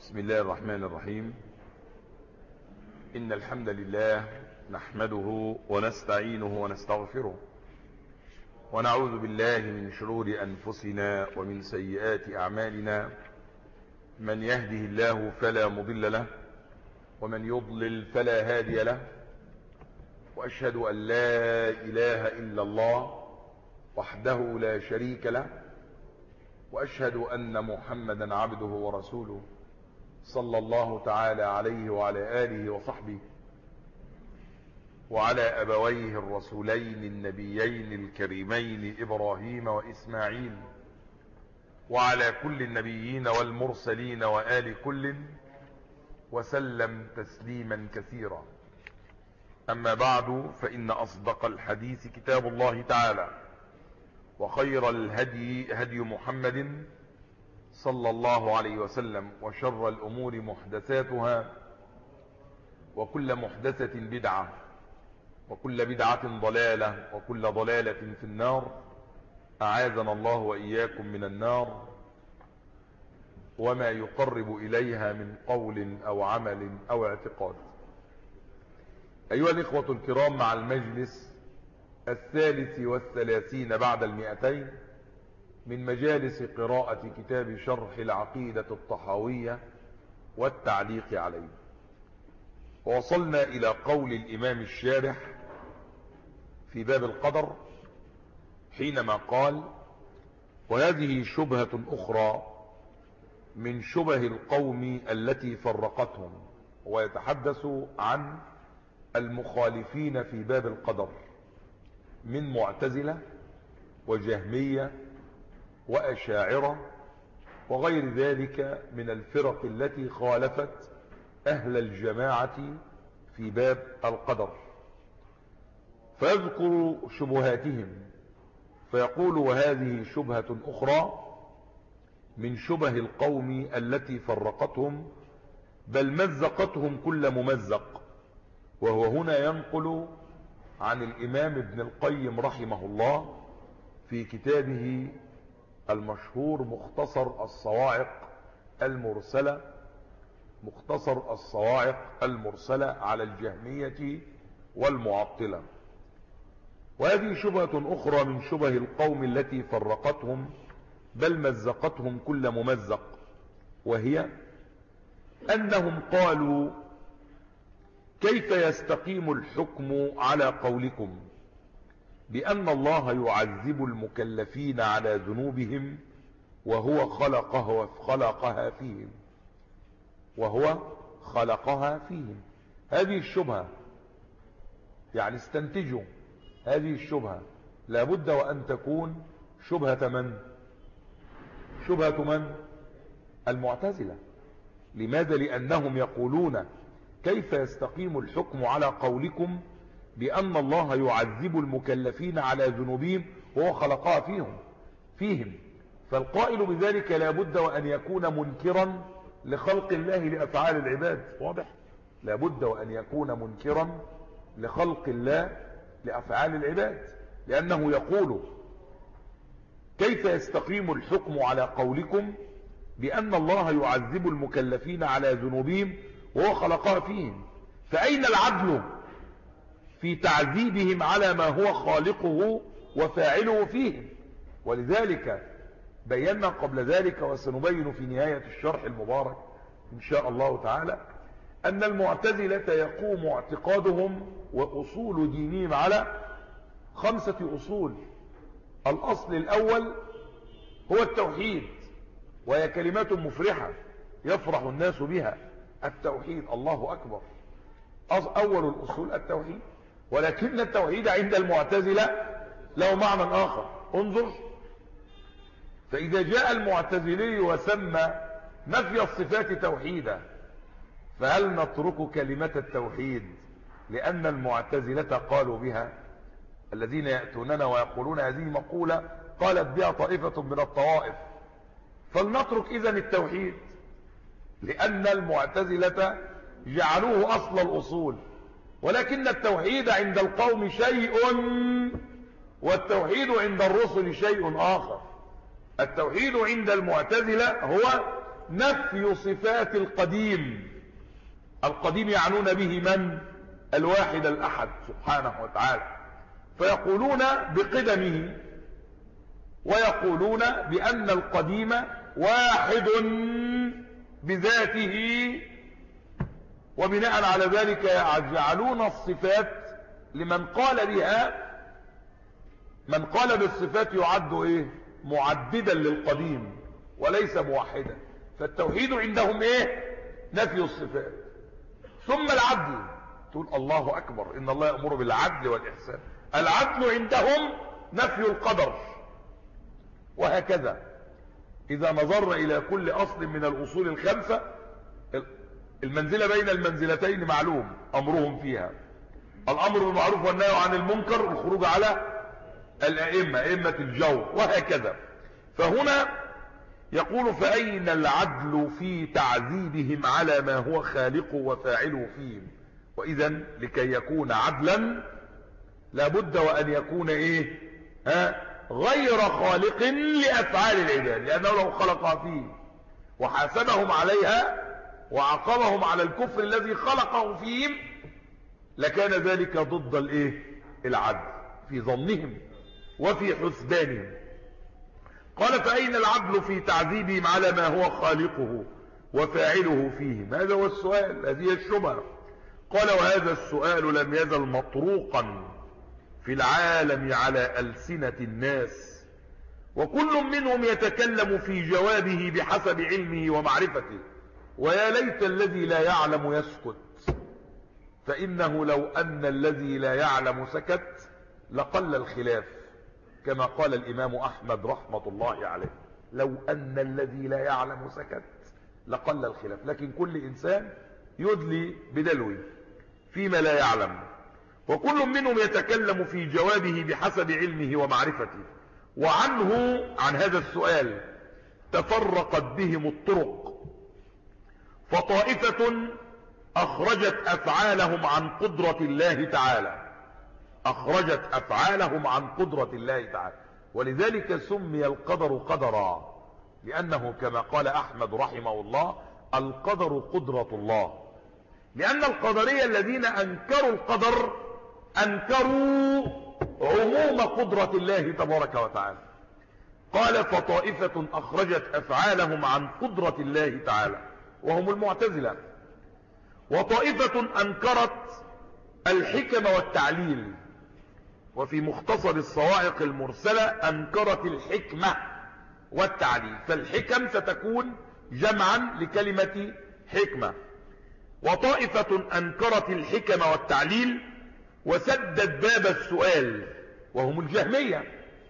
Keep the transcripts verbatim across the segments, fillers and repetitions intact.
بسم الله الرحمن الرحيم. إن الحمد لله نحمده ونستعينه ونستغفره ونعوذ بالله من شرور أنفسنا ومن سيئات أعمالنا. من يهده الله فلا مضل له ومن يضلل فلا هادي له، وأشهد أن لا إله إلا الله وحده لا شريك له، وأشهد أن محمدا عبده ورسوله صلى الله تعالى عليه وعلى آله وصحبه وعلى أبويه الرسولين النبيين الكريمين إبراهيم وإسماعيل وعلى كل النبيين والمرسلين وآل كل وسلم تسليما كثيرا. أما بعد، فإن أصدق الحديث كتاب الله تعالى، وخير الهدي هدي محمد صلى الله عليه وسلم، وشر الأمور محدثاتها، وكل محدثة بدعة، وكل بدعة ضلالة، وكل ضلالة في النار. أعاذنا الله وإياكم من النار وما يقرب إليها من قول أو عمل أو اعتقاد. أيها الإخوة الكرام، مع المجلس الثالث والثلاثين بعد المئتين من مجالس قراءة كتاب شرح العقيدة الطحاوية والتعليق عليه، ووصلنا إلى قول الإمام الشارح في باب القدر حينما قال: وهذه شبهة أخرى من شبه القوم التي فرقتهم. ويتحدث عن المخالفين في باب القدر من معتزلة وجهمية وأشاعرة وغير ذلك من الفرق التي خالفت أهل الجماعة في باب القدر، فيذكر شبهاتهم فيقول: وهذه شبهة أخرى من شبه القوم التي فرقتهم بل مزقتهم كل ممزق. وهو هنا ينقل عن الإمام ابن القيم رحمه الله في كتابه المشهور مختصر الصواعق المرسلة مختصر الصواعق المرسلة على الجهمية والمعطلة. وهذه شبهة أخرى من شبه القوم التي فرقتهم بل مزقتهم كل ممزق، وهي أنهم قالوا: كيف يستقيم الحكم على قولكم بأن الله يعذب المكلفين على ذنوبهم وهو خلقه خلقها فيهم وهو خلقها فيهم هذه الشبهة، يعني استنتجوا هذه الشبهة لابد وأن تكون شبهة من؟ شبهة من؟ المعتزلة. لماذا؟ لأنهم يقولون: كيف يستقيم الحكم على قولكم بأن الله يعذب المكلفين على ذنوبهم وهو خلقها فيهم فيهم فالقائل بذلك لابد وأن يكون منكرا لخلق الله لأفعال العباد. واضح؟ لابد وأن يكون منكرا لخلق الله لأفعال العباد، لأنه يقول: كيف يستقيم الحكم على قولكم بأن الله يعذب المكلفين على ذنوبهم وهو خلقها فيهم. فأين العدل في تعذيبهم على ما هو خالقه وفاعله فيهم؟ ولذلك بينا قبل ذلك، وسنبين في نهاية الشرح المبارك إن شاء الله تعالى، أن المعتزلة يقوم اعتقادهم وأصول دينهم على خمسة أصول. الأصل الأول هو التوحيد، وهي كلمات مفرحة يفرح الناس بها. التوحيد، الله أكبر، أول الأصول التوحيد. ولكن التوحيد عند المعتزلة له معنى آخر. انظر، فإذا جاء المعتزلي وسمى نفي الصفات توحيدا، فهل نترك كلمة التوحيد لأن المعتزلة قالوا بها؟ الذين يأتوننا ويقولون هذه مقولة قالت بها طائفة من الطوائف، فلنترك إذن التوحيد، لأن المعتزلة جعلوه أصل الأصول. ولكن التوحيد عند القوم شيء، والتوحيد عند الرسل شيء آخر. التوحيد عند المعتزلة هو نفي صفات القديم. القديم يعنون به من؟ الواحد الأحد سبحانه وتعالى، فيقولون بقدمه، ويقولون بأن القديم واحد بذاته، وبناء على ذلك يجعلون الصفات لمن قال بها، من قال بالصفات يعد ايه؟ معددا للقديم وليس موحدا. فالتوحيد عندهم ايه؟ نفي الصفات. ثم العدل، تقول الله اكبر ان الله يأمر بالعدل والإحسان. العدل عندهم نفي القدر. وهكذا اذا نظرنا الى كل اصل من الاصول الخمسة، المنزلة بين المنزلتين معلوم امرهم فيها، الامر بالمعروف والنهي عن المنكر، الخروج على الائمة، ائمة الجور، وهكذا. فهنا يقول فأين العدل في تعذيبهم على ما هو خالقه وفاعله فيهم؟ وإذا لكي يكون عدلا لابد وأن يكون ايه؟ ها؟ غير خالق لأفعال العباد، لأنه لو خلقها فيه وحاسبهم عليها وعاقبهم على الكفر الذي خلقه فيهم لكان ذلك ضد الايه؟ العدل في ظنهم وفي حسبانهم. قال فأين العدل في تعذيبهم على ما هو خالقه وفاعله فيهم؟ هذا هو السؤال، هذه الشبهة. قال وهذا السؤال لم يزل مطروقا في العالم على ألسنة الناس، وكل منهم يتكلم في جوابه بحسب علمه ومعرفته، ويا ليت الذي لا يعلم يسكت، فإنه لو أن الذي لا يعلم سكت لقل الخلاف، كما قال الإمام أحمد رحمة الله عليه، لو أن الذي لا يعلم سكت لقل الخلاف. لكن كل إنسان يدلي بدلوي فيما لا يعلم، وكل منهم يتكلم في جوابه بحسب علمه ومعرفته. وعنه، عن هذا السؤال، تفرقت بهم الطرق، فطائفة أخرجت أفعالهم عن قدرة الله تعالى، أخرجت أفعالهم عن قدرة الله تعالى، ولذلك سمي القدر قدرا، لأنه كما قال أحمد رحمه الله القدر قدرة الله. لأن القدرية الذين أنكروا القدر أنكروا عموم قدرة الله تبارك وتعالى. قال فطائفة أخرجت أفعالهم عن قدرة الله تعالى وهم المعتزلة، وطائفة أنكرت الحكم والتعليل، وفي مختصر الصواعق المرسلة أنكرت الحكمة والتعليل، فالحكم ستكون جمعا لكلمة حكمة. وطائفة أنكرت الحكم والتعليل وسدت باب السؤال وهم الجهمية.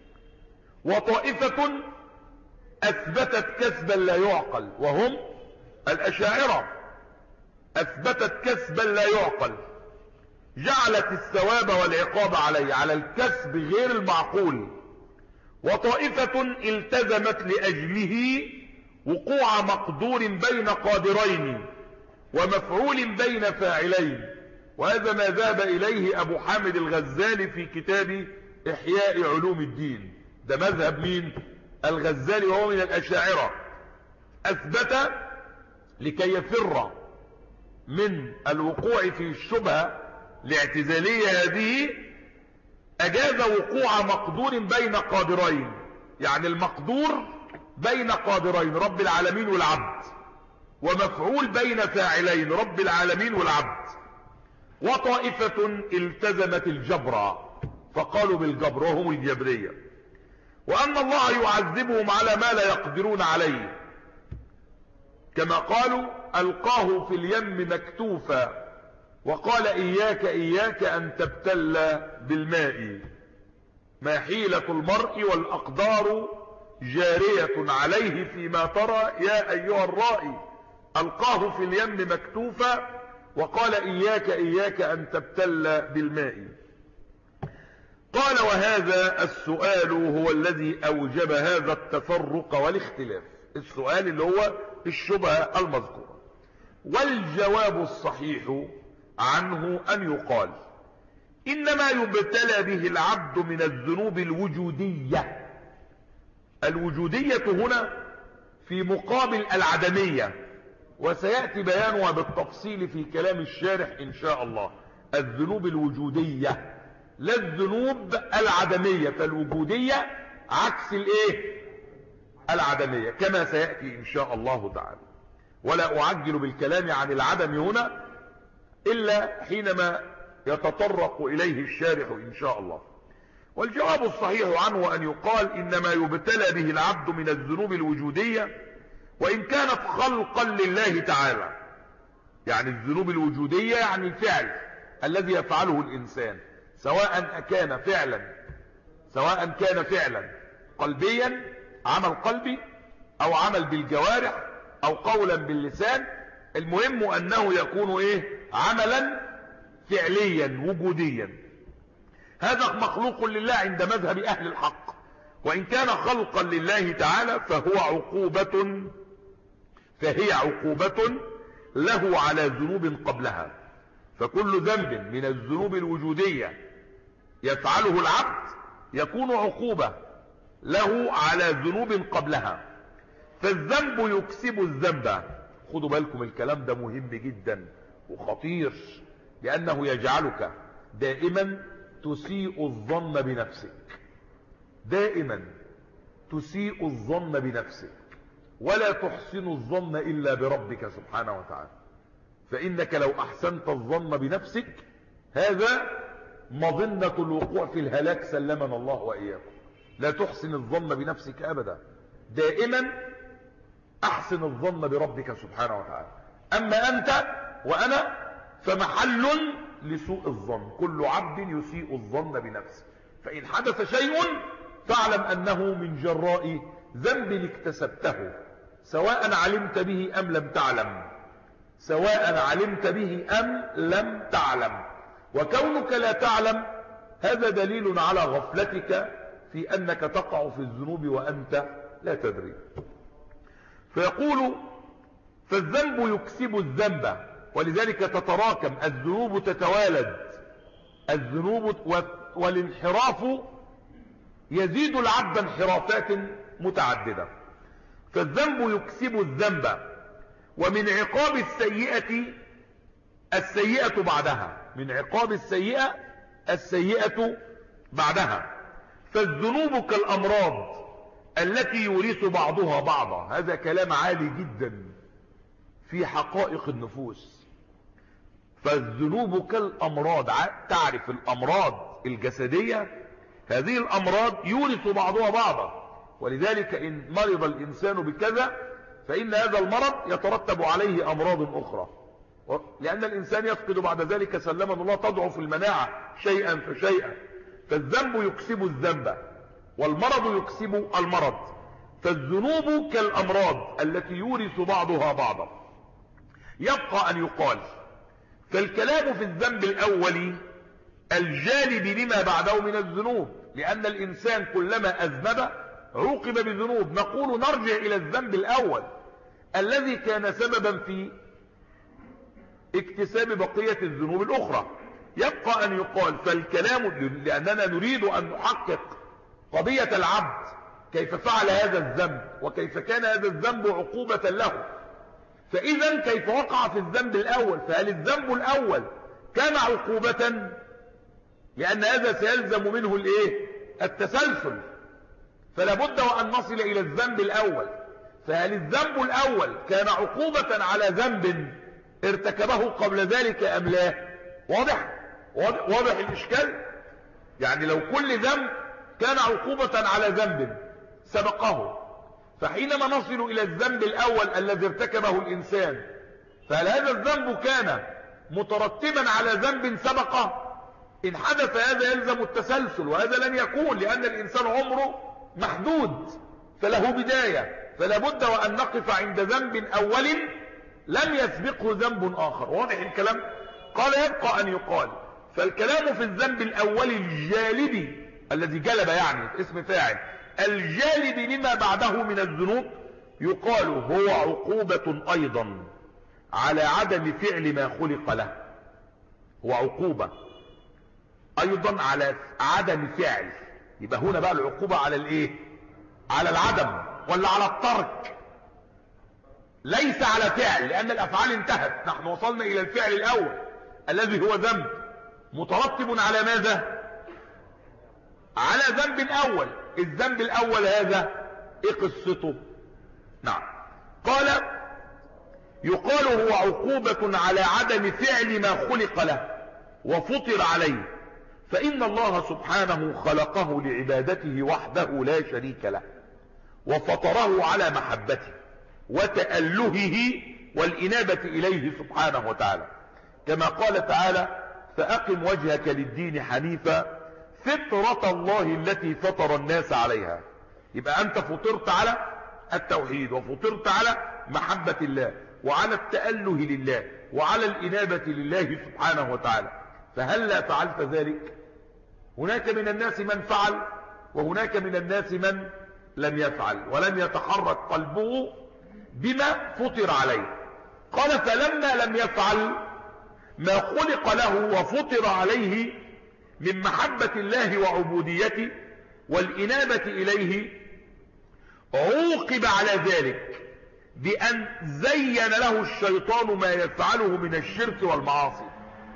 وطائفة أثبتت كسبا لا يعقل وهم الأشاعرة، أثبتت كسبا لا يعقل، جعلت الثواب والعقاب عليه على الكسب غير المعقول. وطائفة التزمت لأجله وقوع مقدور بين قادرين ومفعول بين فاعلين، وهذا ما ذهب إليه أبو حامد الغزالي في كتاب إحياء علوم الدين. ده مذهب مين؟ الغزالي، وهو من الأشاعرة. أثبت لكي يفر من الوقوع في الشبهة الاعتزالية هذه، أجاز وقوع مقدور بين قادرين، يعني المقدور بين قادرين رب العالمين والعبد، ومفعول بين فاعلين رب العالمين والعبد. وطائفة التزمت الجبر فقالوا بالجبر وهم الجبرية، وأن الله يعذبهم على ما لا يقدرون عليه، كما قالوا ألقاه في اليم مكتوفا وقال إياك إياك أن تبتل بالماء، ما حيلة المرء والأقدار جارية عليه فيما ترى يا أيها الرائي، ألقاه في اليم مكتوفا وقال إياك إياك أن تبتل بالماء. قال وهذا السؤال هو الذي أوجب هذا التفرق والاختلاف، السؤال اللي هو الشبهة المذكورة. والجواب الصحيح عنه أن يقال إنما يبتلى به العبد من الذنوب الوجودية. الوجودية هنا في مقابل العدمية، وسيأتي بيانها بالتفصيل في كلام الشارح إن شاء الله. الذنوب الوجودية لا الذنوب العدمية، فالوجودية عكس الايه العدمية كما سيأتي إن شاء الله تعالى. ولا أعجل بالكلام عن العدم هنا إلا حينما يتطرق إليه الشارح إن شاء الله. والجواب الصحيح عنه أن يقال إنما يبتلى به العبد من الذنوب الوجودية وإن كانت خلقا لله تعالى. يعني الذنوب الوجودية يعني الفعل الذي يفعله الإنسان، سواء كان فعلا سواء كان فعلا قلبيا، عمل قلبي، أو عمل بالجوارح، أو قولا باللسان. المهم أنه يكون إيه عملا فعليا وجوديا. هذا مخلوق لله عند مذهب أهل الحق، وإن كان خلقا لله تعالى فهو عقوبة فهي عقوبة له على ذنوب قبلها. فكل ذنب من الذنوب الوجودية يفعله العبد يكون عقوبة له على ذنوب قبلها. فالذنب يكسب الذنب. خدوا بالكم الكلام ده مهم جدا وخطير، لأنه يجعلك دائما تسيء الظن بنفسك، دائما تسيء الظن بنفسك، ولا تحسن الظن إلا بربك سبحانه وتعالى. فإنك لو أحسنت الظن بنفسك هذا مظنة الوقوع في الهلاك، سلمنا الله وإياكم. لا تحسن الظن بنفسك أبدا، دائما أحسن الظن بربك سبحانه وتعالى. أما أنت وأنا فمحل لسوء الظن، كل عبد يسيء الظن بنفسه. فإن حدث شيء فاعلم أنه من جراء ذنب اكتسبته، سواء علمت به أم لم تعلم، سواء علمت به أم لم تعلم. وكونك لا تعلم هذا دليل على غفلتك في أنك تقع في الذنوب وأنت لا تدري. فيقول فالذنب يكسب الذنب، ولذلك تتراكم الذنوب، تتوالد الذنوب، والانحراف يزيد العبد انحرافات متعددة. فالذنب يكسب الذنب، ومن عقاب السيئة السيئة بعدها، من عقاب السيئة السيئة بعدها. فالذنوب كالأمراض التي يورث بعضها بعضا. هذا كلام عالي جدا في حقائق النفوس. فالذنوب كالأمراض، تعرف الأمراض الجسدية، هذه الأمراض يورث بعضها بعضا. ولذلك إن مرض الإنسان بكذا فإن هذا المرض يترتب عليه أمراض أخرى، لأن الإنسان يفقد بعد ذلك سلمنا الله تضعف المناعة شيئا فشيئا. فالذنب يكسب الذنب، والمرض يكسب المرض. فالذنوب كالأمراض التي يورث بعضها بعضا. يبقى أن يقال فالكلام في الذنب الأول الجالب لما بعده من الذنوب، لأن الإنسان كلما أذنب عوقب بذنوب. نقول نرجع إلى الذنب الأول الذي كان سببا في اكتساب بقية الذنوب الأخرى. يبقى أن يقال فالكلام، لأننا نريد أن نحقق قضية العبد كيف فعل هذا الذنب وكيف كان هذا الذنب عقوبة له. فإذا كيف وقع في الذنب الأول؟ فهل الذنب الأول كان عقوبة؟ لأن هذا سيلزم منه الايه التسلسل. فلا بد وأن نصل إلى الذنب الأول. فهل الذنب الأول كان عقوبة على ذنب ارتكبه قبل ذلك أم لا؟ واضح واضح الإشكال. يعني لو كل ذنب كان عقوبة على ذنب سبقه، فحينما نصل إلى الذنب الأول الذي ارتكبه الإنسان، فهل هذا الذنب كان مترتبا على ذنب سبقه؟ إن حدث هذا يلزم التسلسل، وهذا لن يكون، لأن الإنسان عمره محدود فله بداية. فلا بد وأن نقف عند ذنب أول لم يسبقه ذنب آخر. واضح الكلام؟ قال يبقى أن يقال فالكلام في الذنب الأول الجالب، الذي جلب يعني اسم فاعل، الجالب لما بعده من الذنوب، يقال هو عقوبة أيضا على عدم فعل ما خلق له. هو عقوبة أيضا على عدم فعل. يبقى هنا بقى العقوبة على الايه؟ على العدم ولا على الترك؟ ليس على فعل، لأن الأفعال انتهت، نحن وصلنا إلى الفعل الأول الذي هو ذنب مترتب على ماذا؟ على ذنب أول. الذنب الأول هذا إيه قصته؟ نعم، قال يقال هو عقوبة على عدم فعل ما خلق له وفطر عليه، فإن الله سبحانه خلقه لعبادته وحده لا شريك له، وفطره على محبته وتألهه والإنابة إليه سبحانه وتعالى، كما قال تعالى فأقم وجهك للدين حنيفا فطرة الله التي فطر الناس عليها. يبقى أنت فطرت على التوحيد، وفطرت على محبة الله، وعلى التأله لله، وعلى الإنابة لله سبحانه وتعالى. فهل لا فعلت ذلك؟ هناك من الناس من فعل، وهناك من الناس من لم يفعل ولم يتحرك قلبه بما فطر عليه. قال فلما لم يفعل ما خلق له وفطر عليه من محبة الله وعبوديته والإنابة إليه، عوقب على ذلك بأن زين له الشيطان ما يفعله من الشرك والمعاصي.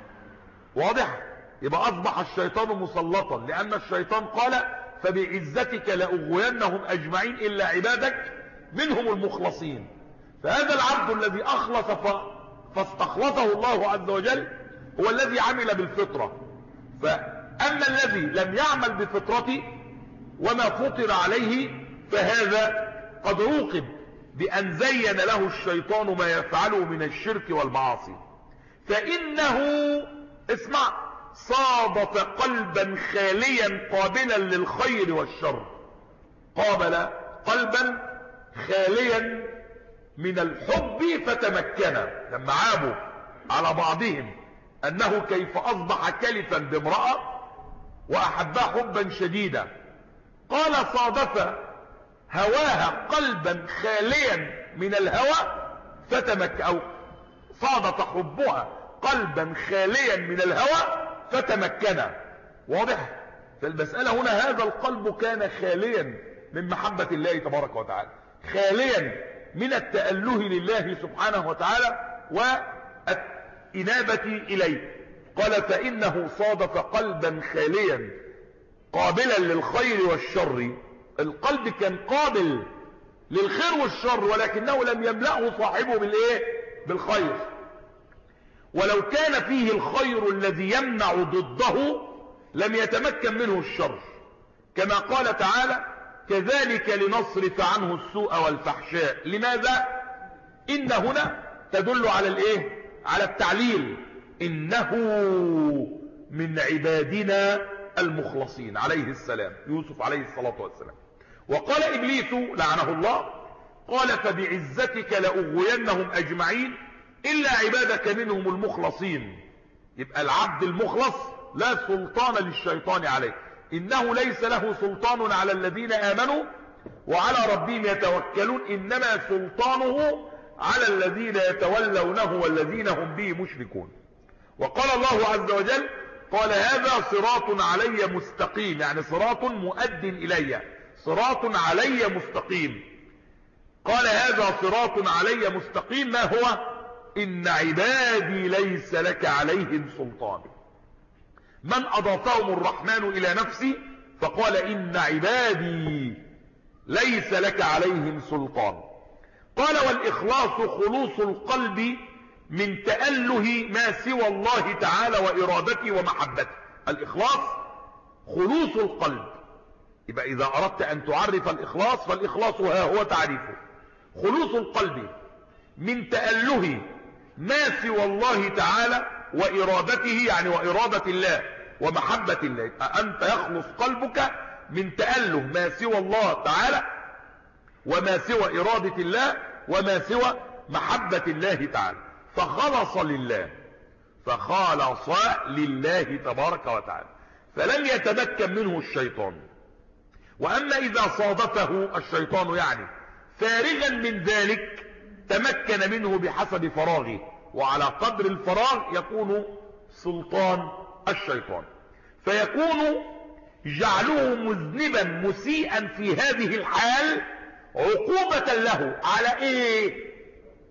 واضح؟ يبقى أصبح الشيطان مسلطا، لأن الشيطان قال فبعزتك لأغوينهم أجمعين إلا عبادك منهم المخلصين. فهذا العبد الذي أخلص فاستخلصه الله عز وجل هو الذي عمل بالفطرة. فأما الذي لم يعمل بفطرته وما فطر عليه فهذا قد عوقب بأن زين له الشيطان ما يفعله من الشرك والمعاصي، فإنه اسمع صادف قلبا خاليا قابلا للخير والشر. قابل قلبا خاليا من الحب فتمكن. لما عابوا على بعضهم أنه كيف أصبح كلفا بامرأة وأحبها حبا شديدا، قال صادف هواها قلبا خاليا من الهوى فتمكن، أو صادف حبها قلبا خاليا من الهوى فتمكن. واضح؟ فالمسألة هنا هذا القلب كان خاليا من محبة الله تبارك وتعالى، خاليا من التأله لله سبحانه وتعالى والإنابة إليه. قال فإنه صادف قلبا خاليا قابلا للخير والشر. القلب كان قابل للخير والشر، ولكنه لم يملأه صاحبه بالإيه؟ بالخير. ولو كان فيه الخير الذي يمنع ضده لم يتمكن منه الشر، كما قال تعالى كذلك لنصرف عنه السوء والفحشاء. لماذا؟ إن هنا تدل على الإيه؟ على التعليل. إنه من عبادنا المخلصين عليه السلام، يوسف عليه الصلاة والسلام. وقال إبليس لعنه الله قال فبعزتك لأغوينهم أجمعين إلا عبادك منهم المخلصين. يبقى العبد المخلص لا سلطان للشيطان عليه، إنه ليس له سلطان على الذين آمنوا وعلى ربهم يتوكلون، إنما سلطانه على الذين يتولونه والذين هم به مشركون. وقال الله عز وجل قال هذا صراط علي مستقيم، يعني صراط مؤد إلي، صراط علي مستقيم. قال هذا صراط علي مستقيم ما هو؟ إن عبادي ليس لك عليهم سلطان. من أضافهم الرحمن إلى نفسه فقال إن عبادي ليس لك عليهم سلطان. قال والإخلاص خلوص القلب من تأله ما سوى الله تعالى وإرادته ومحبته. الإخلاص خلوص القلب. يبقى إذا أردت أن تعرف الإخلاص فالإخلاص ها هو تعريفه: خلوص القلب من تأله ما سوى الله تعالى وإرادته، يعني وإرادة الله ومحبة الله. أنت يخلص قلبك من تأله ما سوى الله تعالى وما سوى إرادة الله وما سوى محبة الله تعالى، فخلص لله، فخالص لله تبارك وتعالى، فلم يتمكن منه الشيطان. وأما إذا صادفه الشيطان يعني فارغا من ذلك تمكن منه بحسب فراغه، وعلى قدر الفراغ يكون سلطان الشيطان، فيكون جعله مذنبا مسيئا في هذه الحال عقوبة له على ايه؟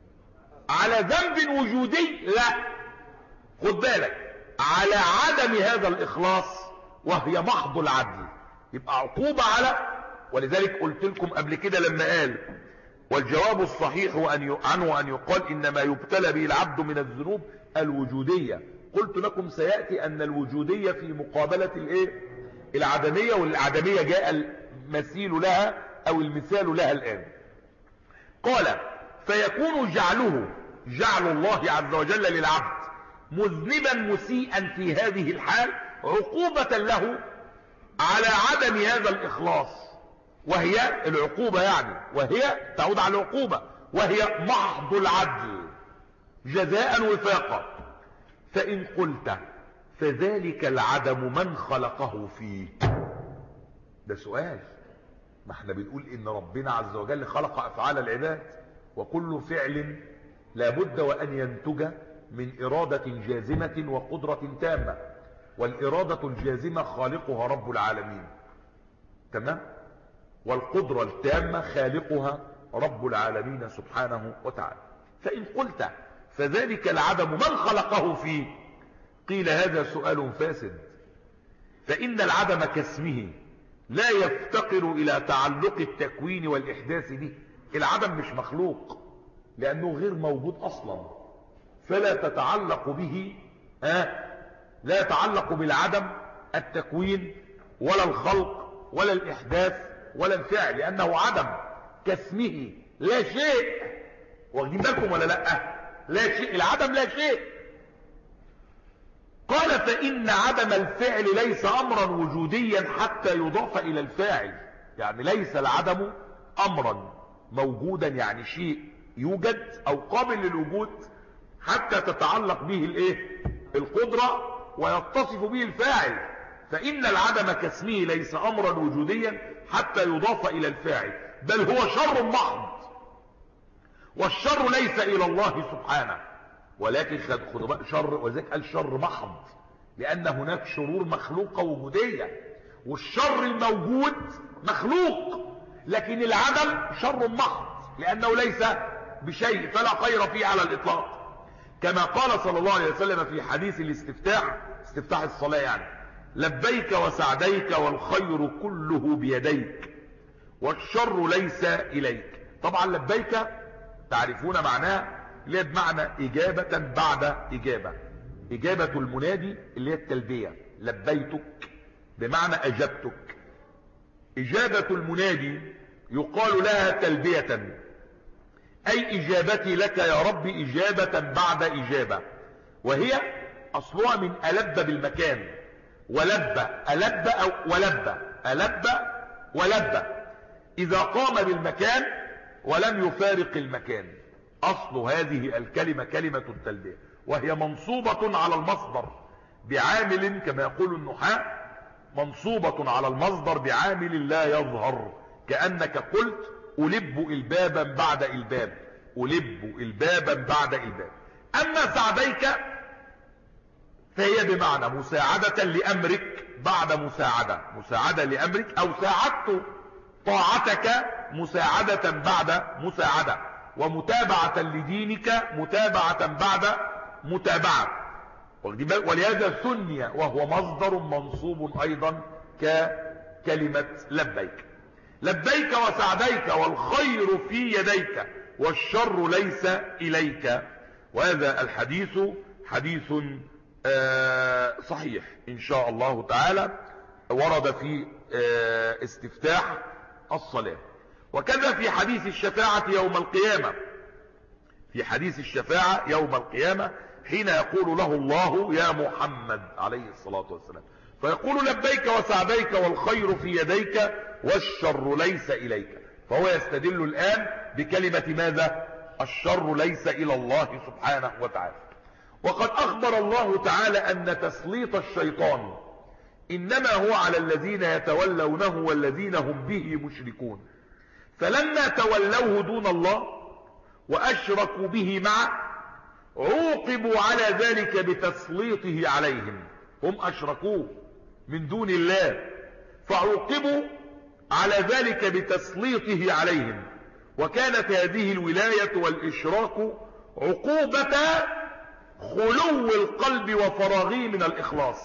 على ذنب وجودي؟ لا، خد بالك، على عدم هذا الإخلاص وهي محض العدل، يبقى عقوبة على. ولذلك قلت لكم قبل كده لما قال والجواب الصحيح أن عنه أن يقال إنما يبتلى به العبد من الذنوب الوجودية، قلت لكم سيأتي أن الوجودية في مقابلة الايه العدمية، والعدمية جاء المثيل لها أو المثال لها الآن. قال فيكون جعله جعل الله عز وجل للعبد مذنبا مسيئا في هذه الحال عقوبة له على عدم هذا الإخلاص، وهي العقوبة يعني، وهي تعود على العقوبة وهي محض العدل جزاء وفاقا. فإن قلت فذلك العدم من خلقه فيه، ده سؤال، ما احنا بنقول ان ربنا عز وجل خلق افعال العباد، وكل فعل لابد وان ينتج من ارادة جازمة وقدرة تامة، والارادة الجازمة خالقها رب العالمين، تمام، والقدرة التامة خالقها رب العالمين سبحانه وتعالى. فإن قلت فذلك العدم من خلقه فيه، قيل هذا سؤال فاسد، فإن العدم كاسمه لا يفتقر إلى تعلق التكوين والإحداث به. العدم مش مخلوق لأنه غير موجود أصلا، فلا تتعلق به آه لا يتعلق بالعدم التكوين ولا الخلق ولا الإحداث ولا الفعل، لأنه عدم كاسمه لا شيء. واخدين بالكم ولا لا؟ لا شيء، العدم لا شيء. قال فإن عدم الفعل ليس أمرا وجوديا حتى يضاف إلى الفاعل، يعني ليس العدم أمرا موجودا، يعني شيء يوجد أو قابل للوجود حتى تتعلق به الايه القدرة ويتصف به الفاعل. فإن العدم كاسمه ليس أمرا وجوديا حتى يضاف إلى الفاعل، بل هو شر محض، والشر ليس إلى الله سبحانه، ولكن خدوا بقى شر، ولذلك قال شر محض، لأن هناك شرور مخلوقة وجودية، والشر الموجود مخلوق، لكن العدم شر محض لأنه ليس بشيء فلا خير فيه على الإطلاق، كما قال صلى الله عليه وسلم في حديث الاستفتاح، استفتاح الصلاة يعني: لبيك وسعديك والخير كله بيديك والشر ليس إليك. طبعا لبيك تعرفون معناها، اللي هي بمعنى إجابة بعد إجابة، إجابة المنادي اللي هي التلبية، لبيتك بمعنى أجبتك. إجابة المنادي يقال لها تلبية، أي إجابتي لك يا رب إجابة بعد إجابة، وهي أصلها من ألب بالمكان، ولب ألب أو ولب ألب ولب، إذا قام بالمكان ولم يفارق المكان. أصل هذه الكلمة كلمة التلبية، وهي منصوبة على المصدر بعامل، كما يقول النحاة، منصوبة على المصدر بعامل لا يظهر، كأنك قلت ألب إلبابا بعد إلباب، ألب إلبابا بعد إلباب. أما سعديك فهي بمعنى مساعدة لأمرك بعد مساعدة، مساعدة لأمرك، أو ساعدت طاعتك مساعدة بعد مساعدة، ومتابعة لدينك متابعة بعد متابعة. ولهذا ثني وهو مصدر منصوب أيضا ككلمة لبيك. لبيك وسعديك والخير في يديك والشر ليس إليك. وهذا الحديث حديث صحيح إن شاء الله تعالى، ورد في استفتاح الصلاة. وكذا في حديث الشفاعة يوم القيامة، في حديث الشفاعة يوم القيامة حين يقول له الله يا محمد عليه الصلاة والسلام، فيقول لبيك وسعديك والخير في يديك والشر ليس إليك، فهو يستدل الآن بكلمة ماذا؟ الشر ليس إلى الله سبحانه وتعالى. وقد أخبر الله تعالى أن تسليط الشيطان إنما هو على الذين يتولونه والذين هم به مشركون، فلما تولوه دون الله وأشركوا به معه عوقبوا على ذلك بتسليطه عليهم، هم أشركوه من دون الله فعوقبوا على ذلك بتسليطه عليهم. وكانت هذه الولاية والإشراك عقوبة خلو القلب وفراغه من الإخلاص،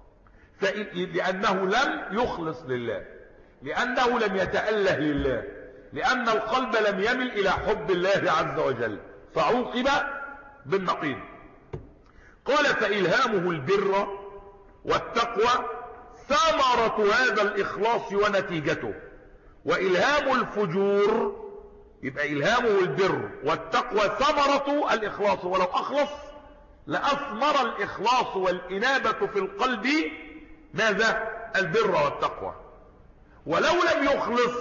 لأنه لم يخلص لله، لأنه لم يتأله لله، لأن القلب لم يمل إلى حب الله عز وجل، فعوقب بالنقيض. قال فإلهامه البر والتقوى ثمرة هذا الإخلاص ونتيجته، وإلهام الفجور يبقى إلهامه البر والتقوى ثمرة الإخلاص، ولو أخلص لأثمر الإخلاص والإنابة في القلب ماذا؟ البر والتقوى. ولو لم يخلص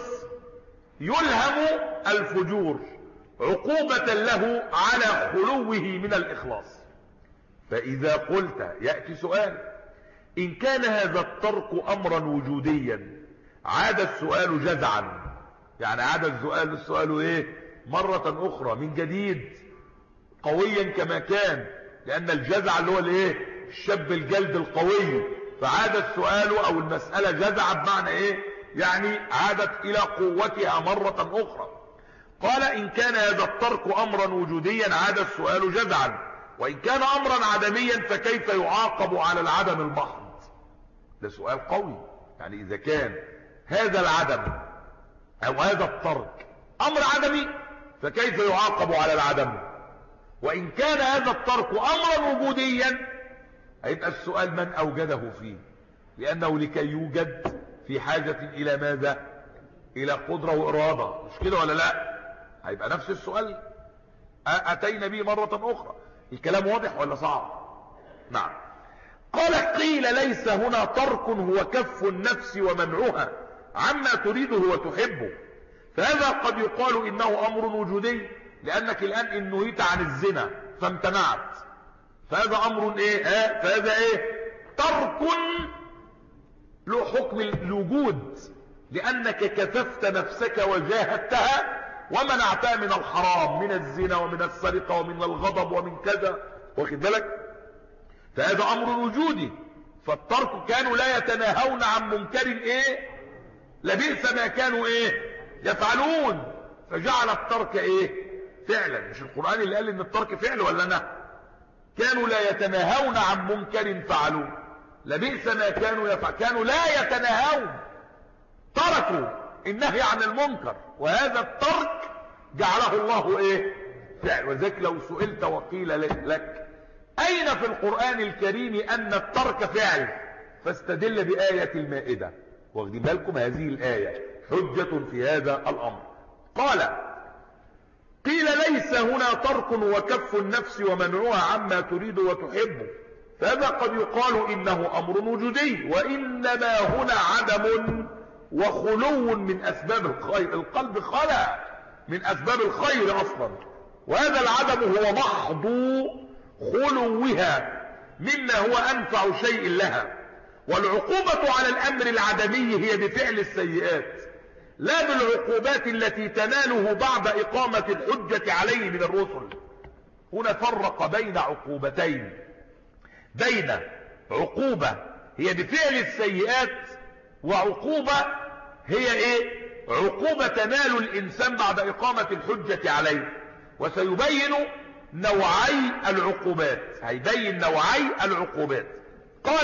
يلهم الفجور عقوبة له على خلوه من الإخلاص. فإذا قلت يأتي سؤال: إن كان هذا الترك أمرا وجوديا عاد السؤال جزعا، يعني عاد السؤال السؤال ايه مرة اخرى من جديد قويا كما كان، لان الجزع اللي هو الايه الشاب الجلد القوي، فعاد السؤال او المسألة جزع بمعنى ايه يعني عادت الى قوتها مرة اخرى. قال إن كان هذا الترك امرا وجوديا عاد السؤال جزعا، وإن كان امرا عدميا فكيف يعاقب على العدم المحض؟ ده سؤال قوي. يعني اذا كان هذا العدم او هذا الترك امر عدمي فكيف يعاقب على العدم؟ وان كان هذا الترك امرا وجوديا هيبقى السؤال من اوجده فيه، لانه لكي يوجد في حاجة الى ماذا؟ الى قدرة وارادة، مش كده ولا لا؟ هيبقى نفس السؤال اتينا به مرة اخرى. الكلام واضح ولا صعب؟ نعم. قال قيل ليس هنا ترك هو كف النفس ومنعها عما تريده وتحبه، فهذا قد يقال انه امر وجودي، لانك الان ان نهيت عن الزنا فامتنعت، فهذا امر ايه ها فهذا ايه ترك له حكم الوجود، لانك كففت نفسك وجاهدتها ومنعتها من الحرام، من الزنا ومن السرقة ومن الغضب ومن كذا، واخد بالك؟ فهذا امر وجودي. فالترك كانوا لا يتناهون عن منكر ايه لبئس ما كانوا ايه يفعلون، فجعل الترك ايه فعلا. مش القرآن اللي قال ان الترك فعل ولا انا؟ كانوا لا يتناهون عن منكر فعلوه لبئس ما كانوا يفعلون، كانوا لا يتناهون، تركوا النهي عن المنكر، وهذا الترك جعله الله ايه فعل. وذلك لو سئلت وقيل لك اين في القرآن الكريم ان الترك فعل فاستدل بآية المائدة، واخدين بالكم هذه الآية حجة في هذا الأمر. قال قيل ليس هنا ترك وكف النفس ومنعها عما تريد وتحب، فهذا قد يقال إنه أمر وجودي، وإنما هنا عدم وخلو من أسباب الخير. القلب خلع من أسباب الخير أصلا، وهذا العدم هو محض خلوها مما هو أنفع شيء لها. والعقوبة على الأمر العدمي هي بفعل السيئات، لا بالعقوبات التي تناله بعد إقامة الحجة عليه من الرسل. هنا فرق بين عقوبتين، بين عقوبة هي بفعل السيئات، وعقوبة هي ايه عقوبة تنال الإنسان بعد إقامة الحجة عليه. وسيبين نوعي العقوبات، هيبين نوعي العقوبات. قال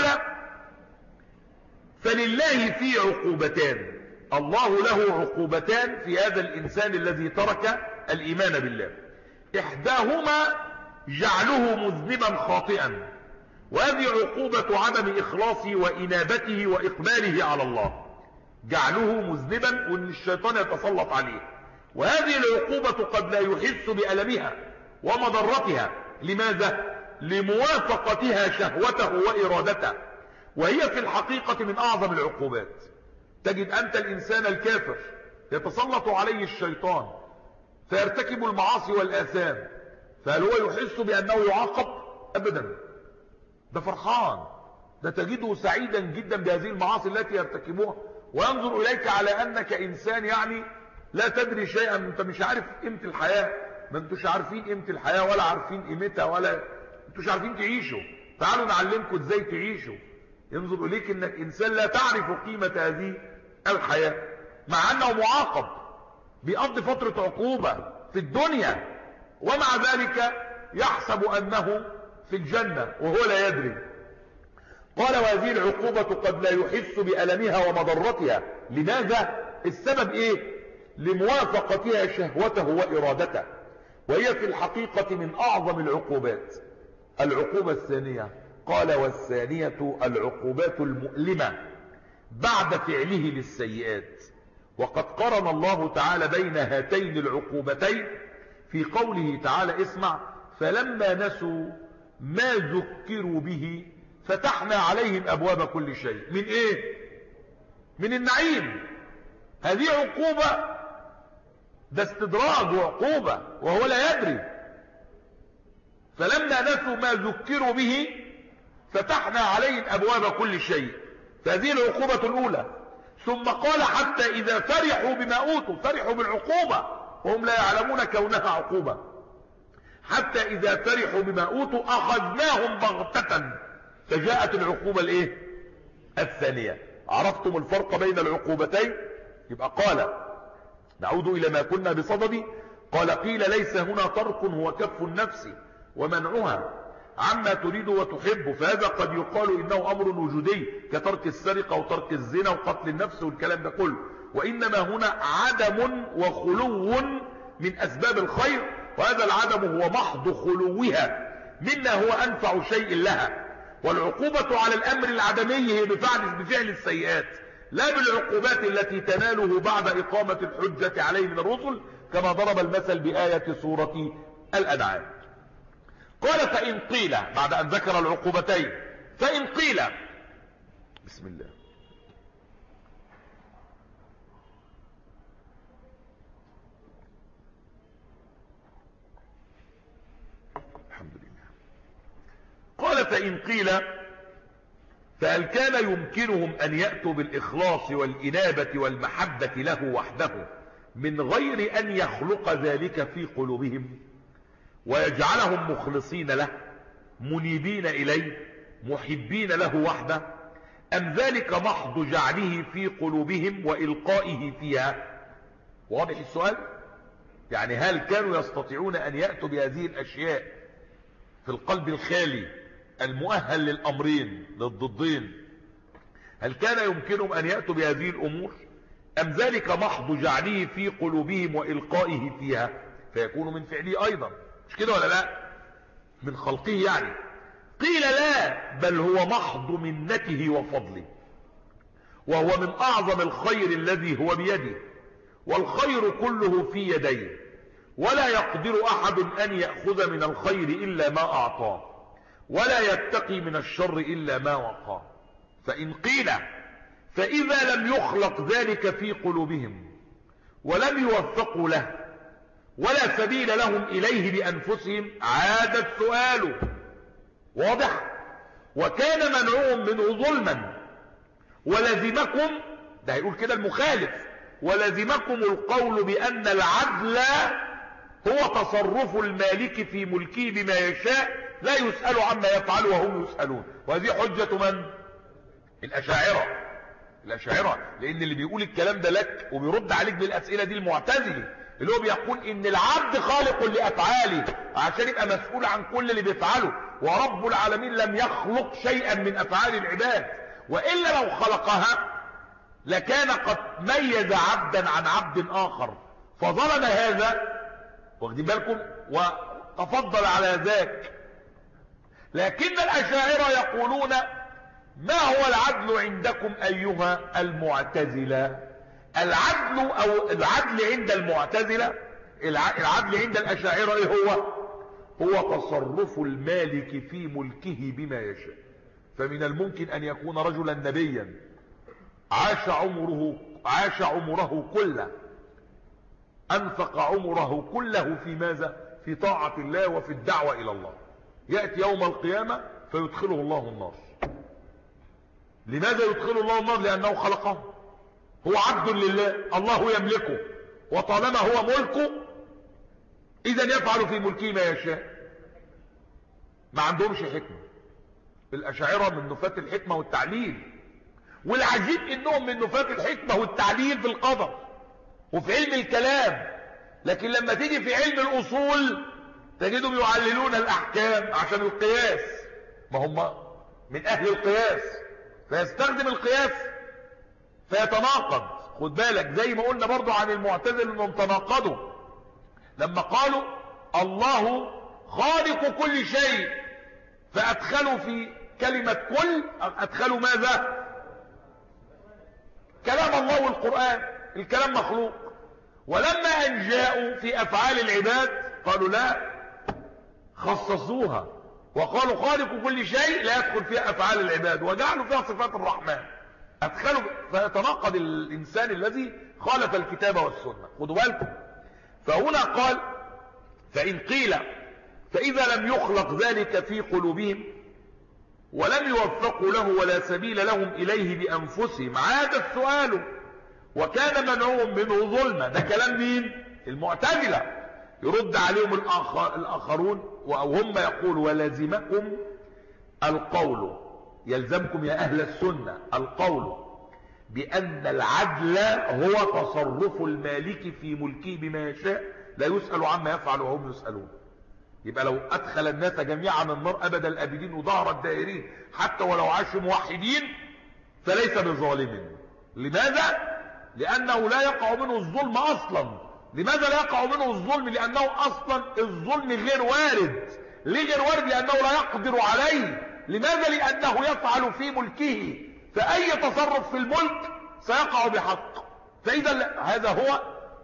فلله في عقوبتان، الله له عقوبتان في هذا الإنسان الذي ترك الإيمان بالله. إحداهما جعله مذنبا خاطئا، وهذه عقوبة عدم إخلاصه وإنابته وإقباله على الله، جعله مذنبا وإن الشيطان يتسلط عليه. وهذه العقوبة قد لا يحس بألمها ومضرتها، لماذا؟ لموافقتها شهوته وإرادته، وهي في الحقيقة من أعظم العقوبات. تجد أنت الإنسان الكافر يتسلط عليه الشيطان فيرتكب المعاصي والآثام، فهل هو يحس بأنه يعاقب؟ أبدا، ده فرحان، ده تجده سعيدا جدا بهذه المعاصي التي يرتكبوها، وينظر إليك على أنك إنسان يعني لا تدري شيئا، أنت مش عارف قيمة الحياة، ما انتوش عارفين قيمة الحياة ولا عارفين قيمتها، ولا انتوش عارفين تعيشوا، تعالوا نعلمكم ازاي تعيشوا. ينظر إليك انك إنسان لا تعرف قيمة هذه الحياة، مع أنه معاقب بيقضي فترة عقوبة في الدنيا، ومع ذلك يحسب أنه في الجنة وهو لا يدري. قال وهذه العقوبة قد لا يحس بألمها ومضرتها. لماذا؟ السبب ايه؟ لموافقتها شهوته وإرادته، وهي في الحقيقة من أعظم العقوبات. العقوبة الثانية قال والثانية العقوبات المؤلمة بعد فعله للسيئات. وقد قرن الله تعالى بين هاتين العقوبتين في قوله تعالى اسمع فلما نسوا ما ذكروا به فتحنا عليهم أبواب كل شيء. من ايه؟ من النعيم. هذه عقوبة، ده استدراج وعقوبة وهو لا يدري. فلما نسوا ما ذكروا به فتحنا عليهم أبواب كل شيء. فهذه العقوبة الأولى. ثم قال حتى إذا فرحوا بما أوتوا، فرحوا بالعقوبة وهم لا يعلمون كونها عقوبة. حتى إذا فرحوا بما أوتوا أخذناهم بغتة. فجاءت العقوبة الايه؟ الثانية. عرفتم الفرق بين العقوبتين؟ يبقى قال نعود إلى ما كنا بصدده. قال قيل ليس هنا ترك، هو كف النفس ومنعها عما تريد وتحب، فهذا قد يقال إنه أمر وجودي كترك السرقة وترك الزنا وقتل النفس والكلام ده كله. وإنما هنا عدم وخلو من أسباب الخير، وهذا العدم هو محض خلوها مما هو أنفع شيء لها. والعقوبة على الأمر العدمي هي بفعل, بفعل السيئات، لا بالعقوبات التي تناله بعد إقامة الحجة عليه من الرسل، كما ضرب المثل بآية سورة الأنعام. قال فإن قيل بعد أن ذكر العقوبتين، فإن قيل بسم الله الحمد لله. قال فإن قيل فهل كان يمكنهم أن يأتوا بالإخلاص والإنابة والمحبة له وحده من غير أن يخلق ذلك في قلوبهم ويجعلهم مخلصين له منيبين إليه محبين له وحده، أم ذلك محض جعله في قلوبهم وإلقائه فيها؟ واضح السؤال؟ يعني هل كانوا يستطيعون أن يأتوا بهذه الأشياء في القلب الخالي المؤهل للأمرين للضدين؟ هل كان يمكنهم أن يأتوا بهذه الأمور، أم ذلك محض جعله في قلوبهم وإلقائه فيها؟ فيكون من فعله أيضا، مش كده ولا لا؟ من خلقه يعني. قيل لا، بل هو محض منته وفضله، وهو من أعظم الخير الذي هو بيده، والخير كله في يديه، ولا يقدر أحد أن يأخذ من الخير إلا ما أعطاه، ولا يتقي من الشر إلا ما وقاه. فإن قيل فإذا لم يخلق ذلك في قلوبهم ولم يوفقوا له ولا سبيل لهم إليه بأنفسهم، عاد السؤال. واضح؟ وكان منعهم منه ظلما، ولزمكم، ده هيقول كده المخالف، ولزمكم القول بأن العدل هو تصرف المالك في ملكه بما يشاء لا يسأل عما يفعل وهم يسألون. وهذه حجة من؟ الأشاعرة. الأشاعرة، لأن اللي بيقول الكلام ده لك وبيرد عليك بالأسئلة دي المعتزلي، اللي هو بيقول إن العبد خالق لأفعاله عشان يبقى مسؤول عن كل اللي بيفعله، ورب العالمين لم يخلق شيئا من أفعال العباد، وإلا لو خلقها لكان قد ميز عبدا عن عبد آخر فظلم هذا، واخدين بالكم، وتفضل على ذاك. لكن الأشاعرة يقولون ما هو العدل عندكم أيها المعتزلة؟ العدل أو العدل عند المعتزلة، العدل عند الأشاعرة إيه هو؟ هو تصرف المالك في ملكه بما يشاء. فمن الممكن أن يكون رجلا نبيا عاش عمره عاش عمره كله، أنفق عمره كله في ماذا؟ في طاعة الله وفي الدعوة إلى الله، يأتي يوم القيامة فيدخله الله النار. لماذا يدخله الله النار؟ لأنه خلقه، هو عبد لله، الله يملكه، وطالما هو ملكه إذا يفعل في ملكه ما يشاء. ما عندهمش حكمة. الأشاعرة من نفاة الحكمة والتعليل، والعجيب إنهم من نفاة الحكمة والتعليل في القدر وفي علم الكلام، لكن لما تيجي في علم الأصول تجدهم يعللون الأحكام عشان القياس، ما هم من أهل القياس، فيستخدم القياس فيتناقض. خد بالك زي ما قلنا برضو عن المعتزلة انهم تناقضوا لما قالوا الله خالق كل شيء، فأدخلوا في كلمة كل أدخلوا ماذا؟ كلام الله والقرآن، الكلام مخلوق. ولما أن جاءوا في أفعال العباد قالوا لا، خصصوها وقالوا خالق كل شيء لا يدخل فيها أفعال العباد، وجعلوا فيها صفات الرحمن، أدخلوا. فيتناقض الإنسان الذي خالف الكتاب والسنة. خدوا بالكم. فهنا قال فإن قيل فإذا لم يخلق ذلك في قلوبهم ولم يوفقوا له ولا سبيل لهم إليه بأنفسهم عاد السؤال وكان منعهم منه ظلما. ده كلام مين؟ المعتزلة. يرد عليهم الآخر الآخرون وهم يقول ولازمكم القول، يلزمكم يا أهل السنة القول بأن العدل هو تصرف المالك في ملكه بما يشاء لا يسأل عما يفعل وهم يسألون. يبقى لو أدخل الناس جميعا النار أبد الأبدين وظهر الدائرين حتى ولو عاشوا موحدين فليس بظالم. لماذا؟ لأنه لا يقع منه الظلم أصلا. لماذا لا يقع منه الظلم؟ لأنه أصلا الظلم غير وارد. ليه غير وارد؟ لأنه لا يقدر عليه. لماذا؟ لأنه يفعل في ملكه، فأي تصرف في الملك سيقع بحق. فإذا هذا هو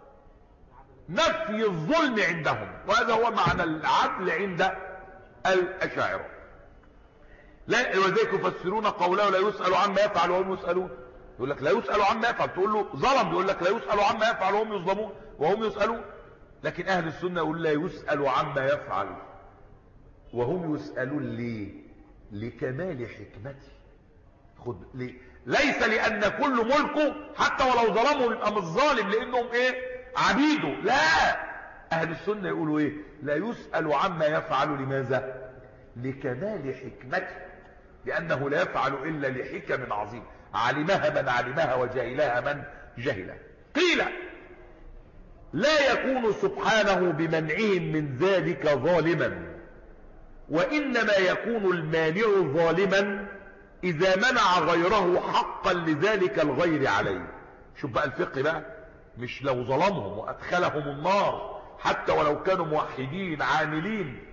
نفي الظلم عندهم، وهذا هو معنى العدل عند الأشاعرة. لا وذلك يفسرون قوله لا يسأل عما يفعل وهم يسألون. يقول لك لا يسأل عما يفعل، تقول له ظلم، يقول لك لا يسأل عما يفعل وهم يظلمون وهم يسألون. لكن أهل السنة يقول لا يسأل عما يفعل وهم يسألون. ليه؟ لكمال حكمته. خد ليه؟ ليس لأن كل ملكه حتى ولو ظلمه يبقى مش ظالم لأنهم ايه؟ عبيده. لا، أهل السنة يقولوا ايه؟ لا يسأل عما يفعل. لماذا؟ لكمال حكمته، لأنه لا يفعل إلا لحكم عظيم علمها من علمها وجهلها من جهلها. قيل لا يكون سبحانه بمنعهم من ذلك ظالما، وإنما يكون المانع ظالما إذا منع غيره حقا لذلك الغير عليه. شوف بقى الفقه بقى، مش لو ظلمهم وأدخلهم النار حتى ولو كانوا موحدين عاملين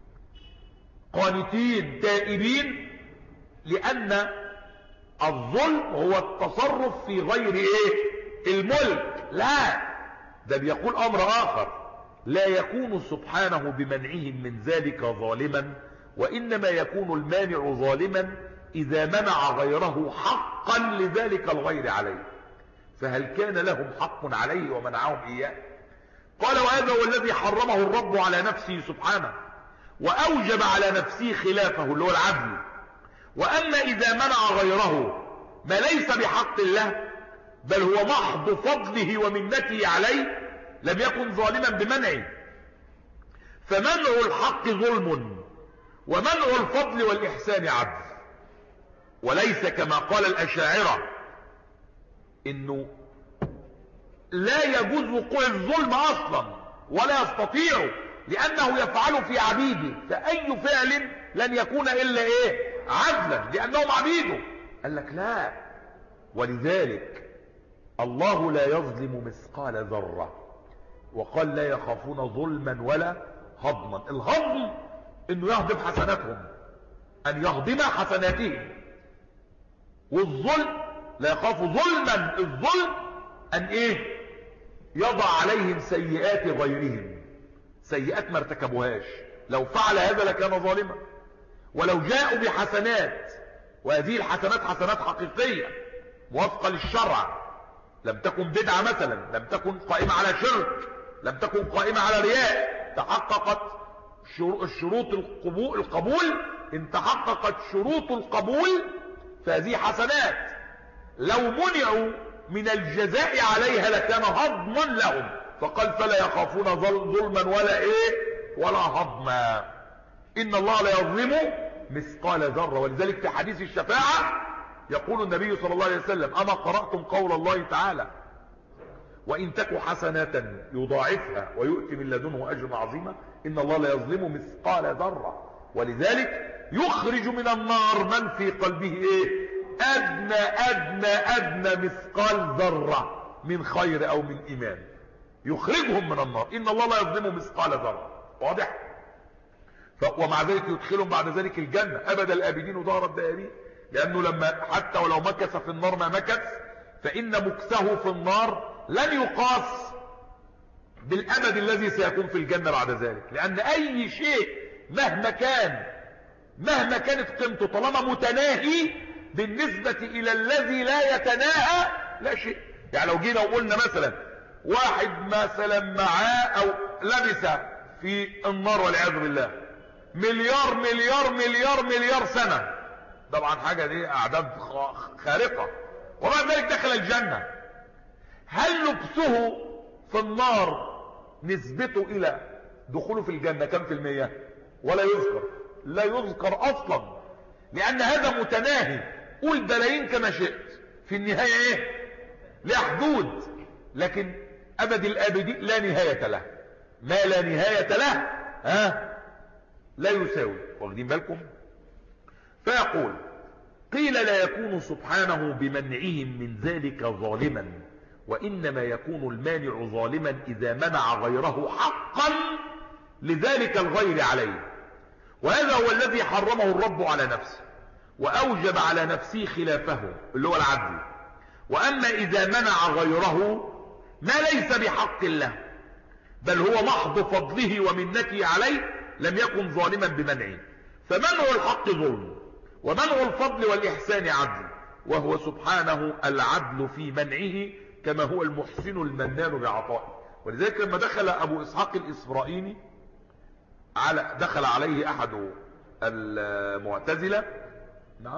قانتين تائبين، لأن الظلم هو التصرف في غير ايه؟ الملك. لا، ده بيقول أمر آخر، لا يكون سبحانه بمنعهم من ذلك ظالما، وإنما يكون المانع ظالما إذا منع غيره حقا لذلك الغير عليه. فهل كان لهم حق عليه ومنعهم إياه؟ قال وهذا هو الذي حرمه الرب على نفسه سبحانه وأوجب على نفسه خلافه اللي هو العدل. وأما إذا منع غيره ما ليس بحق الله بل هو محض فضله ومنته عليه لم يكن ظالما بمنعه. فمنع الحق ظلم ومنع الفضل والإحسان عدل، وليس كما قال الأشاعرة إنه لا يجوز وقوع الظلم أصلا ولا يستطيع، لأنه يفعل في عبيده، فأي فعل لن يكون إلا إيه؟ عدلا، لأنهم عبيده. قال لك لا، ولذلك الله لا يظلم مثقال ذرة، وقال لا يخافون ظلما ولا هضما. الهضم انه يهضم حسناتهم، ان يهضم حسناتهم. والظلم لا يخاف ظلما، الظلم ان ايه؟ يضع عليهم سيئات غيرهم، سيئات ما ارتكبوهاش. لو فعل هذا لكان ظالما. ولو جاءوا بحسنات، وهذه الحسنات حسنات حقيقية موافقة للشرع، لم تكن بدعة مثلا، لم تكن قائمة على شرك، لم تكن قائمة على رياء، تحققت الشروط القبول, القبول ان تحققت شروط القبول فهذه حسنات. لو منعوا من الجزاء عليها لكان هضما لهم، فقال فلا يخافون ظلما ولا ايه؟ ولا هضما. ان الله لا يظلم مثقال ذرة. ولذلك في حديث الشفاعة يقول النبي صلى الله عليه وسلم أما قرأتم قول الله تعالى وإن تك حسنة يضاعفها ويؤتي من لدنه أجر عظيما؟ إن الله لا يظلم مثقال ذرة، ولذلك يخرج من النار من في قلبه ايه؟ ادنى ادنى ادنى مثقال ذرة من خير او من ايمان، يخرجهم من النار. ان الله لا يظلم مثقال ذرة. واضح؟ ومع ذلك يدخلهم بعد ذلك الجنة ابد الابدين ودار الدائرين، لانه لما حتى ولو مكث في النار ما مكث، فان مكثه في النار لن يقاس بالابد الذي سيكون في الجنة بعد ذلك، لان اي شيء مهما كان مهما كانت قيمته طالما متناهي بالنسبة الى الذي لا يتناهى لا شيء. يعني لو جينا وقلنا مثلا واحد مثلا معاه او لبس في النار والعياذ بالله مليار مليار مليار مليار سنة، طبعا حاجة دي اعداد خارقة، وبعد ذلك دخل الجنة، هل لبسه في النار نسبته الى دخوله في الجنة كم في المية؟ ولا يذكر، لا يذكر اصلا، لان هذا متناهي. قول بلايين كما شئت، في النهاية ايه؟ لا حدود، لكن ابد الابدين لا نهاية له. ما لا نهاية له ها لا يساوي. واخدين بالكم؟ فيقول قيل لا يكون سبحانه بمنعهم من ذلك ظالما، وانما يكون المانع ظالما اذا منع غيره حقا لذلك الغير عليه، وهذا هو الذي حرمه الرب على نفسه واوجب على نفسه خلافه اللي هو العدل. واما اذا منع غيره ما ليس بحق له بل هو محض فضله ومنته عليه لم يكن ظالما بمنعه، فمنع الحق ظلم ومنع الفضل والإحسان عدل، وهو سبحانه العدل في منعه كما هو المحسن المنان بعطائه. ولذلك لما دخل أبو إسحاق الإسرائيلي على دخل عليه أحد المعتزلة، نعم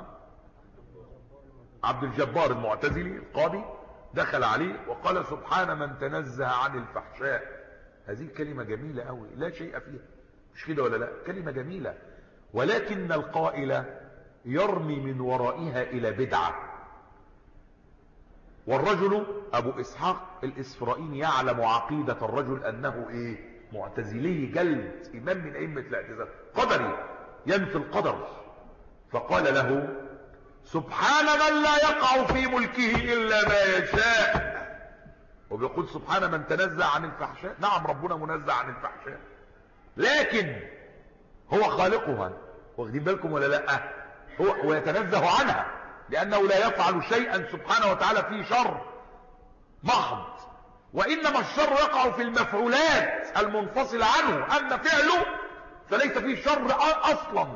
عبد الجبار المعتزلي القاضي، دخل عليه وقال سبحان من تنزه عن الفحشاء. هذه كلمة جميلة قوي لا شيء فيها، مش كده ولا لا؟ كلمة جميلة، ولكن القائل يرمي من ورائها إلى بدعة. والرجل أبو إسحاق الإسرائيلي يعلم عقيدة الرجل أنه إيه؟ معتزلي جلد، إمام من أئمة الاعتزال، قدري ينفي القدر. فقال له سبحان من لا يقع في ملكه إلا ما يشاء. وبيقول سبحان من تنزه عن الفحشاء. نعم ربنا منزه عن الفحشاء، لكن هو خالقها. واخدين بالكم ولا لا؟ هو ويتنزه عنها، لأنه لا يفعل شيئا سبحانه وتعالى فيه شر محض، وإنما الشر يقع في المفعولات المنفصلة عنه. أما فعله فليس فيه شر أصلا،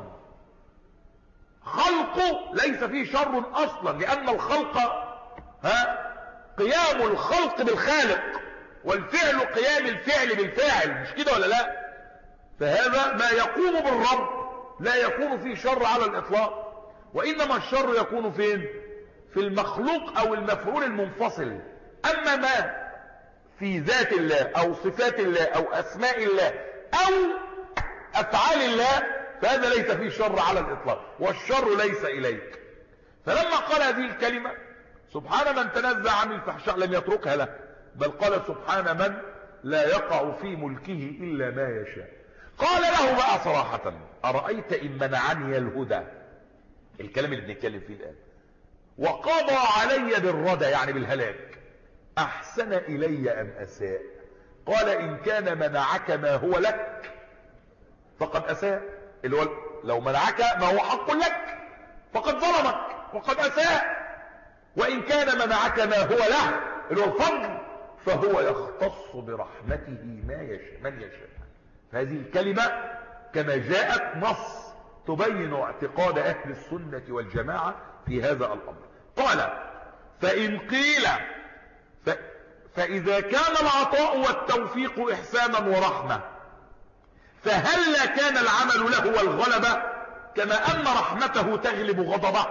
خلقه ليس فيه شر أصلا، لأن الخلق ها قيام الخلق بالخالق، والفعل قيام الفعل بالفاعل، مش كده ولا لا؟ فهذا ما يقوم بالرب لا يكون فيه شر على الإطلاق، وإنما الشر يكون فين؟ في المخلوق أو المفعول المنفصل. أما ما في ذات الله أو صفات الله أو أسماء الله أو أفعال الله فهذا ليس فيه شر على الإطلاق، والشر ليس إليك. فلما قال هذه الكلمة سبحان من تنزه عن الفحشاء لم يتركها له، بل قال سبحان من لا يقع في ملكه إلا ما يشاء. قال له بقى صراحة أرأيت إن منعني الهدى، الكلام اللي بنتكلم فيه الآن، وقضى علي بالردى يعني بالهلاك، أحسن إلي أم أساء؟ قال إن كان منعك ما هو لك فقد أساء، اللي هو لو منعك ما هو حق لك فقد ظلمك وقد أساء، وإن كان منعك ما هو له اللي هو الفضل فهو يختص برحمته ما يشاء من يشاء. هذه الكلمة كما جاءت نص تبين اعتقاد أهل السنة والجماعة في هذا الأمر. قال فإن قيل ف... فإذا كان العطاء والتوفيق إحسانا ورحمة فهل كان العمل له والغلبة كما أن رحمته تغلب غضبه؟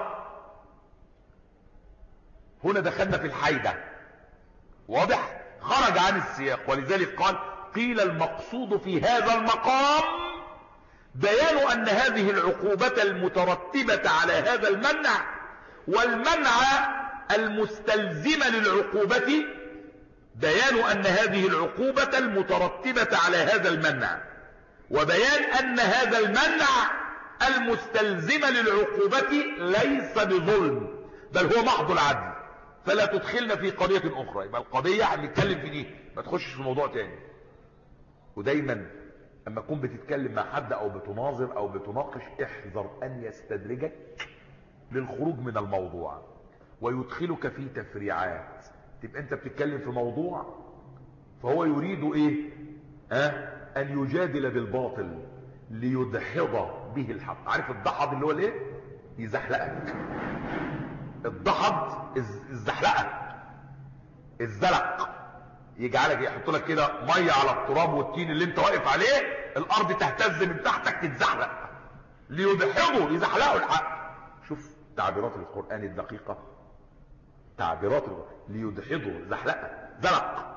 هنا دخلنا في الحيدة، واضح؟ خرج عن السياق. ولذلك قال قيل المقصود في هذا المقام بيان أن هذه العقوبة المترتبة على هذا المنع والمنع المستلزم للعقوبة، بيان أن هذه العقوبة المترتبة على هذا المنع وبيان أن هذا المنع المستلزم للعقوبة ليس بظلم بل هو محض العدل. فلا تدخلنا في قضية أخرى، يبقى القضية هنتكلم في دي، ما تخشش في موضوع تاني. ودايما اما تكون بتتكلم مع حد او بتناظر او بتناقش، احذر ان يستدرجك للخروج من الموضوع ويدخلك في تفريعات. تبقى انت بتتكلم في موضوع فهو يريد ايه؟ ها؟ ان يجادل بالباطل ليدحض به الحق. عارف الدحض اللي هو الايه؟ يزحلقك. الدحض الزحلقه، الزلق، يجعلك يحط لك كده ميه على التراب والطين اللي انت واقف عليه، الارض تهتز من تحتك تتزحلق، ليدحضوا يزحلقوا الحق. شوف تعبيرات القرآن الدقيقة، تعبيرات ليدحضوا زحلقة زلق.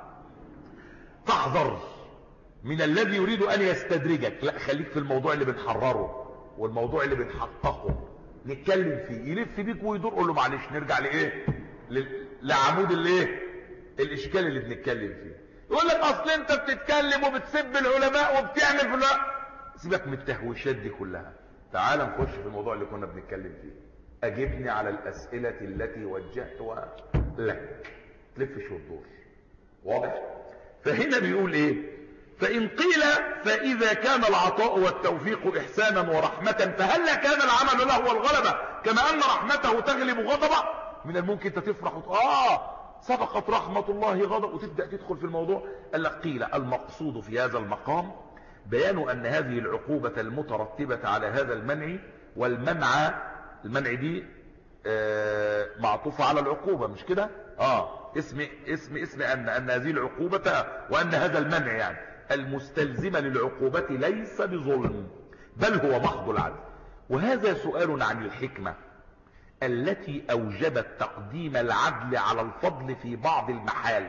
فاحذر من الذي يريد ان يستدرجك، لا خليك في الموضوع اللي بنحرره والموضوع اللي بنحققه نتكلم فيه. يلف بيك ويدور، قول له معلش نرجع لايه؟ لعمود الايه؟ الاشكال اللي بنتكلم فيه. يقول لك اصل انت بتتكلم وبتسب العلماء وبتعمل في الوقت. سيبك من التهويشات دي كلها، تعال نخش في الموضوع اللي كنا بنتكلم فيه. اجبني على الاسئله التي وجهتها لك، تلفش وتدور. واضح؟ فهنا بيقول ايه؟ فان قيل فاذا كان العطاء والتوفيق احسانا ورحمه فهل كان العمل له والغلبه كما ان رحمته تغلب غضبه؟ من الممكن انت تفرح وت... اه سبقت رحمة الله غضب وتبدأ تدخل في الموضوع. قال لك قيل المقصود في هذا المقام بيان أن هذه العقوبة المترتبة على هذا المنع، والمنع المنع دي آه معطوفة على العقوبة مش كده؟ اه اسم اسم اسم أن أن هذه العقوبة وأن هذا المنع يعني المستلزم للعقوبة ليس بظلم بل هو محض العدل. وهذا سؤال عن الحكمة التي أوجبت تقديم العدل على الفضل في بعض المحال،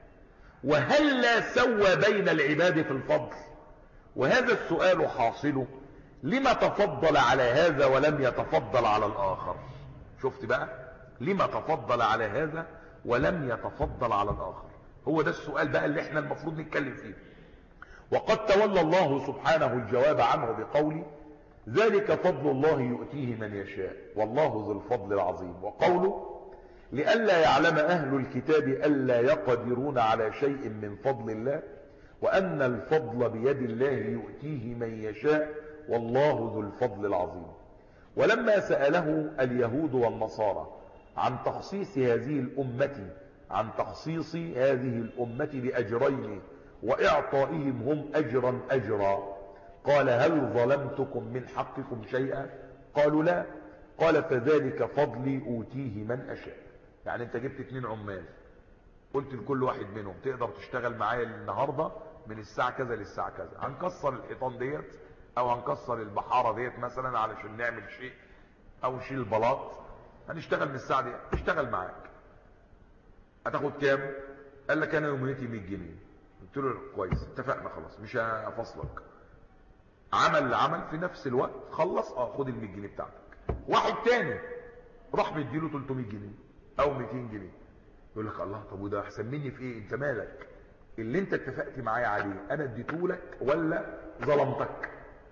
وهل لا سوى بين العباد في الفضل؟ وهذا السؤال حاصل لما تفضل على هذا ولم يتفضل على الآخر. شفت بقى؟ لما تفضل على هذا ولم يتفضل على الآخر؟ هو ده السؤال بقى اللي احنا المفروض نتكلم فيه. وقد تولى الله سبحانه الجواب عنه بقوله ذلك فضل الله يؤتيه من يشاء والله ذو الفضل العظيم. وقوله لئلا يعلم أهل الكتاب ألا يقدرون على شيء من فضل الله وأن الفضل بيد الله يؤتيه من يشاء والله ذو الفضل العظيم. ولما سأله اليهود والنصارى عن تخصيص هذه الأمة عن تخصيص هذه الأمة بأجرين وإعطائهم هم أجرا أجرا قال هل ظلمتكم من حقكم شيئا؟ قالوا لا. قال فذلك فضلي أوتيه من أشاء. يعني انت جبت اتنين عمال، قلت لكل واحد منهم تقدر تشتغل معايا النهاردة من الساعة كذا للساعة كذا، هنكسر الحيطان ديت او هنكسر البحارة ديت مثلا علشان نعمل شيء او نشيل البلاط، هنشتغل من الساعة دي، اشتغل معاك. هتاخد كام؟ قال لك انا يوميتي مية جنيه. قلت له كويس اتفقنا خلاص مش هفصلك. عمل عمل في نفس الوقت خلص، اه خد ال مية جنيه بتاعتك. واحد تاني راح مديله تلتمية جنيه او ميتين جنيه. يقول لك الله طب وده احسن مني في ايه؟ انت مالك؟ اللي انت اتفقت معايا عليه انا اديتهولك ولا ظلمتك؟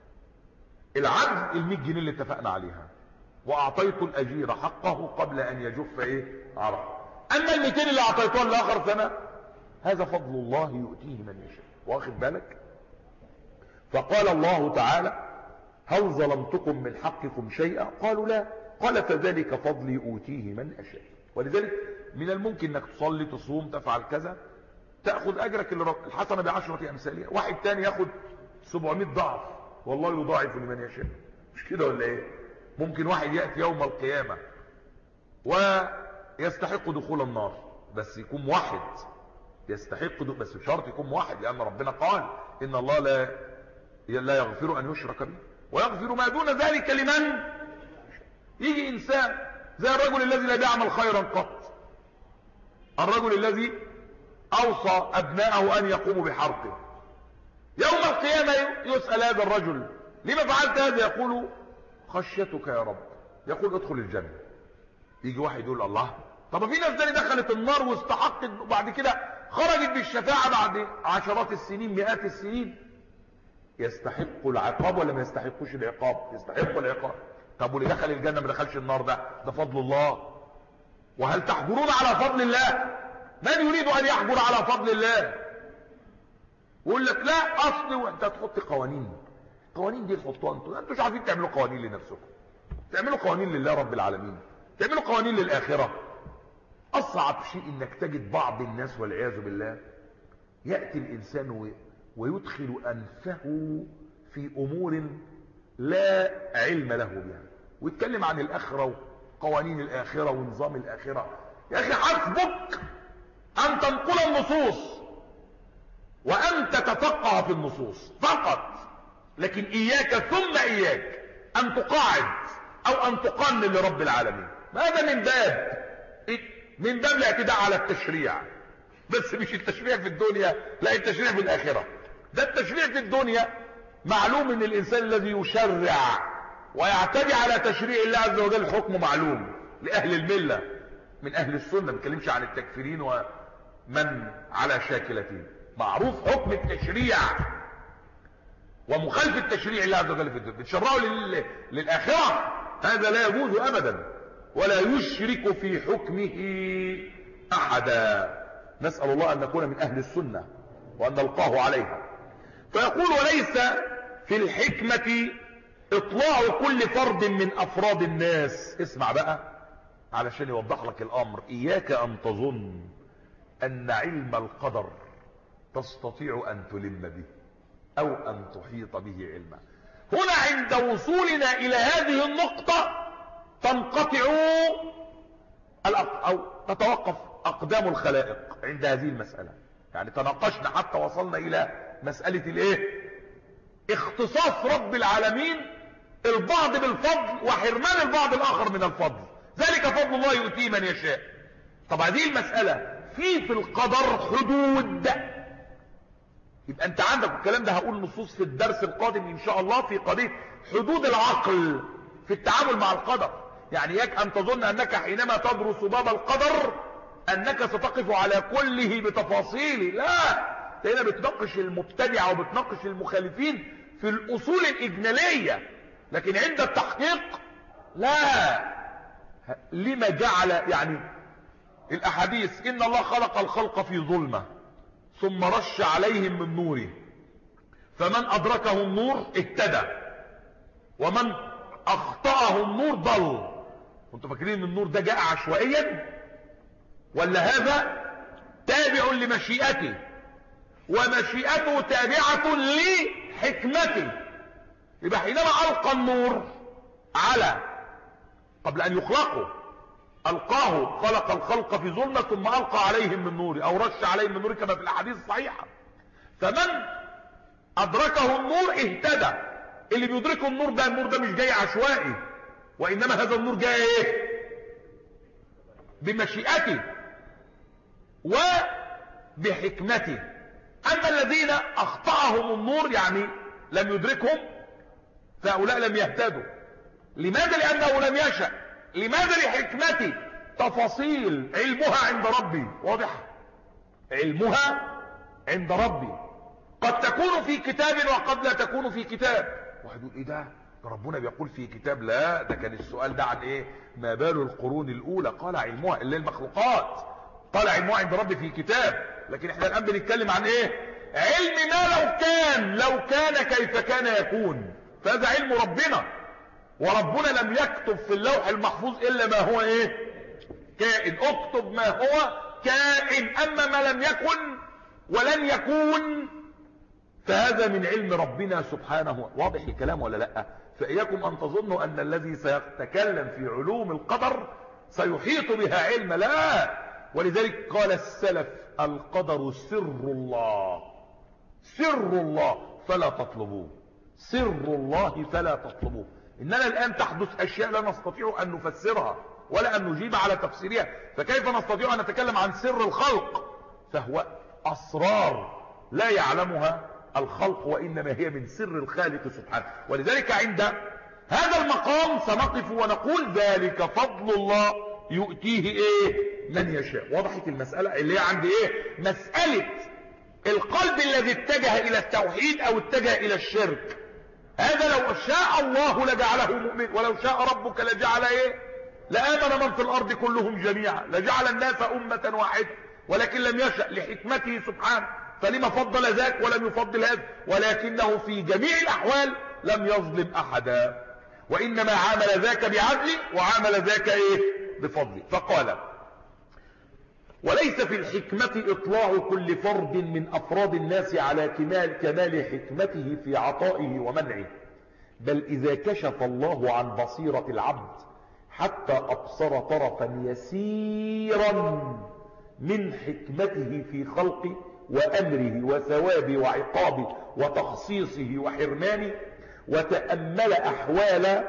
العدل ال مية جنيه اللي اتفقنا عليها، واعطيت الاجير حقه قبل ان يجف ايه عرق. اما ال ميتين اللي اعطيتوها لاخر سنه هذا فضل الله يؤتيه من يشاء. واخد بالك؟ فقال الله تعالى هل ظلمتكم من حقكم شيئا؟ قالوا لا. قال فذلك فضلي أوتيه من أشاء. ولذلك من الممكن انك تصلي تصوم تفعل كذا تأخذ أجرك الحسنة بعشرة أمثالها. واحد تاني يأخذ سبعمائة ضعف والله يضاعف لمن يشاء. مش كده ولا ايه؟ ممكن واحد يأتي يوم القيامة ويستحق دخول النار بس يكون موحد، يستحق بس بشرط يكون موحد، لأن ربنا قال إن الله لا لا يغفر أن يشرك به ويغفر ما دون ذلك لمن. يجي إنسان زي الرجل الذي لا يعمل خيرا قط، الرجل الذي أوصى أبناءه أن يقوموا بحرقه، يوم القيامة يسأل هذا الرجل لما فعلت هذا؟ يقول خشيتك يا رب. يقول ادخل الجنة. يجي واحد يقول الله طب في ناس تاني دخلت النار واستحقت وبعد كده خرجت بالشفاعة بعد عشرات السنين مئات السنين. يستحق العقاب ولا ما يستحقوش العقاب؟ يستحق العقاب. طب واللي دخل الجنة ما دخلش النار ده ده فضل الله. وهل تحجرون على فضل الله؟ من يريد ان يحجر على فضل الله؟ ويقول لك لا اصل وانت تحط قوانين. قوانين دي تحطوها انتوا انتوا مش عارفين تعملوا قوانين لنفسكم. تعملوا قوانين لله رب العالمين، تعملوا قوانين للاخره. اصعب شيء انك تجد بعض الناس والعياذ بالله ياتي الانسان ويدخل انفه في امور لا علم له بها، ويتكلم عن الاخره وقوانين الاخره ونظام الاخره. يا اخي حسبك ان تنقل النصوص وان تتفقه في النصوص فقط، لكن اياك ثم اياك ان تقاعد او ان تقنن لرب العالمين. هذا من باب من باب الاعتداء على التشريع، بس مش التشريع في الدنيا، لا التشريع في الاخره. ده التشريع في الدنيا معلوم ان الانسان الذي يشرع ويعتدي على تشريع الله عز وجل حكمه معلوم لاهل المله من اهل السنه، ما بنتكلمش عن التكفيرين ومن على شاكلته. معروف حكم التشريع ومخالفه تشريع الله عز وجل في الدنيا، بتشرعوا للاخره، هذا لا يجوز ابدا، ولا يشرك في حكمه احدا. نسال الله ان نكون من اهل السنه وان نلقاه عليها. فيقول وليس في الحكمه اطلاع كل فرد من افراد الناس. اسمع بقى علشان يوضح لك الامر. اياك ان تظن ان علم القدر تستطيع ان تلم به او ان تحيط به علما. هنا عند وصولنا الى هذه النقطة تنقطع او تتوقف اقدام الخلائق عند هذه المسألة. يعني تناقشنا حتى وصلنا الى مسألة الايه؟ اختصاص رب العالمين البعض بالفضل وحرمان البعض الاخر من الفضل. ذلك فضل الله يؤتيه من يشاء. طب هذه المسألة في في القدر حدود. يبقى انت عندك الكلام ده هقول نصوص في الدرس القادم ان شاء الله في قضية حدود العقل في التعامل مع القدر. يعني يك ان تظن انك حينما تدرس باب القدر انك ستقف على كله بتفاصيله. لا، هنا بتناقش المبتدعة وبتناقش المخالفين في الاصول الاجمالية، لكن عند التحقيق لا. لما جعل يعني الاحاديث ان الله خلق الخلق في ظلمة ثم رش عليهم من نوره فمن ادركه النور اهتدى ومن اخطأه النور ضل. كنتوا فاكرين ان النور ده جاء عشوائيا ولا هذا تابع لمشيئته ومشيئته تابعة لحكمته؟ يبقى حينما القى النور على قبل ان يخلقوا القاه خلق الخلق في ظلمة ثم القى عليهم من نور او رش عليهم من نور كما في الاحاديث الصحيحة. فمن ادركه النور اهتدى. اللي بيدركه النور ده النور ده مش جاي عشوائي، وانما هذا النور جاي ايه؟ بمشيئته وبحكمته. اما الذين اخطأهم النور يعني لم يدركهم فهؤلاء لم يهتدوا. لماذا؟ لانه لم يشأ. لماذا؟ لحكمته. تفاصيل علمها عند ربي واضح، علمها عند ربي قد تكون في كتاب وقد لا تكون في كتاب. واحد يقول ايه ده؟ ربنا بيقول في كتاب. لا، ده كان السؤال ده عن ايه؟ ما بال القرون الاولى؟ قال علمها اللي المخلوقات، قال علمها عند ربي في كتاب. لكن احنا الان بنتكلم عن ايه؟ علم ما لو كان، لو كان كيف كان يكون. فهذا علم ربنا، وربنا لم يكتب في اللوح المحفوظ الا ما هو ايه؟ كائن. اكتب ما هو كائن. اما ما لم يكن ولن يكون فهذا من علم ربنا سبحانه. واضح الكلام ولا لا؟ فإياكم ان تظنوا ان الذي سيتكلم في علوم القدر سيحيط بها علم. لا. ولذلك قال السلف القدر سر الله، سر الله فلا تطلبوه، سر الله فلا تطلبوه. اننا الان تحدث اشياء لا نستطيع ان نفسرها ولا ان نجيب على تفسيرها، فكيف نستطيع ان نتكلم عن سر الخلق؟ فهو اسرار لا يعلمها الخلق، وانما هي من سر الخالق سبحانه. ولذلك عند هذا المقام سنقف ونقول ذلك فضل الله يؤتيه ايه؟ من يشاء. وضحت المسألة اللي هي عند ايه؟ مسألة القلب الذي اتجه الى التوحيد او اتجه الى الشرك، هذا لو شاء الله لجعله مؤمن، ولو شاء ربك لجعل ايه؟ لآمن من في الارض كلهم جميعا، لجعل الناس امة واحدة، ولكن لم يشأ لحكمته سبحانه، فلما فضل ذاك ولم يفضل هذا؟ ولكنه في جميع الاحوال لم يظلم احدا، وانما عامل ذاك بعدله وعامل ذاك ايه؟ بفضله. فقال: وليس في الحكمة اطلاع كل فرد من افراد الناس على كمال كمال حكمته في عطائه ومنعه، بل اذا كشف الله عن بصيرة العبد حتى ابصر طرفا يسيرا من حكمته في خلقه وامره وثوابه وعقابه وتخصيصه وحرمانه، وتأمل احوال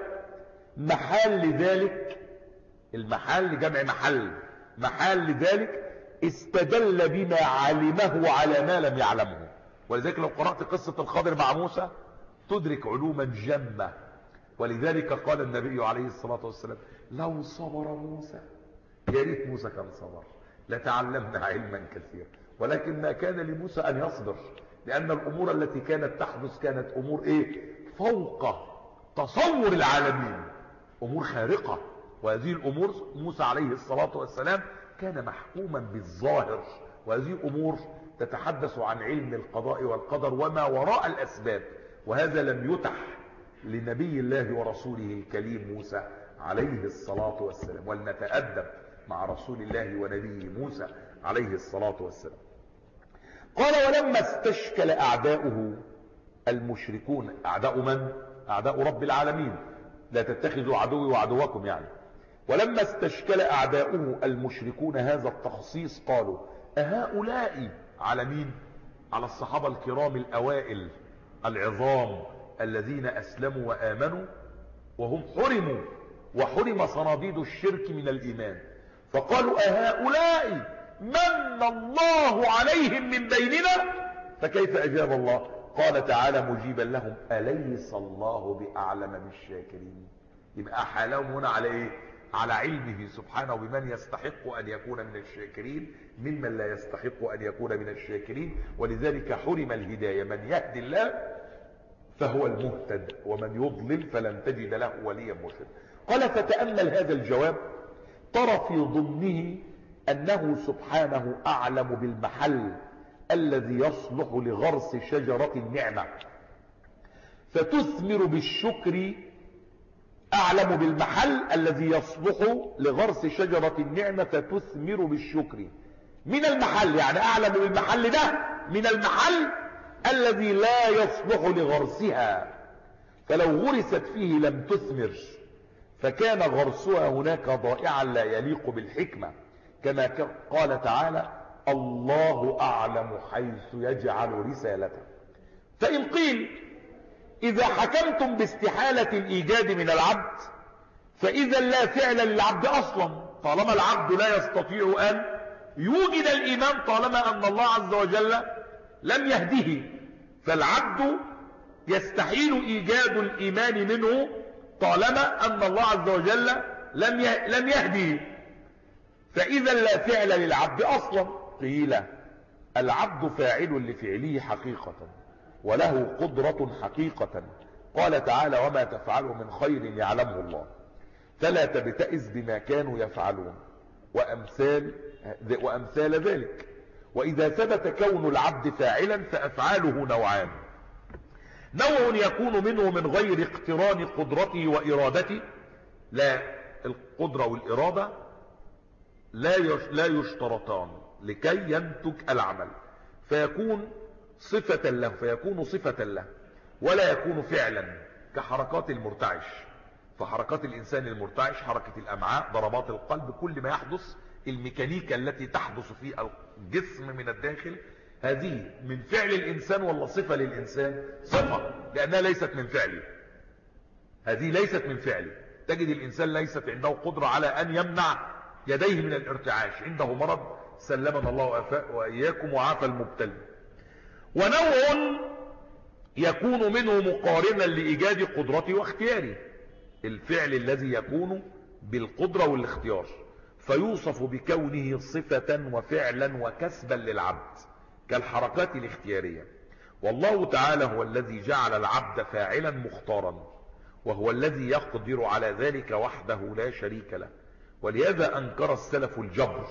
محال ذلك، المحال جمع محل، محال ذلك، استدل بما علمه على ما لم يعلمه. ولذلك لو قرأت قصة الخضر مع موسى تدرك علوما جمة. ولذلك قال النبي عليه الصلاة والسلام: لو صبر موسى، يا ريت موسى كان صبر، لتعلمنا علما كثيرا. ولكن ما كان لموسى ان يصبر، لان الامور التي كانت تحدث كانت امور ايه؟ فوق تصور العالمين، امور خارقة. وهذه الامور موسى عليه الصلاة والسلام كان محكوما بالظاهر، وهذه امور تتحدث عن علم القضاء والقدر وما وراء الاسباب، وهذا لم يتح لنبي الله ورسوله الكليم موسى عليه الصلاة والسلام. ولنتأدب مع رسول الله ونبيه موسى عليه الصلاة والسلام. قال: ولما استشكل أعداؤه المشركون، أعداء من؟ أعداء رب العالمين، لا تتخذوا عدوي وعدوكم يعني. ولما استشكل أعداؤه المشركون هذا التخصيص قالوا: أهؤلاء على مين؟ على الصحابة الكرام الأوائل العظام الذين أسلموا وآمنوا، وهم حرموا وحرم صناديد الشرك من الإيمان، فقالوا: أهؤلاء من الله عليهم من بيننا؟ فكيف أجاب الله؟ قال تعالى مجيبا لهم: أليس الله بأعلم بالشاكرين؟ يبقى أحالهم هنا على إيه؟ على علمه سبحانه بمن يستحق أن يكون من الشاكرين ممن لا يستحق أن يكون من الشاكرين. ولذلك حرم الهداية، من يهدي الله فهو المهتد، ومن يضلل فلن تجد له وليا مرشدا. قال: فتأمل هذا الجواب، ترى في ضمنه أنه سبحانه أعلم بالمحل الذي يصلح لغرس شجرة النعمة فتثمر بالشكر، أعلم بالمحل الذي يصلح لغرس شجرة النعمة فتثمر بالشكر. من المحل يعني أعلم بالمحل ده، من المحل الذي لا يصلح لغرسها، فلو غرست فيه لم تثمر، فكان غرسها هناك ضائعا لا يليق بالحكمة، كما قال تعالى: الله أعلم حيث يجعل رسالته. فإن قيل: إذا حكمتم باستحالة الإيجاد من العبد، فإذا لا فعل للعبد أصلا، طالما العبد لا يستطيع أن يوجد الإيمان طالما أن الله عز وجل لم يهده، فالعبد يستحيل إيجاد الإيمان منه طالما أن الله عز وجل لم لم يهده، فإذا لا فعل للعبد أصلا. قيل: العبد فاعل لفعله حقيقة، وله قدرة حقيقة. قال تعالى: وما تفعلوا من خير يعلمه الله، فلا تبتئس بما كانوا يفعلون، وأمثال, وأمثال ذلك. وإذا ثبت كون العبد فاعلا فأفعاله نوعان: نوع يكون منه من غير اقتران قدرته وإرادته، لا، القدرة والإرادة لا يشترطان لكي ينتج العمل، فيكون صفة له فيكون صفة له ولا يكون فعلا، كحركات المرتعش. فحركات الإنسان المرتعش، حركة الأمعاء، ضربات القلب، كل ما يحدث، الميكانيكا التي تحدث في الجسم من الداخل، هذه من فعل الإنسان ولا صفة للإنسان؟ صفة، لأنها ليست من فعله. هذه ليست من فعله. تجد الإنسان ليست عنده قدرة على أن يمنع يديه من الارتعاش، عنده مرض، سلمنا الله وإياكم وعافى المبتلى. ونوع يكون منه مقارنا لإيجاد قدرته واختياره، الفعل الذي يكون بالقدرة والاختيار، فيوصف بكونه صفة وفعلا وكسبا للعبد، كالحركات الاختيارية. والله تعالى هو الذي جعل العبد فاعلا مختارا، وهو الذي يقدر على ذلك وحده لا شريك له. ولهذا أنكر السلف الجبر.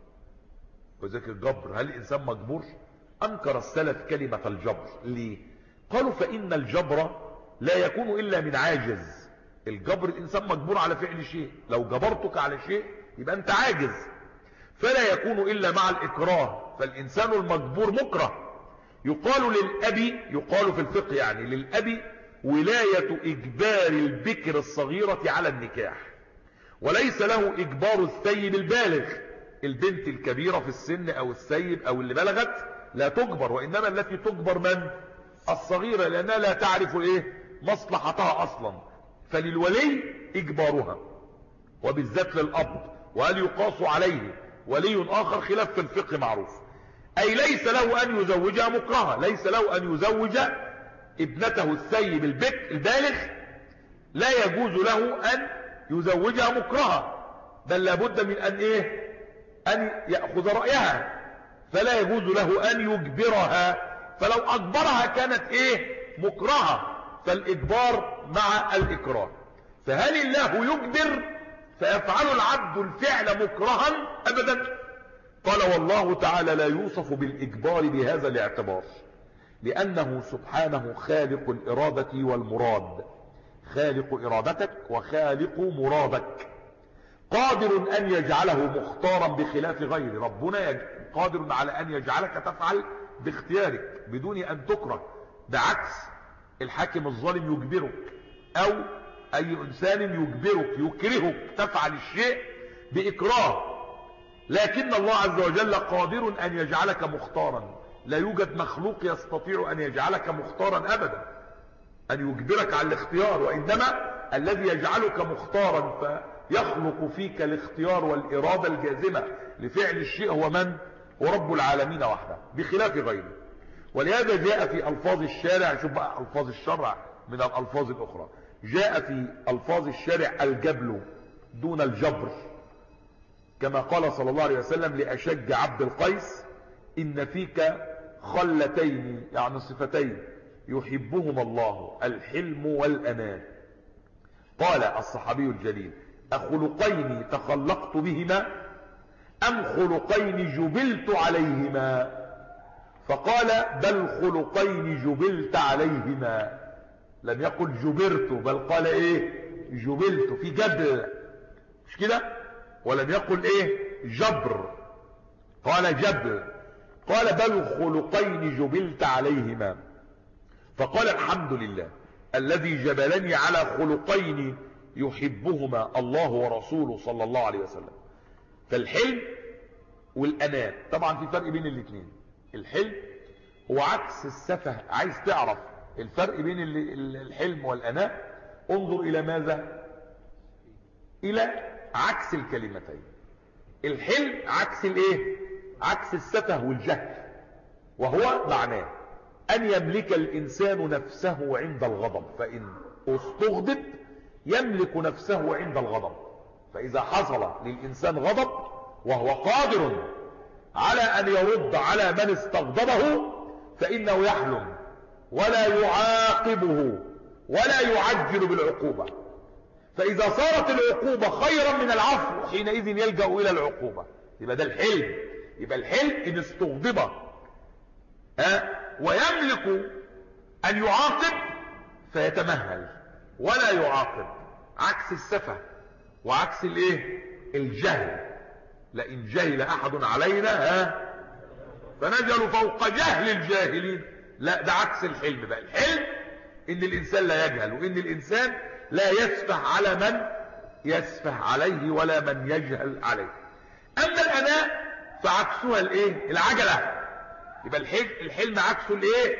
وذلك الجبر، هل الإنسان مجبور؟ أنكر السلف كلمة الجبر. ليه؟ قالوا فإن الجبر لا يكون إلا من عاجز. الجبر الإنسان مجبور على فعل شيء، لو جبرتك على شيء يبقى أنت عاجز، فلا يكون إلا مع الإكراه، فالإنسان المجبور مكره. يقال للأب، يقال في الفقه يعني للأب ولاية إجبار البكر الصغيرة على النكاح، وليس له إجبار الثيب البالغ. البنت الكبيرة في السن أو الثيب أو اللي بلغت لا تجبر، وإنما التي تجبر من؟ الصغيرة، لأنها لا تعرف إيه مصلحتها أصلا، فللولي إجبارها، وبالذات للأب. وهل يقاس عليه ولي آخر؟ خلاف في الفقه معروف. أي ليس له أن يزوجها مكرها، ليس له أن يزوج ابنته الثيب البكر البالغ، لا يجوز له أن يزوجها مكرها، بل لابد من أن إيه أن يأخذ رأيها، فلا يجوز له أن يجبرها، فلو أجبرها كانت إيه مكرها، فالإجبار مع الإكراه. فهل الله يجبر فيفعل العبد الفعل مكرها؟ أبدا. قال والله تعالى لا يوصف بالإجبار بهذا الاعتبار، لأنه سبحانه خالق الإرادة والمراد، خالق إرادتك وخالق مرادك، قادر أن يجعله مختارا بخلاف غيره. ربنا قادر على أن يجعلك تفعل باختيارك بدون أن تكره، بعكس الحاكم الظالم يجبرك، أو أي إنسان يجبرك يكرهك تفعل الشيء بإكراه. لكن الله عز وجل قادر أن يجعلك مختارا، لا يوجد مخلوق يستطيع أن يجعلك مختارا أبدا، أن يجبرك على الاختيار، وإنما الذي يجعلك مختارا فيخلق فيك الاختيار والإرادة الجازمة لفعل الشيء هو من؟ هو رب العالمين وحده بخلاف غيره. ولهذا جاء في ألفاظ الشارع، شوف بقى ألفاظ الشرع من الألفاظ الأخرى، جاء في ألفاظ الشارع الجبل دون الجبر، كما قال صلى الله عليه وسلم لأشج عبد القيس: إن فيك خلتين، يعني صفتين يحبهما الله، الحلم والأناة. قال الصحابي الجليل: أخلقين تخلقت بهما أم خلقين جبلت عليهما؟ فقال: بل خلقين جبلت عليهما. لم يقل جبرت، بل قال ايه جبلت، في جبل، مش كده؟ ولم يقل ايه جبر، قال جبل. قال: بل خلقين جبلت عليهما. فقال: الحمد لله الذي جبلني على خلقين يحبهما الله ورسوله صلى الله عليه وسلم. فالحلم والأناة طبعا في فرق بين الاثنين. الحلم هو عكس السفه. عايز تعرف الفرق بين الحلم والأناة؟ انظر إلى ماذا؟ إلى عكس الكلمتين. الحلم عكس الايه؟ عكس السفه والجهل، وهو معناه أن يملك الإنسان نفسه عند الغضب، فإن استغضب يملك نفسه عند الغضب. فإذا حصل للإنسان غضب وهو قادر على أن يرد على من استغضبه، فإنه يحلم ولا يعاقبه ولا يعجل بالعقوبة. فإذا صارت العقوبة خيرا من العفو حينئذ يلجأ إلى العقوبة. يبقى ده الحلم. يبقى الحلم إن استغضب أه؟ ويملك أن يعاقب فيتمهل ولا يعاقب، عكس السفه وعكس الايه الجهل. لئن جهل أحد علينا ها فنجل فوق جهل الجاهلين. لا، ده عكس الحلم. بقى الحلم ان الانسان لا يجهل، وان الانسان لا يسفه على من يسفه عليه ولا من يجهل عليه. اما الاناء فعكسها الايه العجله. يبقى الحلم الحلم عكسه الايه؟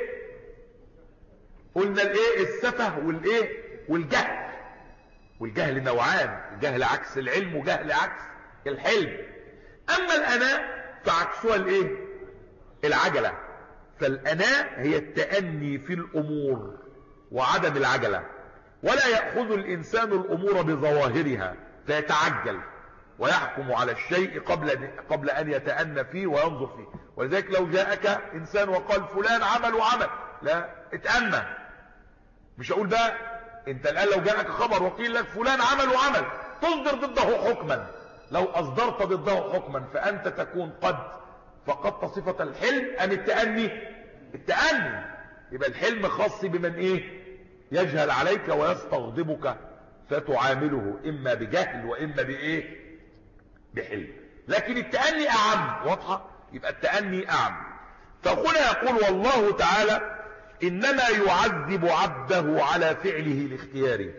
قلنا الايه السفه والايه والجهل. والجهل نوعان، جهل عكس العلم وجهل عكس الحلم. اما الاناء فعكسها الايه العجله. فالاناء هي التأني في الامور وعدم العجله، ولا يأخذ الانسان الامور بظواهرها فيتعجل ويحكم على الشيء قبل قبل ان يتأنى فيه وينظر فيه. ولذلك لو جاءك انسان وقال فلان عمل وعمل، لا اتأنى. مش اقول بقى انت الان لو جاءك خبر وقيل لك فلان عمل وعمل تصدر ضده حكما، لو اصدرت ضده حكما فانت تكون قد فقدت صفة الحلم ام التأني؟ التأني. يبقى الحلم خاص بمن ايه؟ يجهل عليك ويستغضبك فتعامله اما بجهل واما بايه؟ بحلم. لكن التأني اعم. واضحة؟ يبقى التأني اعم. فهنا يقول والله تعالى انما يعذب عبده على فعله الاختياري،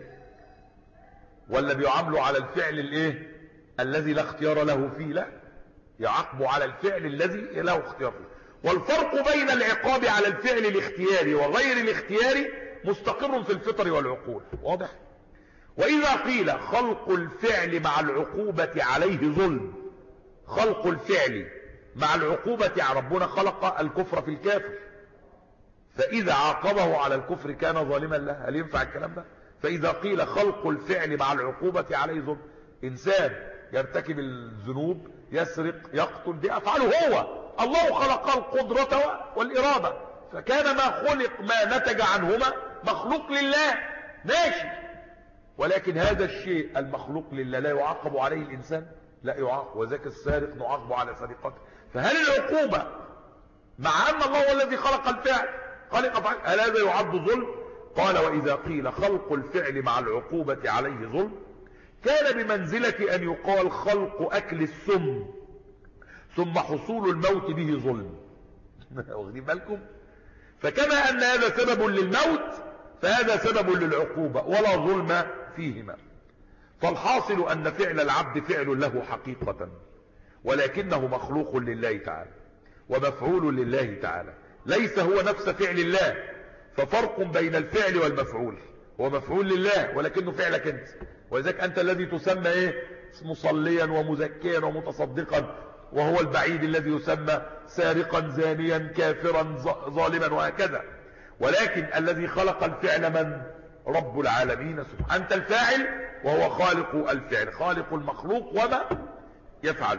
ولا بيعامله على الفعل الايه الذي لا اختيار له فيه؟ لا، يعاقبه على الفعل الذي له اختيار فيه. والفرق بين العقاب على الفعل الاختياري وغير الاختياري مستقر في الفطر والعقول. واضح؟ واذا قيل خلق الفعل مع العقوبة عليه ظلم، خلق الفعل مع العقوبة، ربنا خلق الكفر في الكافر، فاذا عاقبه على الكفر كان ظالما له. هل ينفع الكلام ده؟ فاذا قيل خلق الفعل مع العقوبة عليه ظلم، انسان يرتكب الذنوب، يسرق، يقتل، دي افعاله هو، الله خلق القدرة والارادة، فكان ما خلق ما نتج عنهما مخلوق لله ماشي. ولكن هذا الشيء المخلوق لله لا يعاقب عليه الانسان؟ لا يعاقب. وذاك السارق نعاقب على سرقته. فهل العقوبة مع ان الله هو الذي خلق الفعل خلق فعل، هل هذا يعد ظلم؟ قال واذا قيل خلق الفعل مع العقوبة عليه ظلم كان بمنزلة ان يقال خلق اكل السم ثم حصول الموت به ظلم. واخدين بالكم؟ فكما ان هذا سبب للموت فهذا سبب للعقوبة ولا ظلم فيهما. فالحاصل ان فعل العبد فعل له حقيقة، ولكنه مخلوق لله تعالى ومفعول لله تعالى، ليس هو نفس فعل الله. ففرق بين الفعل والمفعول. هو مفعول لله ولكنه فعلك انت، ولذلك انت الذي تسمى ايه؟ مصليا ومزكيا ومتصدقا، وهو البعيد الذي يسمى سارقا زانيا كافرا ظالما وهكذا. ولكن الذي خلق الفعل من؟ رب العالمين سبحانه. انت الفاعل وهو خالق الفعل، خالق المخلوق وما يفعله.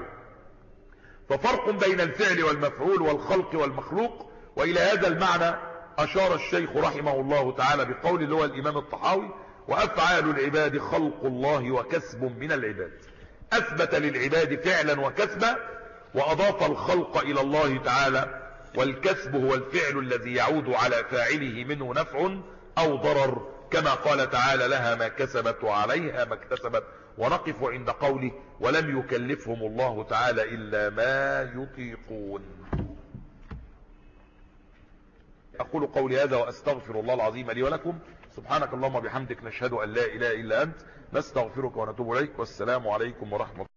ففرق بين الفعل والمفعول والخلق والمخلوق. والى هذا المعنى اشار الشيخ رحمه الله تعالى بقول اللي هو الامام الطحاوي: وافعال العباد خلق الله وكسب من العباد. اثبت للعباد فعلا وكسبا واضاف الخلق الى الله تعالى. والكسب هو الفعل الذي يعود على فاعله منه نفع او ضرر، كما قال تعالى: لها ما كسبت وعليها ما اكتسبت. ونقف عند قوله: ولم يكلفهم الله تعالى الا ما يطيقون. اقول قولي هذا واستغفر الله العظيم لي ولكم. سبحانك اللهم وبحمدك، نشهد ان لا اله الا انت، نستغفرك ونتوب اليك، والسلام عليكم ورحمة الله.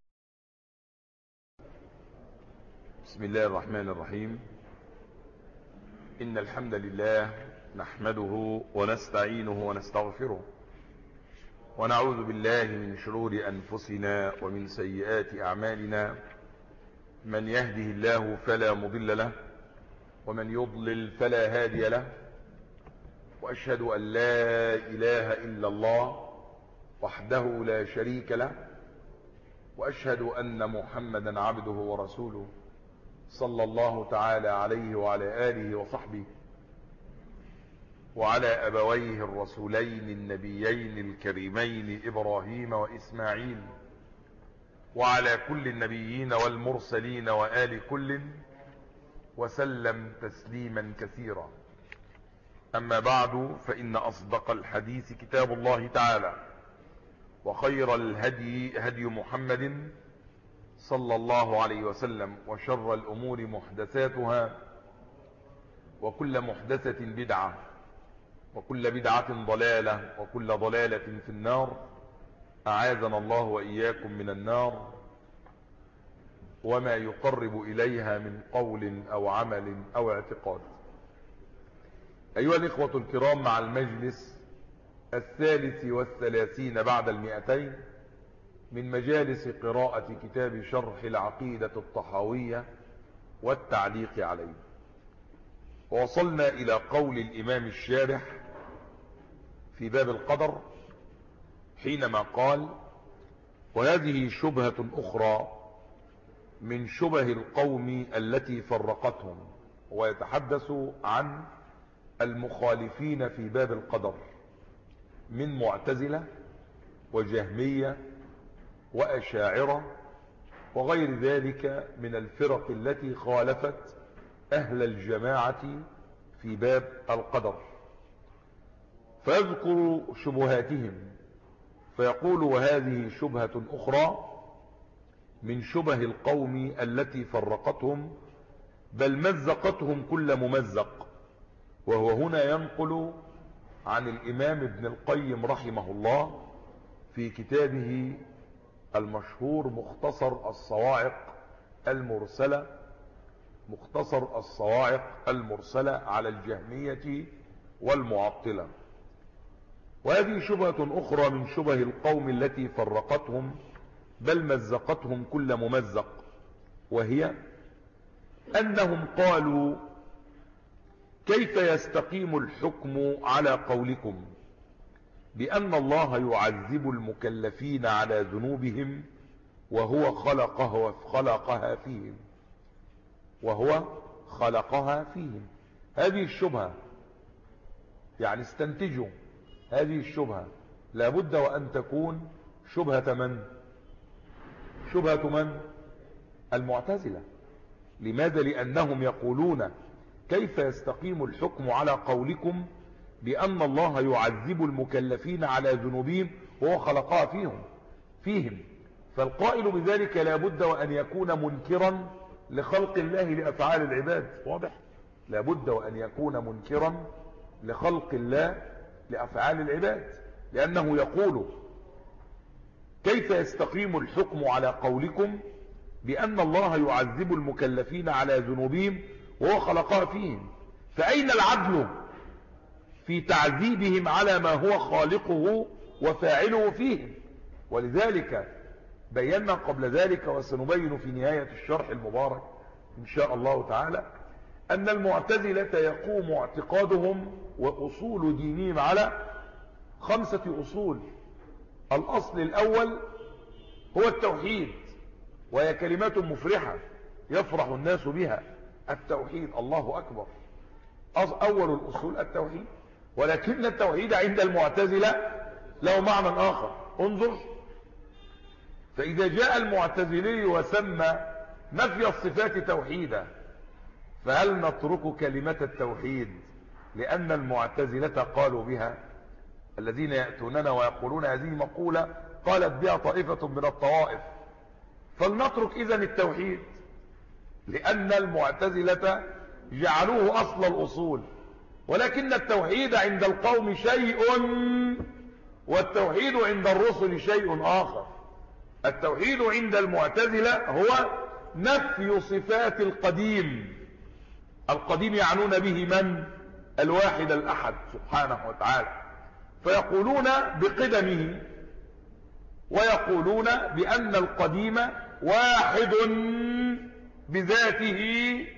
بسم الله الرحمن الرحيم. ان الحمد لله نحمده ونستعينه ونستغفره، ونعوذ بالله من شرور انفسنا ومن سيئات اعمالنا. من يهده الله فلا مضل له، ومن يضلل فلا هادي له. واشهد ان لا اله الا الله وحده لا شريك له، واشهد ان محمدا عبده ورسوله صلى الله تعالى عليه وعلى اله وصحبه وعلى ابويه الرسولين النبيين الكريمين ابراهيم واسماعيل، وعلى كل النبيين والمرسلين وآل كل، وسلم تسليما كثيرا. اما بعد، فان اصدق الحديث كتاب الله تعالى، وخير الهدي هدي محمد صلى الله عليه وسلم، وشر الامور محدثاتها، وكل محدثة بدعة، وكل بدعة ضلالة، وكل ضلالة في النار. اعاذنا الله واياكم من النار وما يقرب اليها من قول او عمل او اعتقاد. ايها الاخوة الكرام، مع المجلس الثالث والثلاثين بعد المئتين من مجالس قراءة كتاب شرح العقيدة الطحاوية والتعليق عليه، ووصلنا الى قول الامام الشارح في باب القدر حينما قال: وهذه شبهة أخرى من شبه القوم التي فرقتهم، ويتحدث عن المخالفين في باب القدر من معتزلة وجهمية وأشاعرة وغير ذلك من الفرق التي خالفت أهل الجماعة في باب القدر، فيذكر شبهاتهم فيقول: وهذه شبهة أخرى من شبه القوم التي فرقتهم بل مزقتهم كل ممزق. وهو هنا ينقل عن الإمام ابن القيم رحمه الله في كتابه المشهور مختصر الصواعق المرسلة مختصر الصواعق المرسلة على الجهمية والمعطلة. وهذه شبهة أخرى من شبه القوم التي فرقتهم بل مزقتهم كل ممزق، وهي أنهم قالوا: كيف يستقيم الحكم على قولكم بأن الله يعذب المكلفين على ذنوبهم وهو خلقه خلقها فيهم وهو خلقها فيهم هذه الشبهة، يعني استنتجوا هذه الشبهة لابد وأن تكون شبهة من؟ شبهة من؟ المعتزلة. لماذا؟ لأنهم يقولون: كيف يستقيم الحكم على قولكم بأن الله يعذب المكلفين على ذنوبهم وهو خلقها فيهم فيهم فالقائل بذلك لابد وأن يكون منكرا لخلق الله لأفعال العباد. واضح؟ لابد وأن يكون منكرا لخلق الله لأفعال العباد، لأنه يقول: كيف يستقيم الحكم على قولكم بأن الله يعذب المكلفين على ذنوبهم وهو خلقها فيهم، فأين العدل في تعذيبهم على ما هو خالقه وفاعله فيهم؟ ولذلك بينا قبل ذلك وسنبين في نهاية الشرح المبارك إن شاء الله تعالى أن المعتزلة يقوم اعتقادهم وأصول دينهم على خمسة أصول. الأصل الأول هو التوحيد، وهي كلمات مفرحة يفرح الناس بها. التوحيد، الله أكبر، أول الأصول التوحيد. ولكن التوحيد عند المعتزلة له معنى آخر. انظر، فإذا جاء المعتزلي وسمى نفي الصفات توحيدا، فهل نترك كلمة التوحيد لأن المعتزلة قالوا بها؟ الذين يأتوننا ويقولون هذه مقولة قالت بها طائفة من الطوائف، فلنترك إذن التوحيد، لأن المعتزلة جعلوه أصل الأصول. ولكن التوحيد عند القوم شيء والتوحيد عند الرسل شيء آخر. التوحيد عند المعتزلة هو نفي صفات القديم. القديم يعنون به من؟ الواحد الأحد سبحانه وتعالى، فيقولون بقدمه، ويقولون بأن القديم واحد بذاته،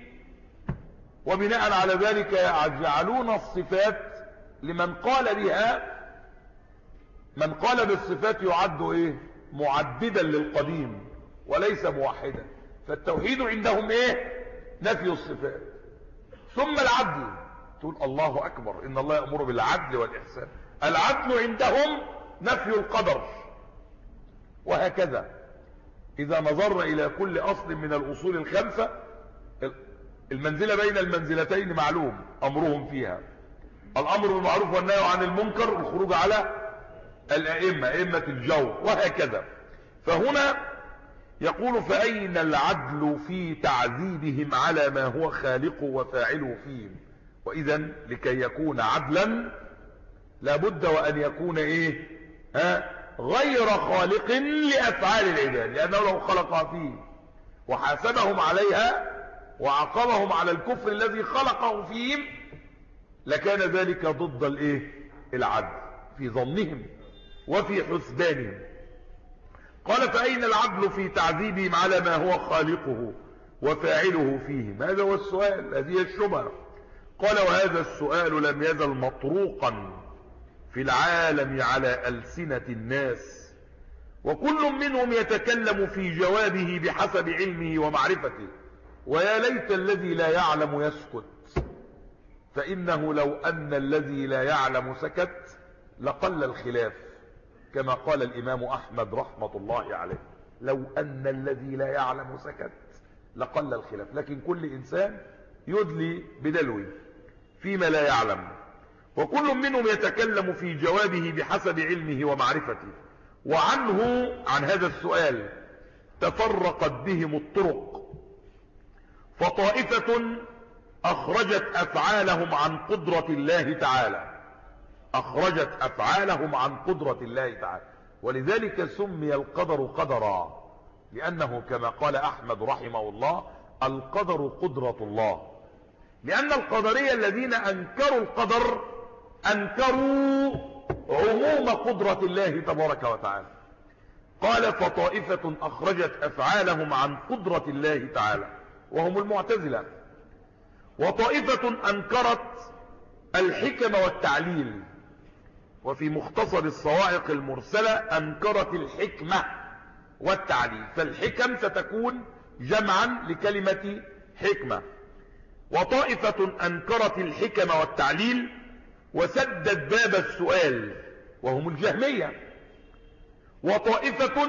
وبناء على ذلك يجعلون الصفات لمن قال بها، من قال بالصفات يعد ايه؟ معددا للقديم وليس موحدا. فالتوحيد عندهم ايه؟ نفي الصفات. ثم العدل، تقول الله أكبر، إن الله يأمر بالعدل والإحسان. العدل عندهم نفي القدر. وهكذا إذا نظرنا إلى كل أصل من الأصول الخمسة، المنزلة بين المنزلتين معلوم أمرهم فيها: الأمر بالمعروف والنهي عن المنكر، الخروج على الأئمة أئمة الجور، وهكذا. فهنا يقول: فأين العدل في تعذيبهم على ما هو خالقه وفاعله فيهم؟ وإذا لكي يكون عدلا لابد وأن يكون إيه؟ ها؟ غير خالق لأفعال العباد، لأنه لو خلقها فيه وحاسبهم عليها وعاقبهم على الكفر الذي خلقه فيهم لكان ذلك ضد الايه؟ العدل في ظنهم وفي حسبانهم. قال: فأين العدل في تعذيبهم على ما هو خالقه وفاعله فيهم؟ هذا هو السؤال، هذه الشبهة. قال: وهذا السؤال لم يزل مطروقا في العالم على ألسنة الناس، وكل منهم يتكلم في جوابه بحسب علمه ومعرفته، ويا ليت الذي لا يعلم يسكت، فإنه لو أن الذي لا يعلم سكت لقل الخلاف، كما قال الإمام أحمد رحمة الله عليه: لو أن الذي لا يعلم سكت لقل الخلاف. لكن كل إنسان يدلي بدلوي فيما لا يعلم. وكل منهم يتكلم في جوابه بحسب علمه ومعرفته، وعنه عن هذا السؤال تفرقت بهم الطرق، فطائفة أخرجت أفعالهم عن قدرة الله تعالى أخرجت أفعالهم عن قدرة الله تعالى ولذلك سمي القدر قدرا، لأنه كما قال أحمد رحمه الله: القدر قدرة الله. لأن القدرية الذين أنكروا القدر أنكروا عموم قدرة الله تبارك وتعالى. قال: فطائفة أخرجت أفعالهم عن قدرة الله تعالى، وهم المعتزلة. وطائفة أنكرت الحكم والتعليل، وفي مختصر الصواعق المرسلة أنكرت الحكمة والتعليل، فالحكم ستكون جمعا لكلمة حكمة. وطائفة أنكرت الحكم والتعليل وسدت باب السؤال، وهم الجهمية. وطائفة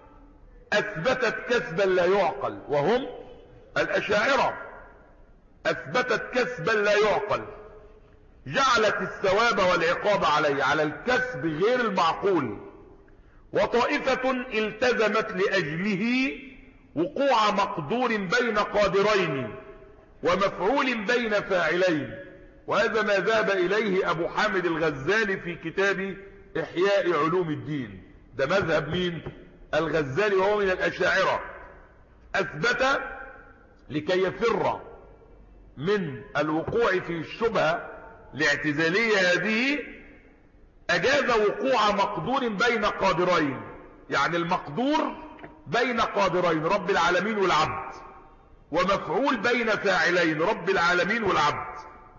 أثبتت كسبا لا يعقل، وهم الأشاعرة، أثبتت كسبا لا يعقل، جعلت الثواب والعقاب عليه على الكسب غير المعقول. وطائفة التزمت لأجله وقوع مقدور بين قادرين ومفعول بين فاعلين، وهذا ما ذهب إليه أبو حامد الغزالي في كتاب إحياء علوم الدين. ده مذهب مين؟ الغزالي، وهو من الأشاعرة. أثبت لكي يفر من الوقوع في الشبهة الاعتزالية هذه، أجاز وقوع مقدور بين قادرين، يعني المقدور بين قادرين رب العالمين والعبد، ومفعول بين فاعلين رب العالمين والعبد.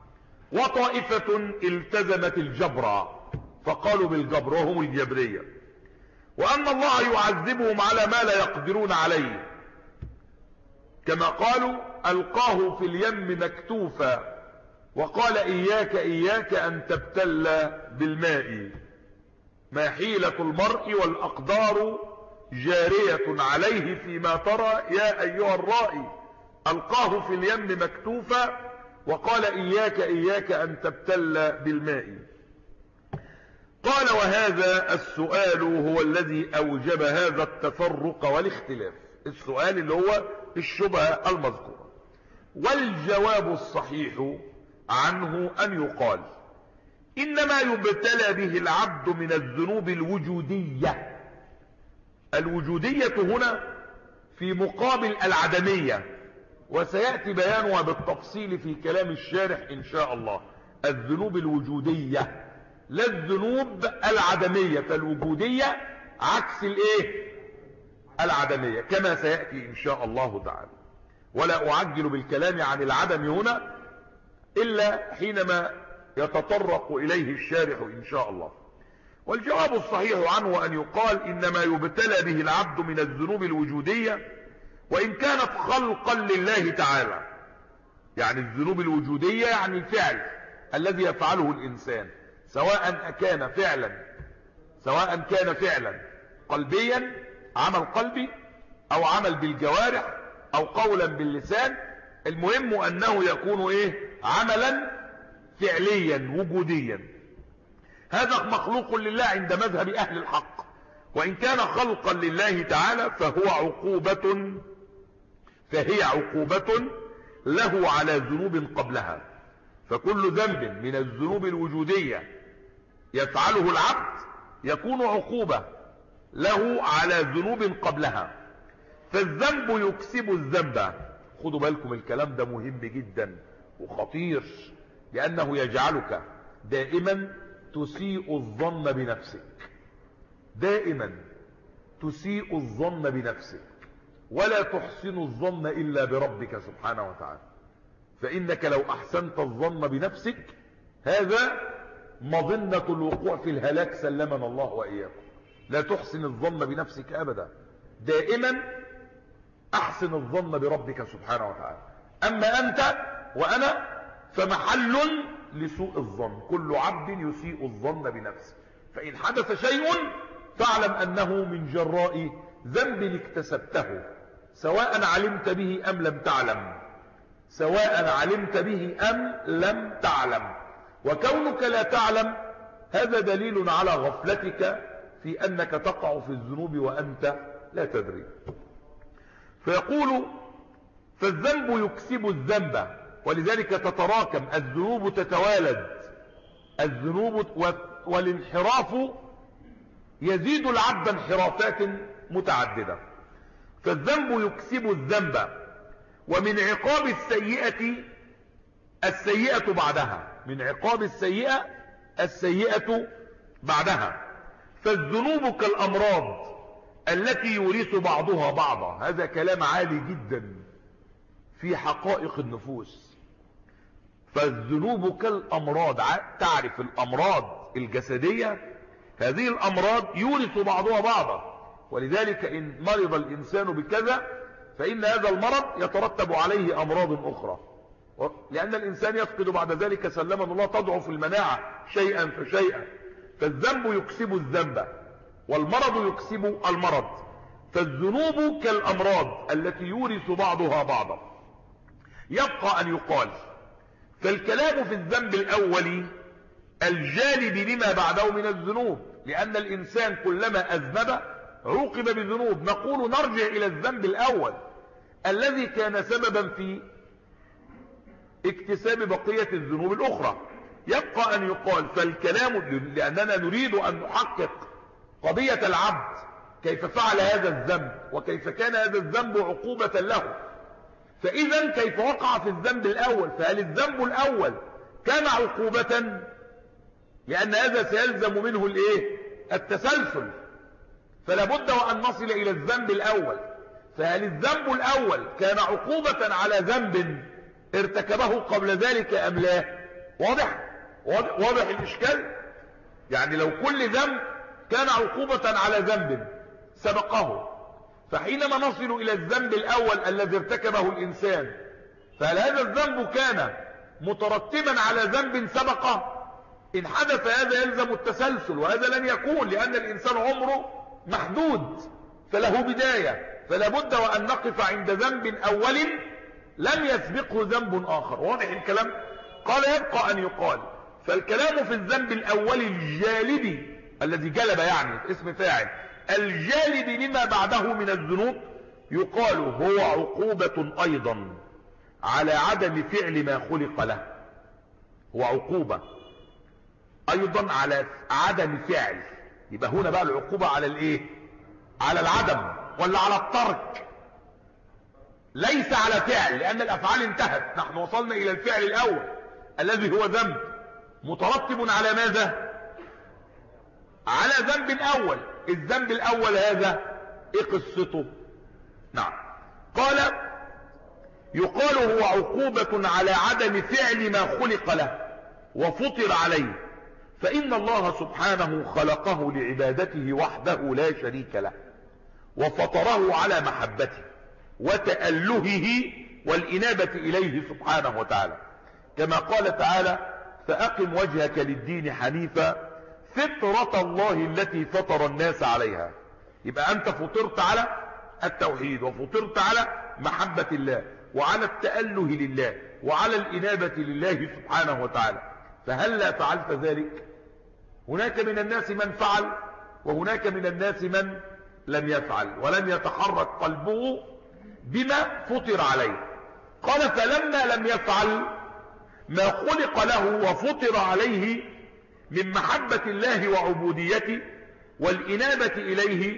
وطائفة التزمت الجبر فقالوا بالجبر، وهم الجبرية، وأن الله يعذبهم على ما لا يقدرون عليه، كما قالوا: ألقاه في اليم مكتوفا وقال: إياك إياك أن تبتل بالماء، ما حيلة المرء والأقدار جارية عليه فيما ترى يا أيها الرائي. ألقاه في اليم مكتوفا وقال: إياك إياك أن تبتل بالماء. قال: وهذا السؤال هو الذي أوجب هذا التفرق والاختلاف، السؤال اللي هو الشبهة المذكورة. والجواب الصحيح عنه أن يقال: إنما يبتلى به العبد من الذنوب الوجودية. الوجودية هنا في مقابل العدمية، وسيأتي بيانها بالتفصيل في كلام الشارح إن شاء الله. الذنوب الوجودية لا الذنوب العدمية، فالوجودية عكس الايه؟ العدمية، كما سيأتي إن شاء الله تعالى. ولا أعجل بالكلام عن العدم هنا إلا حينما يتطرق إليه الشارح إن شاء الله. والجواب الصحيح عنه أن يقال: إنما يبتلى به العبد من الذنوب الوجودية، وإن كانت خلقا لله تعالى. يعني الذنوب الوجودية يعني الفعل الذي يفعله الإنسان، سواء كان فعلا سواء كان فعلا قلبيا، عمل قلبي، أو عمل بالجوارح، أو قولا باللسان. المهم أنه يكون إيه؟ عملا فعليا وجوديا. هذا مخلوق لله عند مذهب أهل الحق، وإن كان خلقا لله تعالى فهو عقوبة فهي عقوبة له على ذنوب قبلها. فكل ذنب من الذنوب الوجودية يفعله العبد يكون عقوبة له على ذنوب قبلها، فالذنب يكسب الذنب. خدوا بالكم، الكلام ده مهم جدا وخطير، لأنه يجعلك دائما تسيء الظن بنفسك، دائما تسيء الظن بنفسك، ولا تحسن الظن إلا بربك سبحانه وتعالى. فإنك لو أحسنت الظن بنفسك هذا مظنة الوقوع في الهلاك، سلمنا الله وإياكم. لا تحسن الظن بنفسك أبدا، دائما أحسن الظن بربك سبحانه وتعالى. أما أنت وأنا فمحل لسوء الظن، كل عبد يسيء الظن بنفسه، فإن حدث شيء فاعلم أنه من جراء ذنب اكتسبته، سواء علمت به أم لم تعلم، سواء علمت به أم لم تعلم. وكونك لا تعلم هذا دليل على غفلتك في أنك تقع في الذنوب وأنت لا تدري. فيقول فالذنب يكسب الذنب، ولذلك تتراكم الذنوب، تتوالد الذنوب، والانحراف يزيد العبد انحرافات متعددة. فالذنب يكسب الذنب، ومن عقاب السيئة السيئة بعدها، من عقاب السيئة السيئة بعدها. فالذنوب كالأمراض التي يورث بعضها بعضا، هذا كلام عالي جدا في حقائق النفوس. فالذنوب كالأمراض، تعرف الأمراض الجسدية، هذه الأمراض يورث بعضها بعضا، ولذلك إن مرض الإنسان بكذا فإن هذا المرض يترتب عليه أمراض أخرى، لأن الإنسان يفقد بعد ذلك سلمنا الله تضعف المناعة شيئا فشيئا. فالذنب يكسب الذنب، والمرض يكسب المرض. فالذنوب كالأمراض التي يورث بعضها بعضا. يبقى أن يقال فالكلام في الذنب الأول الجالب لما بعده من الذنوب، لأن الإنسان كلما أذنب عوقب بذنوب. نقول نرجع إلى الذنب الأول الذي كان سببا في اكتساب بقية الذنوب الأخرى. يبقى أن يقال فالكلام، لأننا نريد أن نحقق قضية العبد كيف فعل هذا الذنب وكيف كان هذا الذنب عقوبة له. فإذا كيف وقع في الذنب الأول؟ فهل الذنب الأول كان عقوبة؟ لأن هذا سيلزم منه الايه؟ التسلسل. فلا بد وأن نصل إلى الذنب الأول. فهل الذنب الأول كان عقوبة على ذنب ارتكبه قبل ذلك أم لا؟ واضح؟ واضح الإشكال؟ يعني لو كل ذنب كان عقوبة على ذنب سبقه، فحينما نصل إلى الذنب الأول الذي ارتكبه الإنسان، فهل هذا الذنب كان مترتبا على ذنب سبقه؟ إن حدث هذا يلزم التسلسل، وهذا لن يكون، لأن الإنسان عمره محدود فله بداية. فلا بد وأن نقف عند ذنب أول لم يسبقه ذنب آخر. واضح الكلام؟ قال يبقى أن يقال فالكلام في الذنب الأول الجالب، الذي جلب يعني اسم فاعل، الجالب لما بعده من الذنوب، يقال هو عقوبة أيضا على عدم فعل ما خلق له. هو عقوبة أيضا على عدم فعل. يبقى هنا بقى العقوبة على الايه؟ على العدم ولا على الترك؟ ليس على فعل، لأن الأفعال انتهت. نحن وصلنا إلى الفعل الأول الذي هو ذنب مترتب على ماذا؟ على ذنب أول. الذنب الأول هذا ايه قصته؟ نعم، قال يقال هو عقوبة على عدم فعل ما خلق له وفطر عليه، فإن الله سبحانه خلقه لعبادته وحده لا شريك له، وفطره على محبته وتألهه والإنابة إليه سبحانه وتعالى، كما قال تعالى فأقم وجهك للدين حنيفا فطرة الله التي فطر الناس عليها. يبقى أنت فطرت على التوحيد، وفطرت على محبة الله، وعلى التأله لله، وعلى الإنابة لله سبحانه وتعالى. فهل لا فعلت ذلك؟ هناك من الناس من فعل، وهناك من الناس من لم يفعل ولم يتحرك قلبه بما فطر عليه. قال فلما لم يفعل ما خلق له وفطر عليه من محبة الله وعبوديته والإنابة إليه،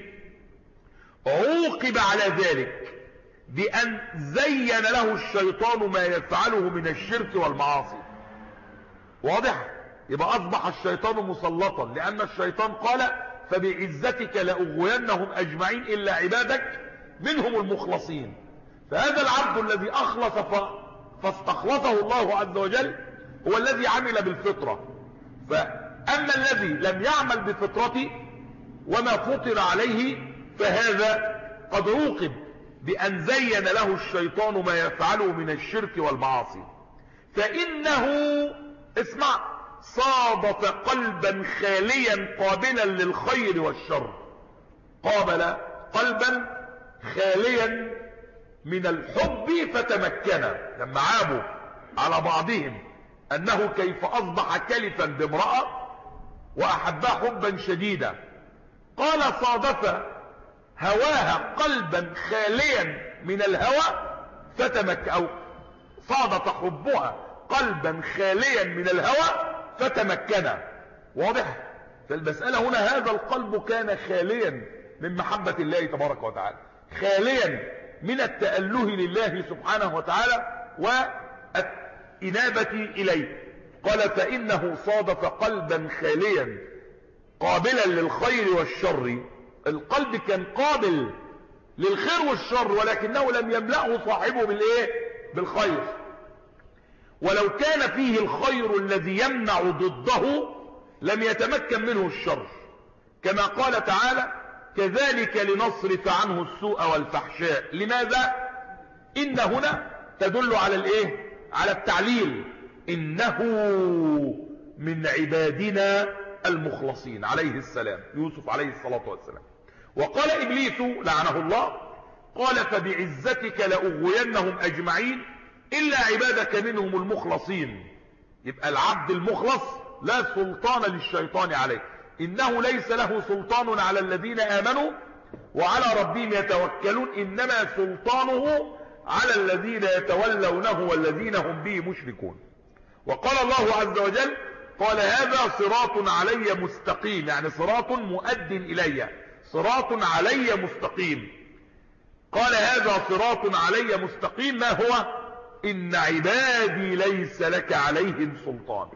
عوقب على ذلك بأن زين له الشيطان ما يفعله من الشرك والمعاصي. واضح؟ يبقى أصبح الشيطان مسلطا، لأن الشيطان قال فبعزتك لأغوينهم أجمعين إلا عبادك منهم المخلصين. فهذا العبد الذي أخلص فاستخلصه الله عز وجل هو الذي عمل بالفطرة. فأما الذي لم يعمل بفطرته وما فطر عليه فهذا قد عوقب بأن زين له الشيطان ما يفعله من الشرك والمعاصي. فإنه اسمع صادف قلبا خاليا قابلا للخير والشر. قابل قلبا خاليا من الحب فتمكن. لما عابوا على بعضهم أنه كيف أصبح كلفا بامرأة وأحبها حبا شديدا، قال صادف هواها قلبا خاليا من الهوى فتمكن، أو صادف حبها قلبا خاليا من الهوى فتمكن. واضح؟ فالمسألة هنا هذا القلب كان خاليا من محبة الله تبارك وتعالى، خاليا من التأله لله سبحانه وتعالى والإنابة إليه. قال فإنه صادف قلبا خاليا قابلا للخير والشر. القلب كان قابل للخير والشر ولكنه لم يملأه صاحبه بالإيه؟ بالخير. ولو كان فيه الخير الذي يمنع ضده لم يتمكن منه الشر، كما قال تعالى كذلك لنصرف عنه السوء والفحشاء. لماذا؟ إن هنا تدل على الإيه؟ على التعليل. إنه من عبادنا المخلصين عليه السلام، يوسف عليه الصلاة والسلام. وقال إبليس لعنه الله قال فبعزتك لأغوينهم أجمعين إلا عبادك منهم المخلصين. يبقى العبد المخلص لا سلطان للشيطان عليه، إنه ليس له سلطان على الذين آمنوا وعلى ربهم يتوكلون، إنما سلطانه على الذين يتولونه والذين هم به مشركون. وقال الله عز وجل قال هذا صراط علي مستقيم، يعني صراط مؤد إلي، صراط علي مستقيم. قال هذا صراط علي مستقيم ما هو؟ إن عبادي ليس لك عليهم سلطان.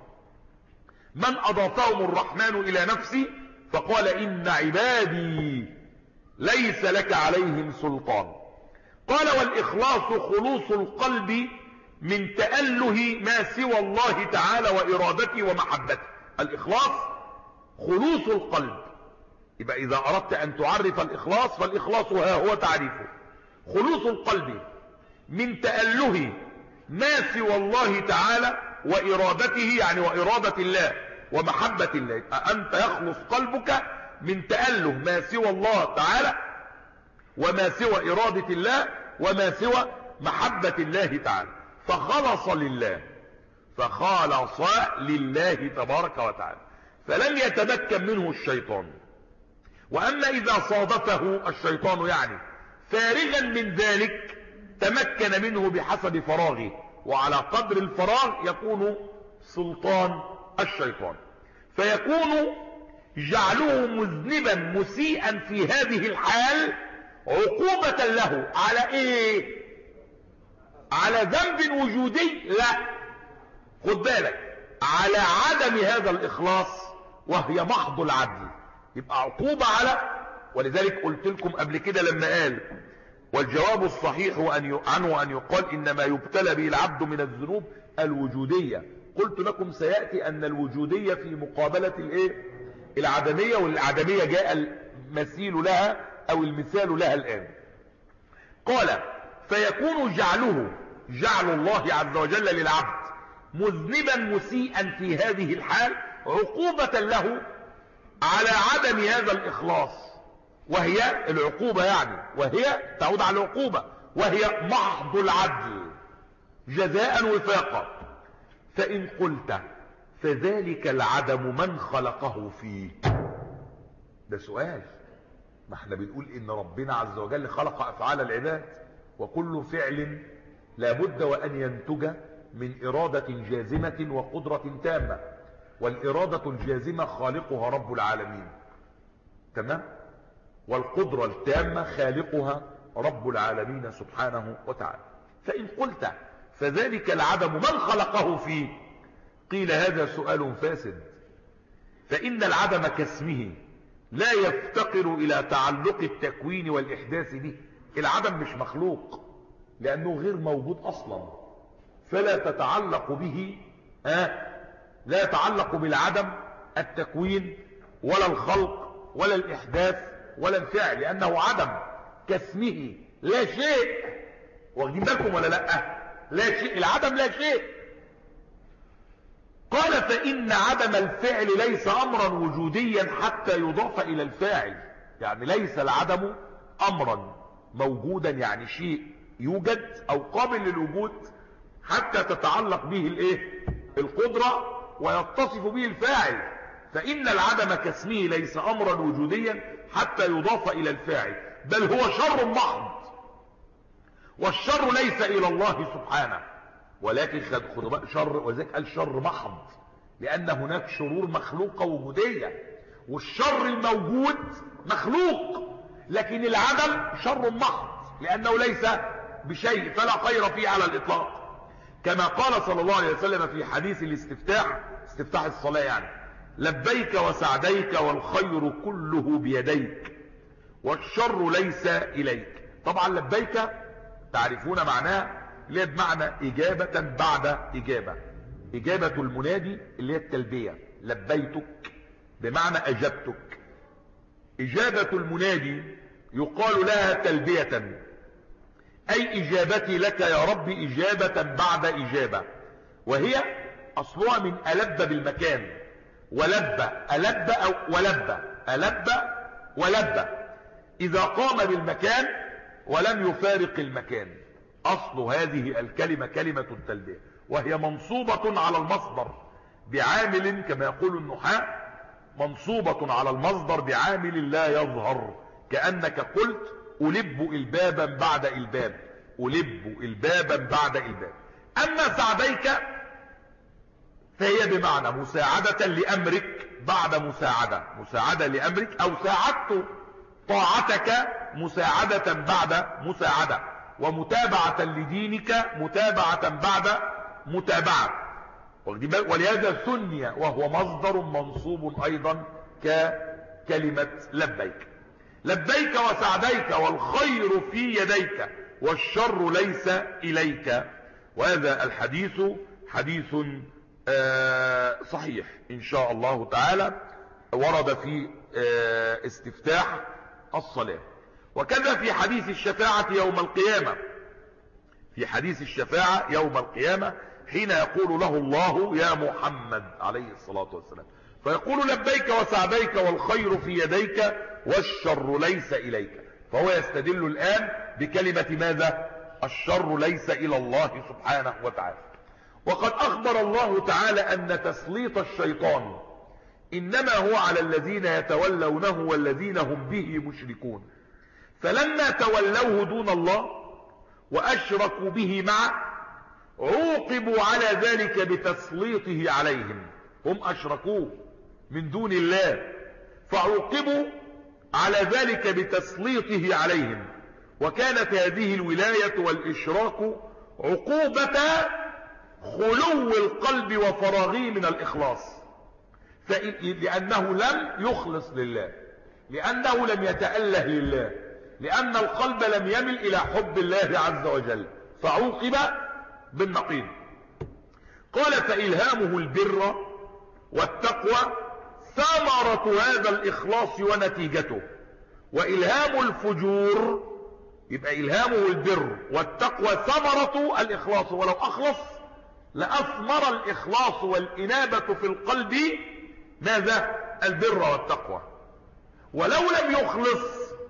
من أضافهم الرحمن إلى نفسه فقال إن عبادي ليس لك عليهم سلطان. قال والإخلاص خلوص القلب من تأله ما سوى الله تعالى وإرادته ومحبته. الإخلاص خلوص القلب. يبقى إذا أردت أن تعرف الإخلاص فالإخلاص ها هو تعريفه: خلوص القلب من تأله ما سوى الله تعالى وإرادته، يعني وإرادة الله ومحبة الله. يبقى أنت يخلص قلبك من تأله ما سوى الله تعالى وما سوى إرادة الله وما سوى محبة الله تعالى، فخلص لله، فخالص لله تبارك وتعالى، فلم يتمكن منه الشيطان. وأما إذا صادفه الشيطان يعني فارغا من ذلك تمكن منه بحسب فراغه، وعلى قدر الفراغ يكون سلطان الشيطان، فيكون جعله مذنبا مسيئا في هذه الحال عقوبة له على ايه؟ على ذنب وجودي؟ لا، خد بالك، على عدم هذا الإخلاص وهي محض العدل. يبقى عقوبة على، ولذلك قلت لكم قبل كده لما قال والجواب الصحيح عنه أن يقال إنما يبتلى به العبد من الذنوب الوجودية. قلت لكم سيأتي أن الوجودية في مقابلة الايه؟ العدمية، والعدمية جاء المثيل لها أو المثال لها الآن. قال فيكون جعله، جعل الله عز وجل للعبد مذنبا مسيئا في هذه الحال عقوبة له على عدم هذا الإخلاص، وهي العقوبة يعني، وهي تعود على العقوبة وهي محض العدل جزاء وفاقا. فإن قلت فذلك العدم من خلقه فيه؟ ده سؤال. ما احنا بنقول إن ربنا عز وجل خلق أفعال العباد، وكل فعل لابد وأن ينتج من إرادة جازمة وقدرة تامة، والإرادة الجازمة خالقها رب العالمين، تمام؟ والقدرة التامة خالقها رب العالمين سبحانه وتعالى. فإن قلت فذلك العدم من خلقه فيه؟ قيل هذا سؤال فاسد، فإن العدم كاسمه لا يفتقر إلى تعلق التكوين والإحداث به. العدم مش مخلوق لأنه غير موجود أصلا، فلا تتعلق به آه لا يتعلق بالعدم التكوين ولا الخلق ولا الإحداث ولا الفعل، لأنه عدم كاسمه لا شيء. واخدين بالكم ولا لا؟ لا شيء، العدم لا شيء. قال فإن عدم الفعل ليس أمرا وجوديا حتى يضاف إلى الفاعل. يعني ليس العدم أمرا موجودا، يعني شيء يوجد أو قابل للوجود حتى تتعلق به الايه القدرة ويتصف به الفاعل. فإن العدم كاسمه ليس أمرا وجوديا حتى يضاف إلى الفاعل، بل هو شر محض، والشر ليس إلى الله سبحانه، ولكن خد بقى شر، وذلك قال شر محض، لأن هناك شرور مخلوقة وجودية، والشر الموجود مخلوق، لكن العدم شر محض لأنه ليس بشيء، فلا خير فيه على الإطلاق. كما قال صلى الله عليه وسلم في حديث الاستفتاح، استفتاح الصلاة يعني: لبيك وسعديك والخير كله بيديك والشر ليس إليك. طبعا لبيك تعرفون معناها، اللي هي بمعنى إجابة بعد إجابة، إجابة المنادي اللي هي التلبية، لبيتك بمعنى أجبتك. إجابة المنادي يقال لها تلبية، أي إجابتي لك يا رب إجابة بعد إجابة، وهي أصلها من ألب بالمكان، ولب ألب أو ولب ألب ولب، إذا قام بالمكان ولم يفارق المكان. أصل هذه الكلمة كلمة التلبية، وهي منصوبة على المصدر بعامل، كما يقول النحاة، منصوبة على المصدر بعامل لا يظهر، كأنك قلت ألب البابا بعد الباب، ألب البابا بعد الباب. أما سعديك فهي بمعنى مساعدة لأمرك بعد مساعدة، مساعدة لأمرك، أو ساعدت طاعتك مساعدة بعد مساعدة، ومتابعة لدينك متابعة بعد متابعة. ولهذا سني وهو مصدر منصوب أيضا ككلمة لبيك. لبيك وسعديك والخير في يديك والشر ليس إليك. وهذا الحديث حديث صحيح إن شاء الله تعالى، ورد في استفتاح الصلاة. وكذا في حديث الشفاعة يوم القيامة، في حديث الشفاعة يوم القيامة حين يقول له الله يا محمد عليه الصلاة والسلام، فيقول لبيك وسعديك والخير في يديك والشر ليس إليك. فهو يستدل الآن بكلمة ماذا؟ الشر ليس إلى الله سبحانه وتعالى. وقد أخبر الله تعالى أن تسليط الشيطان إنما هو على الذين يتولونه والذين هم به مشركون، فلما تولوه دون الله وأشركوا به معه عوقبوا على ذلك بتسليطه عليهم. هم أشركوه من دون الله فعوقبوا على ذلك بتسليطه عليهم، وكانت هذه الولاية والإشراك عقوبة خلو القلب وفراغه من الإخلاص، لأنه لم يخلص لله، لأنه لم يتأله لله، لأن القلب لم يمل إلى حب الله عز وجل، فعوقب بالنقيض. قال فإلهامه البر والتقوى ثمرة هذا الإخلاص ونتيجته، وإلهام الفجور يبقى إلهامه البر والتقوى ثمرة الإخلاص، ولو أخلص لأثمر الإخلاص والإنابة في القلب ماذا؟ البر والتقوى. ولو لم يخلص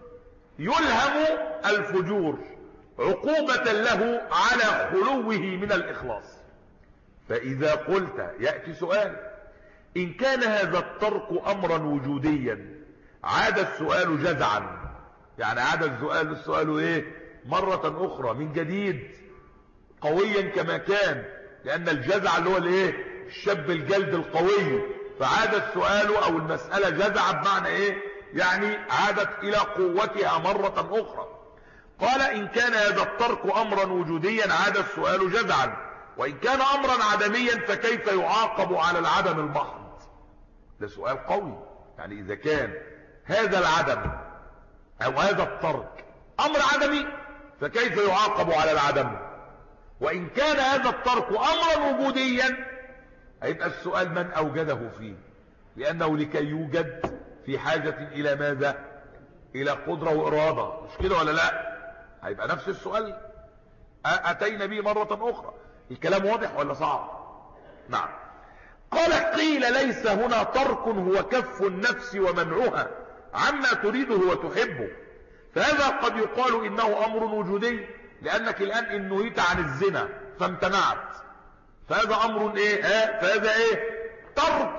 يلهم الفجور عقوبة له على خلوه من الإخلاص. فإذا قلت، يأتي سؤال، إن كان هذا الترك أمرا وجوديا عاد السؤال جزعا، يعني عاد السؤال السؤال ايه مرة أخرى من جديد قويا كما كان، لأن الجزع اللي هو الايه الشاب الجلد القوي، فعاد السؤال أو المسألة جزع بمعنى ايه يعني عادت إلى قوتها مرة أخرى. قال إن كان هذا الترك أمرا وجوديا عاد السؤال جزعا، وإن كان أمرا عدميا فكيف يعاقب على العدم المحض؟ ده سؤال قوي. يعني إذا كان هذا العدم أو هذا الترك أمر عدمي فكيف يعاقب على العدم؟ وإن كان هذا الترك أمرا وجوديا هيبقى السؤال من أوجده فيه، لأنه لكي يوجد في حاجة إلى ماذا؟ إلى قدرة وإرادة، مش كده ولا لا؟ هيبقى نفس السؤال أتينا به مرة أخرى. الكلام واضح ولا صعب؟ نعم. قال قيل ليس هنا ترك هو كف النفس ومنعها عما تريده وتحبه، فهذا قد يقال إنه أمر وجودي، لأنك الآن إن نهيت عن الزنا فامتنعت، فهذا أمر إيه؟ آه فهذا إيه؟ ترك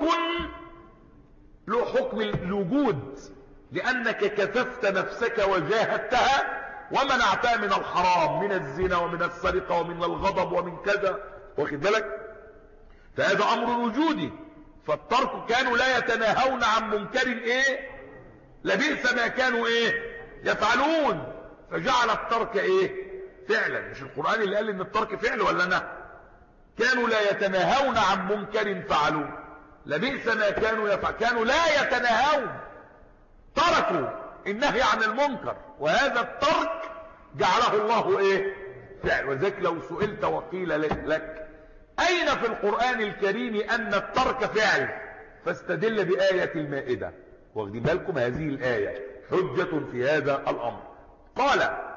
له حكم الوجود، لأنك كففت نفسك وجاهدتها ومنعتها من الحرام، من الزنا ومن السرقة ومن الغضب ومن كذا، واخد بالك؟ فهذا أمر وجودي. فالترك كانوا لا يتناهون عن منكر إيه؟ لبئس ما كانوا إيه؟ يفعلون، فجعل الترك إيه؟ فعلا. مش القرآن اللي قال إن الترك فعل ولا أنا؟ كانوا لا يتناهون عن منكر فعلوه، لبئس ما كانوا يفعل. كانوا لا يتناهون، تركوا النهي عن المنكر، وهذا الترك جعله الله ايه؟ فعل. وذلك لو سئلت وقيل لك اين في القرآن الكريم ان الترك فعل، فاستدل بآية المائدة. واخدين بالكم هذه الآية حجة في هذا الامر. قال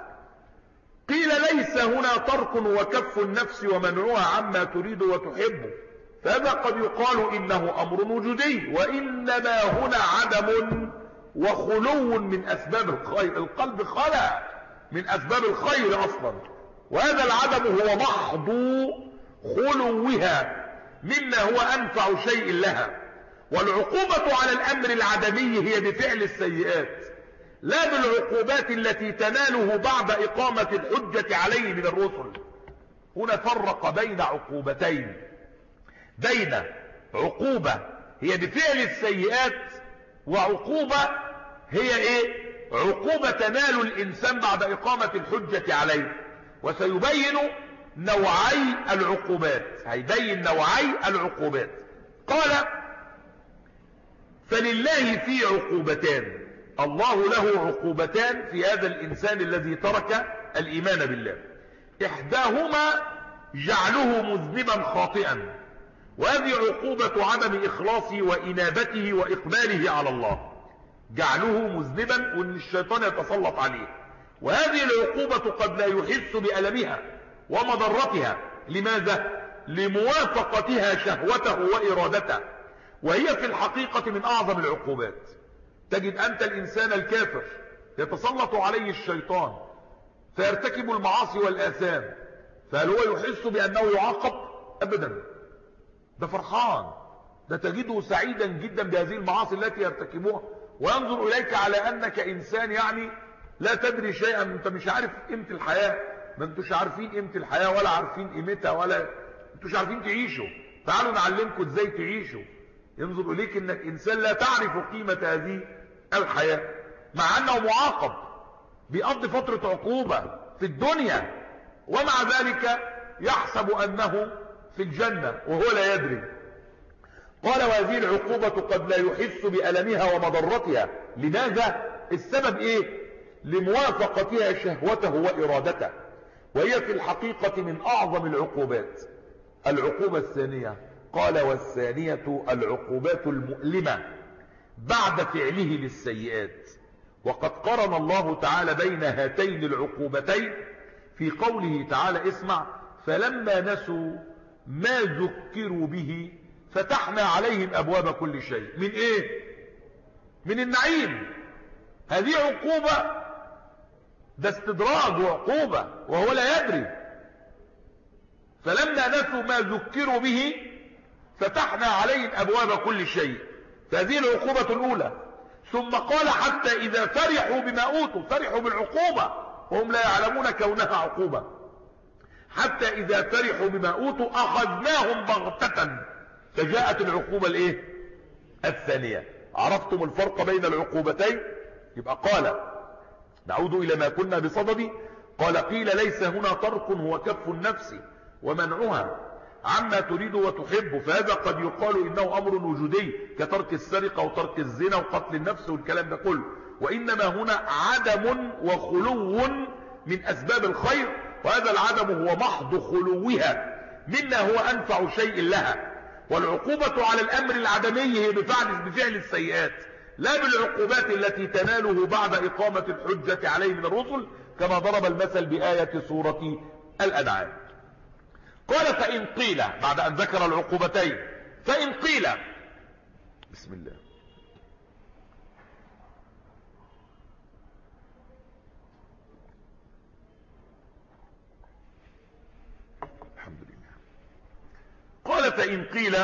قيل ليس هنا ترك وكف النفس ومنعها عما تريد وتحب، فهذا قد يقال انه امر وجودي، وانما هنا عدم وخلو من اسباب الخير. القلب خلع من اسباب الخير اصلا، وهذا العدم هو محض خلوها مما هو انفع شيء لها. والعقوبة على الامر العدمي هي بفعل السيئات، لا بالعقوبات التي تناله بعد اقامة الحجة عليه من الرسل. هنا فرق بين عقوبتين، بين عقوبة هي بفعل السيئات، وعقوبة هي ايه؟ عقوبة تنال الانسان بعد اقامة الحجة عليه. وسيبين نوعي العقوبات، هيبين نوعي العقوبات. قال فلله في عقوبتان، الله له عقوبتان في هذا الانسان الذي ترك الايمان بالله. احداهما جعله مذنبا خاطئا، وهذه عقوبة عدم إخلاصه وإنابته وإقباله على الله، جعله مذنبا وإن الشيطان يتسلط عليه. وهذه العقوبة قد لا يحس بألمها ومضرتها. لماذا؟ لموافقتها شهوته وإرادته، وهي في الحقيقة من أعظم العقوبات. تجد أنت الإنسان الكافر يتسلط عليه الشيطان فيرتكب المعاصي والآثام، فهل هو يحس بأنه يعاقب؟ أبدا، ده فرحان، ده تجده سعيدا جدا بهذه المعاصي التي يرتكبوها، وينظر إليك على أنك إنسان يعني لا تدري شيئا، أنت مش عارف قيمة الحياة، ما انتوش عارفين قيمة الحياة ولا عارفين قيمتها، ولا انتوش عارفين تعيشوا، تعالوا نعلمكم ازاي تعيشوا. ينظر إليك أنك إنسان لا تعرف قيمة هذه الحياة، مع أنه معاقب بيقضي فترة عقوبة في الدنيا، ومع ذلك يحسب أنه في الجنة وهو لا يدري. قال وهذه العقوبة قد لا يحس بألمها ومضرتها. لماذا؟ السبب ايه؟ لموافقتها شهوته وإرادته، وهي في الحقيقة من أعظم العقوبات. العقوبة الثانية، قال والثانية العقوبات المؤلمة بعد فعله للسيئات. وقد قرن الله تعالى بين هاتين العقوبتين في قوله تعالى اسمع فلما نسوا ما ذكروا به فتحنا عليهم أبواب كل شيء. من ايه؟ من النعيم. هذه عقوبة، ده استدراج وعقوبة وهو لا يدري. فلما نسوا ما ذكروا به فتحنا عليهم أبواب كل شيء، فهذه العقوبة الأولى. ثم قال حتى إذا فرحوا بما أوتوا، فرحوا بالعقوبة وهم لا يعلمون كونها عقوبة، حتى إذا فرحوا بما أوتوا أخذناهم بغتة، فجاءت العقوبة الايه؟ الثانية. عرفتم الفرق بين العقوبتين؟ يبقى قال نعود إلى ما كنا بصدده. قال قيل ليس هنا ترك هو كف النفس ومنعها عما تريد وتحب، فهذا قد يقال إنه أمر وجودي كترك السرقة وترك الزنا وقتل النفس والكلام ده كله، وإنما هنا عدم وخلو من أسباب الخير، وهذا العدم هو محض خلوها مما هو أنفع شيء لها. والعقوبة على الأمر العدمي هي بفعل, بفعل السيئات، لا بالعقوبات التي تناله بعد إقامة الحجة عليه من الرسل، كما ضرب المثل بآية سورة الأنعام. قال فإن قيل، بعد أن ذكر العقوبتين، فإن قيل، بسم الله، الحمد لله. قال فإن قيل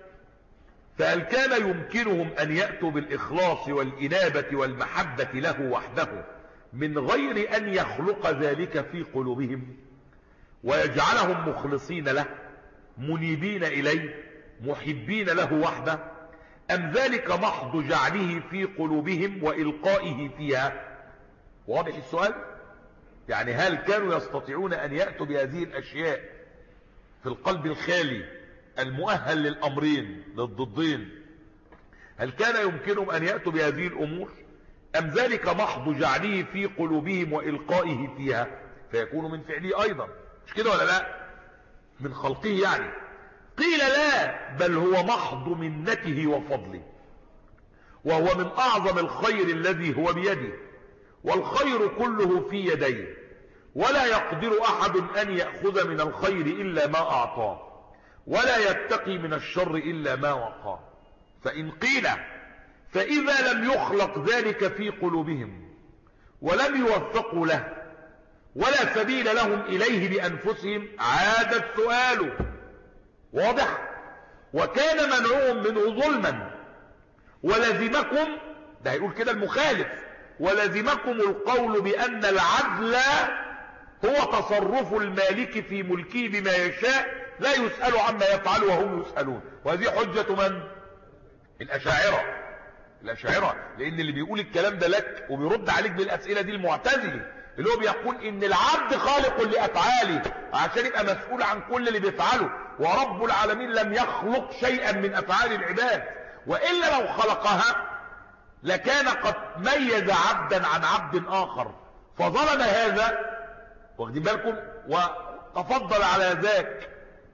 فهل كان يمكنهم أن يأتوا بالإخلاص والإنابة والمحبة له وحده من غير أن يخلق ذلك في قلوبهم ويجعلهم مخلصين له منيبين إليه محبين له وحده، أم ذلك محض جعله في قلوبهم وإلقائه فيها؟ واضح السؤال؟ يعني هل كانوا يستطيعون أن يأتوا بهذه الأشياء في القلب الخالي المؤهل للأمرين للضدين؟ هل كان يمكنهم أن يأتوا بهذه الأمور، أم ذلك محض جعله في قلوبهم وإلقائه فيها؟ فيكون من فعله أيضا، مش كده ولا لا؟ من خلقه يعني. قيل لا، بل هو محض منته وفضله، وهو من أعظم الخير الذي هو بيده، والخير كله في يديه، ولا يقدر أحد أن يأخذ من الخير إلا ما أعطاه، ولا يتقي من الشر إلا ما وقاه. فإن قيل فإذا لم يخلق ذلك في قلوبهم ولم يوفقوا له ولا سبيل لهم إليه بأنفسهم، عاد السؤال. واضح؟ وكان منعهم منه ظلما، ولزمكم، ده هيقول كده المخالف، ولزمكم القول بأن العدل هو تصرف المالك في ملكه بما يشاء لا يسأل عما يفعل وهم يسألون. وهذه حجة من؟ الأشاعرة. الأشاعرة، لأن اللي بيقول الكلام ده لك وبيرد عليك بالأسئلة دي المعتزلي، اللي هو بيقول إن العبد خالق لأفعاله عشان يبقى مسؤول عن كل اللي بيفعله، ورب العالمين لم يخلق شيئا من أفعال العباد، وإلا لو خلقها لكان قد ميز عبدا عن عبد آخر فظلم هذا، واخدين بالكم، وتفضل على ذاك.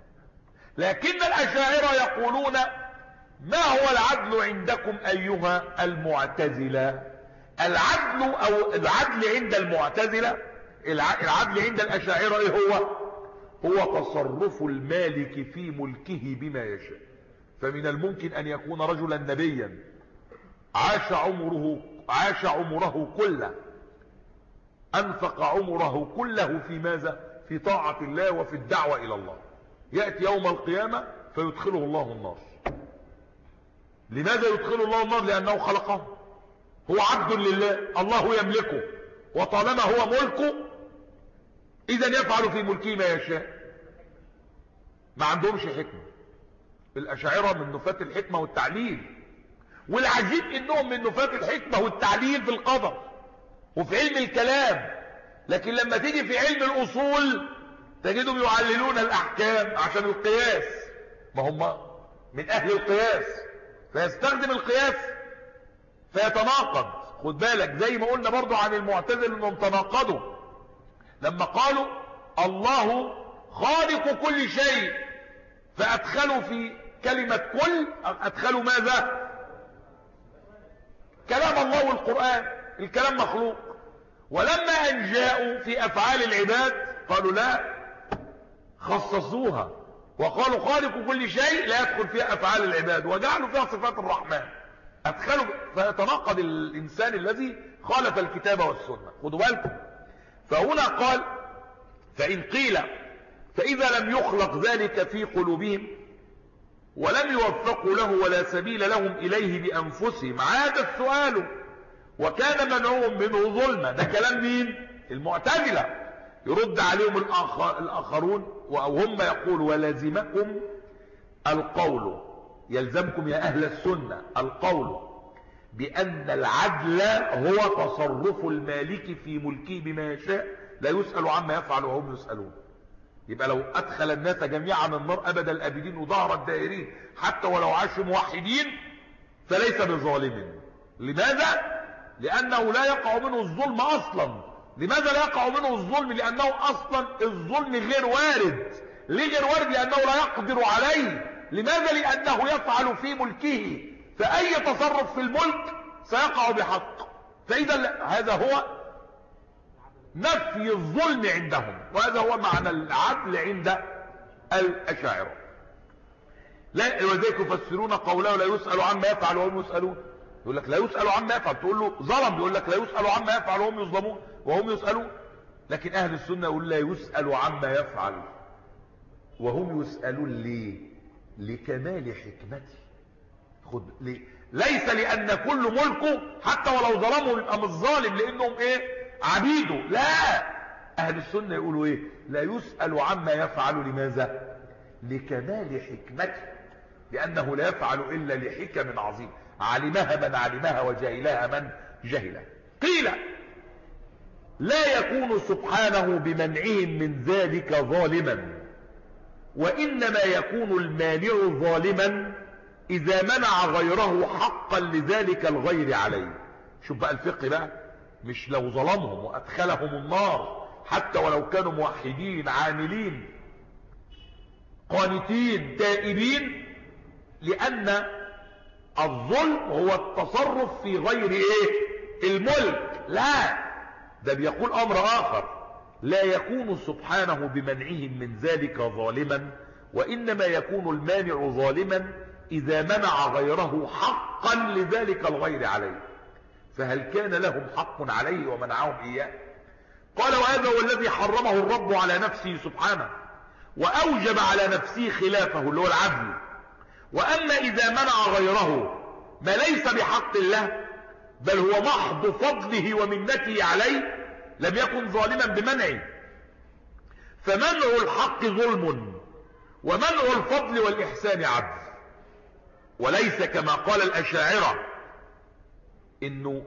لكن الأشاعرة يقولون ما هو العدل عندكم أيها المعتزلة؟ العدل أو العدل عند المعتزلة، العدل عند الأشاعرة ايه هو؟ هو تصرف المالك في ملكه بما يشاء. فمن الممكن أن يكون رجلا نبيا عاش عمره عاش عمره كله، أنفق عمره كله في ماذا؟ في طاعة الله وفي الدعوة إلى الله، يأتي يوم القيامة فيدخله الله النار. لماذا يدخله الله النار؟ لأنه خلقه، هو عبد لله، الله يملكه، وطالما هو ملكه إذن يفعل في ملكه ما يشاء. ما عندهمش حكمة الأشاعرة، من نفاة الحكمة والتعليل. والعجيب إنهم من نفاة الحكمة والتعليل في القدر وفي علم الكلام، لكن لما تيجي في علم الأصول تجدهم يعللون الأحكام عشان القياس، ما هم من أهل القياس، فيستخدم القياس فيتناقض. خد بالك، زي ما قلنا برضو عن المعتزلة انهم تناقضوا لما قالوا الله خالق كل شيء، فأدخلوا في كلمة كل، أدخلوا ماذا؟ كلام الله والقرآن، الكلام مخلوق. ولما أن جاءوا في أفعال العباد قالوا لا، خصصوها وقالوا خالق كل شيء لا يدخل فيها أفعال العباد، وجعلوا فيها صفات الرحمن، أدخلوا. فيتناقض الإنسان الذي خالف الكتاب والسنة. خدوا بالكم. فهنا قال فإن قيل فإذا لم يخلق ذلك في قلوبهم ولم يوفقوا له ولا سبيل لهم إليه بأنفسهم، عاد السؤال. وكان منعهم منه ظلما. ده كلام مين؟ المعتزلة. يرد عليهم الآخر الآخرون وهم يقول ولازمكم القول، يلزمكم يا أهل السنة القول بأن العدل هو تصرف المالك في ملكه بما يشاء لا يسأل عما يفعل وهم يسألون. يبقى لو أدخل الناس جميعا النار أبد الأبدين وظهر الدائرين حتى ولو عاشوا موحدين فليس بظالم. لماذا؟ لأنه لا يقع منه الظلم أصلا. لماذا لا يقع منه الظلم؟ لأنه أصلا الظلم غير وارد. ليه غير وارد؟ لأنه لا يقدر عليه. لماذا؟ لأنه يفعل في ملكه، فأي تصرف في الملك سيقع بحق. فإذا هذا هو نفي الظلم عندهم، وهذا هو معنى العدل عند الأشاعرة. لا وذلك يفسرون قوله لا يسأل عما يفعل وهم يسألون. يقول لك لا يسأل عما يفعل، تقول له ظلم، يقول لك لا يسأل عما يفعل وهم يظلمون وهم يسألون. لكن أهل السنة يقول لا يسأل عما يفعل وهم يسألون. ليه؟ لكمال حكمته. خد ليه؟ ليس لأن كل ملكه حتى ولو ظلمه يبقى مش ظالم لأنهم ايه؟ عبيده. لا، أهل السنة يقولوا ايه؟ لا يسأل عما يفعل. لماذا؟ لكمال حكمته، لأنه لا يفعل إلا لحكم عظيم علمها من علمها وجهلها من جهلها. قيل لا يكون سبحانه بمنعهم من ذلك ظالما، وإنما يكون المانع ظالما إذا منع غيره حقا لذلك الغير عليه. شوف بقى الفقه بقى، مش لو ظلمهم وأدخلهم النار حتى ولو كانوا موحدين عاملين قانتين تائبين، لأن الظلم هو التصرف في غير ايه؟ الملك. لا، ده بيقول أمر آخر، لا يكون سبحانه بمنعهم من ذلك ظالما، وإنما يكون المانع ظالما إذا منع غيره حقا لذلك الغير عليه. فهل كان لهم حق عليه ومنعهم إياه؟ قال وهذا هو الذي حرمه الرب على نفسه سبحانه وأوجب على نفسه خلافه اللي هو العدل. وأما إذا منع غيره ما ليس بحق الله بل هو محض فضله ومنته عليه لم يكن ظالما بمنعه. فمنع الحق ظلم ومنع الفضل والإحسان عدل، وليس كما قال الأشاعرة إنه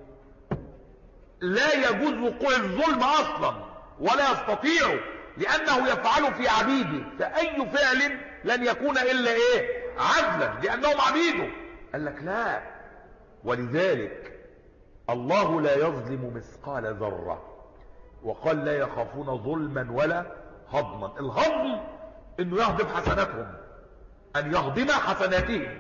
لا يجوز وقوع الظلم أصلا ولا يستطيع، لأنه يفعل في عبيده، فأي فعل لن يكون إلا إيه؟ عدلا، لأنهم عبيده. قال لك لا، ولذلك الله لا يظلم مثقال ذرة، وقال لا يخافون ظلما ولا هضما. الهضم انه يهضم حسناتهم، ان يهضم حسناتهم،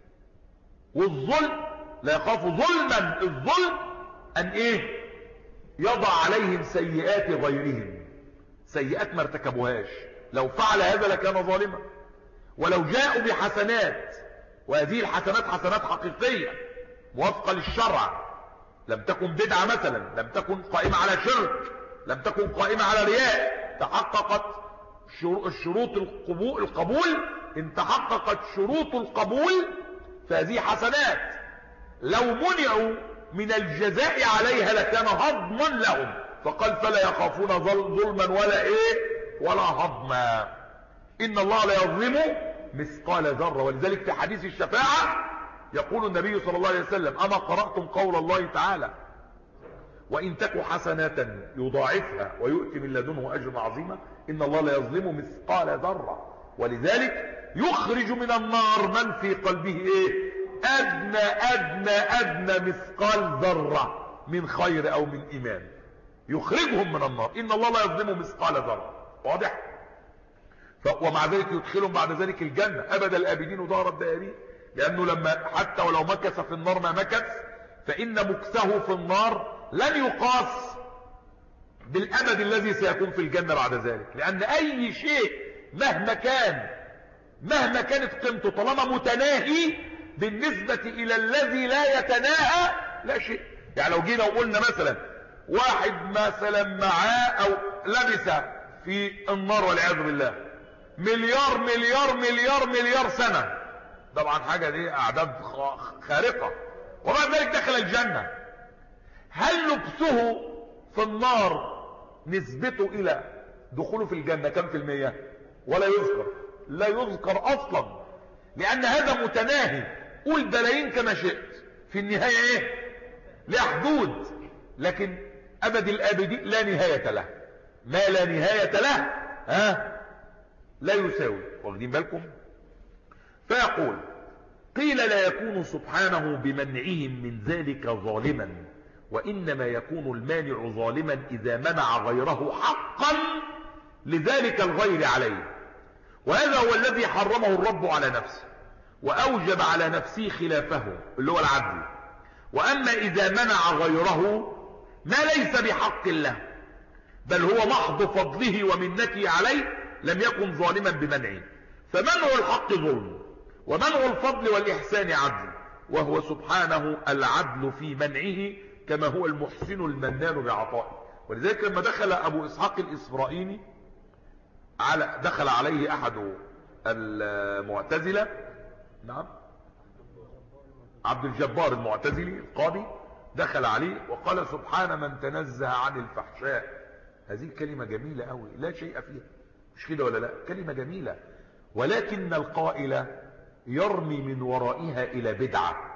والظلم لا يخاف ظلما. الظلم ان ايه؟ يضع عليهم سيئات غيرهم، سيئات ما ارتكبوهاش. لو فعل هذا لكان ظالما. ولو جاءوا بحسنات، وهذه الحسنات حسنات حقيقية موافقة للشرع، لم تكن بدعة مثلا، لم تكن قائمة على شرك، لم تكن قائمة على رياء، تحققت الشروط القبول, القبول ان تحققت شروط القبول فهذه حسنات. لو منعوا من الجزاء عليها لكان هضما لهم، فقال فلا يخافون ظلما ولا ايه؟ ولا هضما. ان الله لا يظلم مثقال ذرة. ولذلك في حديث الشفاعة يقول النبي صلى الله عليه وسلم أما قرأتم قول الله تعالى وإن تك حسنة يضاعفها ويؤتي من لدنه أجر عظيما؟ إن الله لا يظلم مثقال ذرة. ولذلك يخرج من النار من في قلبه إيه؟ أدنى أدنى أدنى مثقال ذرة من خير أو من إيمان، يخرجهم من النار. إن الله لا يظلم مثقال ذرة. واضح؟ ومع ذلك يدخلهم بعد ذلك الجنة أبد الآبدين ودار الدائرين، لأنه لما حتى ولو مكث في النار ما مكث، فإن مكثه في النار لن يقاس بالأبد الذي سيكون في الجنة بعد ذلك. لأن أي شيء مهما كان مهما كانت قيمته طالما متناهي بالنسبة إلى الذي لا يتناهى لا شيء. يعني لو جينا وقلنا مثلا واحد مثلا معاه أو لبس في النار والعياذ بالله مليار مليار مليار مليار سنة، طبعا حاجة دي أعداد خارقة، وبعد ذلك دخل الجنة، هل لبسه في النار نسبته إلى دخوله في الجنة كم في المية؟ ولا يذكر، لا يذكر أصلا، لأن هذا متناهي. قول بلايين كما شئت، في النهاية إيه؟ لا حدود، لكن أبد الآبدين لا نهاية له. ما لا نهاية له ها لا يساوي. واخدين بالكم؟ فيقول قيل لا يكون سبحانه بمنعهم من ذلك ظالما، وإنما يكون المانع ظالما إذا منع غيره حقا لذلك الغير عليه. وهذا هو الذي حرمه الرب على نفسه وأوجب على نفسه خلافه اللي هو العدل. وأما إذا منع غيره ما ليس بحق له بل هو محض فضله ومنته عليه لم يكن ظالما بمنعه، فمنع الحق ظلم ومنع الفضل والإحسان عدل، وهو سبحانه العدل في منعه كما هو المحسن المنان بعطائه. ولذلك لما دخل أبو إسحاق الإسرائيلي على دخل عليه أحد المعتزلة، نعم عبد الجبار المعتزلي القاضي، دخل عليه وقال سبحان من تنزه عن الفحشاء. هذه كلمة جميلة قوي لا شيء فيها، مش كده ولا لا؟ كلمة جميلة، ولكن القائل يرمي من ورائها إلى بدعة.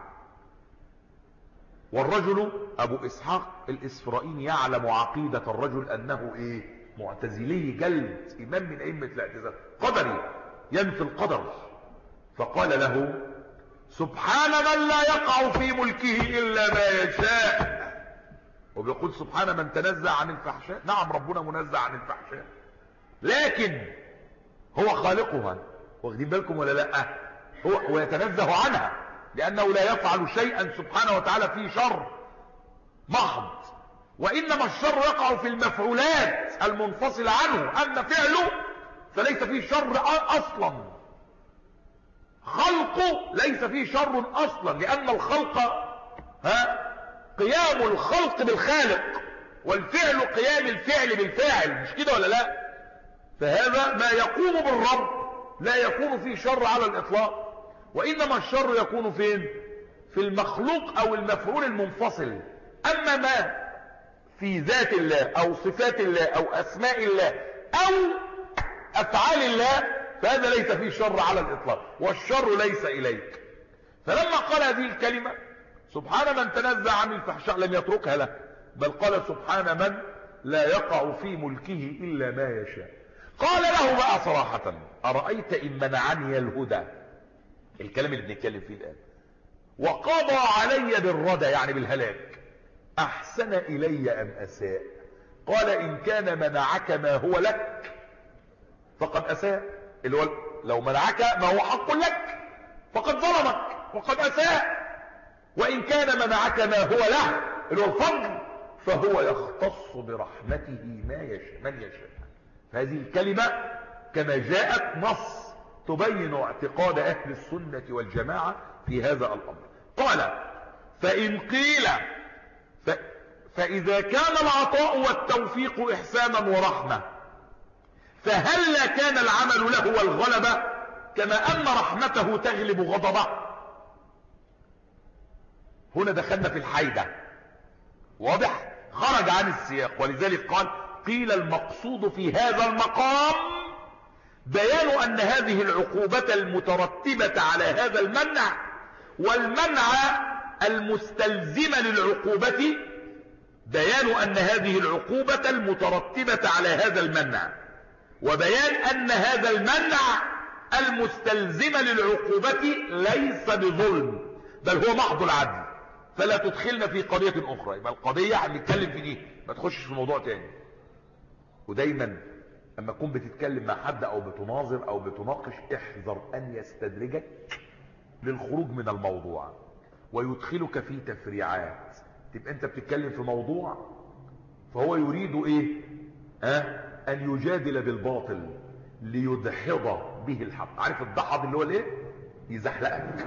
والرجل أبو إسحاق الإسرائيلي يعلم عقيدة الرجل أنه إيه؟ معتزلي جلد، إمام من أئمة الاعتزال، قدري ينفي القدر. فقال له سبحان من لا يقع في ملكه إلا ما يشاء. وبيقول سبحان من تنزه عن الفحشاء. نعم ربنا منزه عن الفحشاء، لكن هو خالقها، واخدين بالكم ولا لا؟ هو ويتنزه عنها لأنه لا يفعل شيئا سبحانه وتعالى فيه شر محض، وإنما الشر يقع في المفعولات المنفصلة عنه. أما فعله فليس فيه شر أصلا، خلقه ليس فيه شر أصلا، لأن الخلق ها قيام الخلق بالخالق، والفعل قيام الفعل بالفاعل، مش كده ولا لا؟ فهذا ما يقوم بالرب لا يكون فيه شر على الإطلاق، وإنما الشر يكون فين؟ في المخلوق أو المفعول المنفصل. أما ما في ذات الله أو صفات الله أو أسماء الله أو أفعال الله فهذا ليس فيه شر على الإطلاق، والشر ليس إليك. فلما قال هذه الكلمة سبحان من تنزه عن الفحشاء لم يتركها له، بل قال سبحان من لا يقع في ملكه إلا ما يشاء. قال له بقى صراحة أرأيت إن منعني الهدى، الكلام اللي بنتكلم فيه الآن، وقضى علي بالردى يعني بالهلاك، أحسن إلي أم أساء؟ قال إن كان منعك ما هو لك فقد أساء، اللي هو لو منعك ما هو حق لك فقد ظلمك وقد أساء، وإن كان منعك ما هو له اللي هو الفضل فهو يختص برحمته ما يشاء من يشاء. فهذه الكلمة كما جاءت نص تبين اعتقاد أهل السنة والجماعة في هذا الأمر. قال فإن قيل ف... فإذا كان العطاء والتوفيق إحسانا ورحمة فهل كان العمل له والغلبة كما أن رحمته تغلب غضبه؟ هنا دخلنا في الحيدة، واضح؟ خرج عن السياق، ولذلك قال قيل المقصود في هذا المقام بيان أن هذه العقوبة المترتبة على هذا المنع والمنع المستلزم للعقوبة، بيان أن هذه العقوبة المترتبة على هذا المنع، وبيان أن هذا المنع المستلزم للعقوبة ليس بظلم بل هو محض العدل. فلا تدخلنا في قضية أخرى، يبقى القضية هنتكلم في دي، ما تخشش في موضوع تاني. ودايما اما تكون بتتكلم مع حد او بتناظر او بتناقش احذر ان يستدرجك للخروج من الموضوع ويدخلك في تفريعات، تبقى انت بتتكلم في موضوع فهو يريد ايه؟ اه ان يجادل بالباطل ليدحض به الحق. عارف الدحض اللي هو الايه؟ يزحلقك.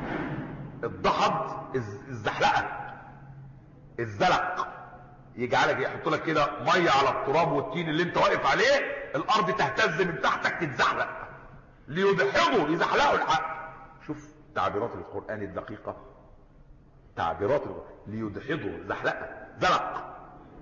الدحض الزحلقه، الزلق، يجعلك يحط لك كده ميه على التراب والطين اللي انت واقف عليه، الارض تهتز من تحتك تتزحلق، ليدحضوا يزحلقوا الحق. شوف تعبيرات القرآن الدقيقة، تعبيرات ليدحضوا زحلقة زلق.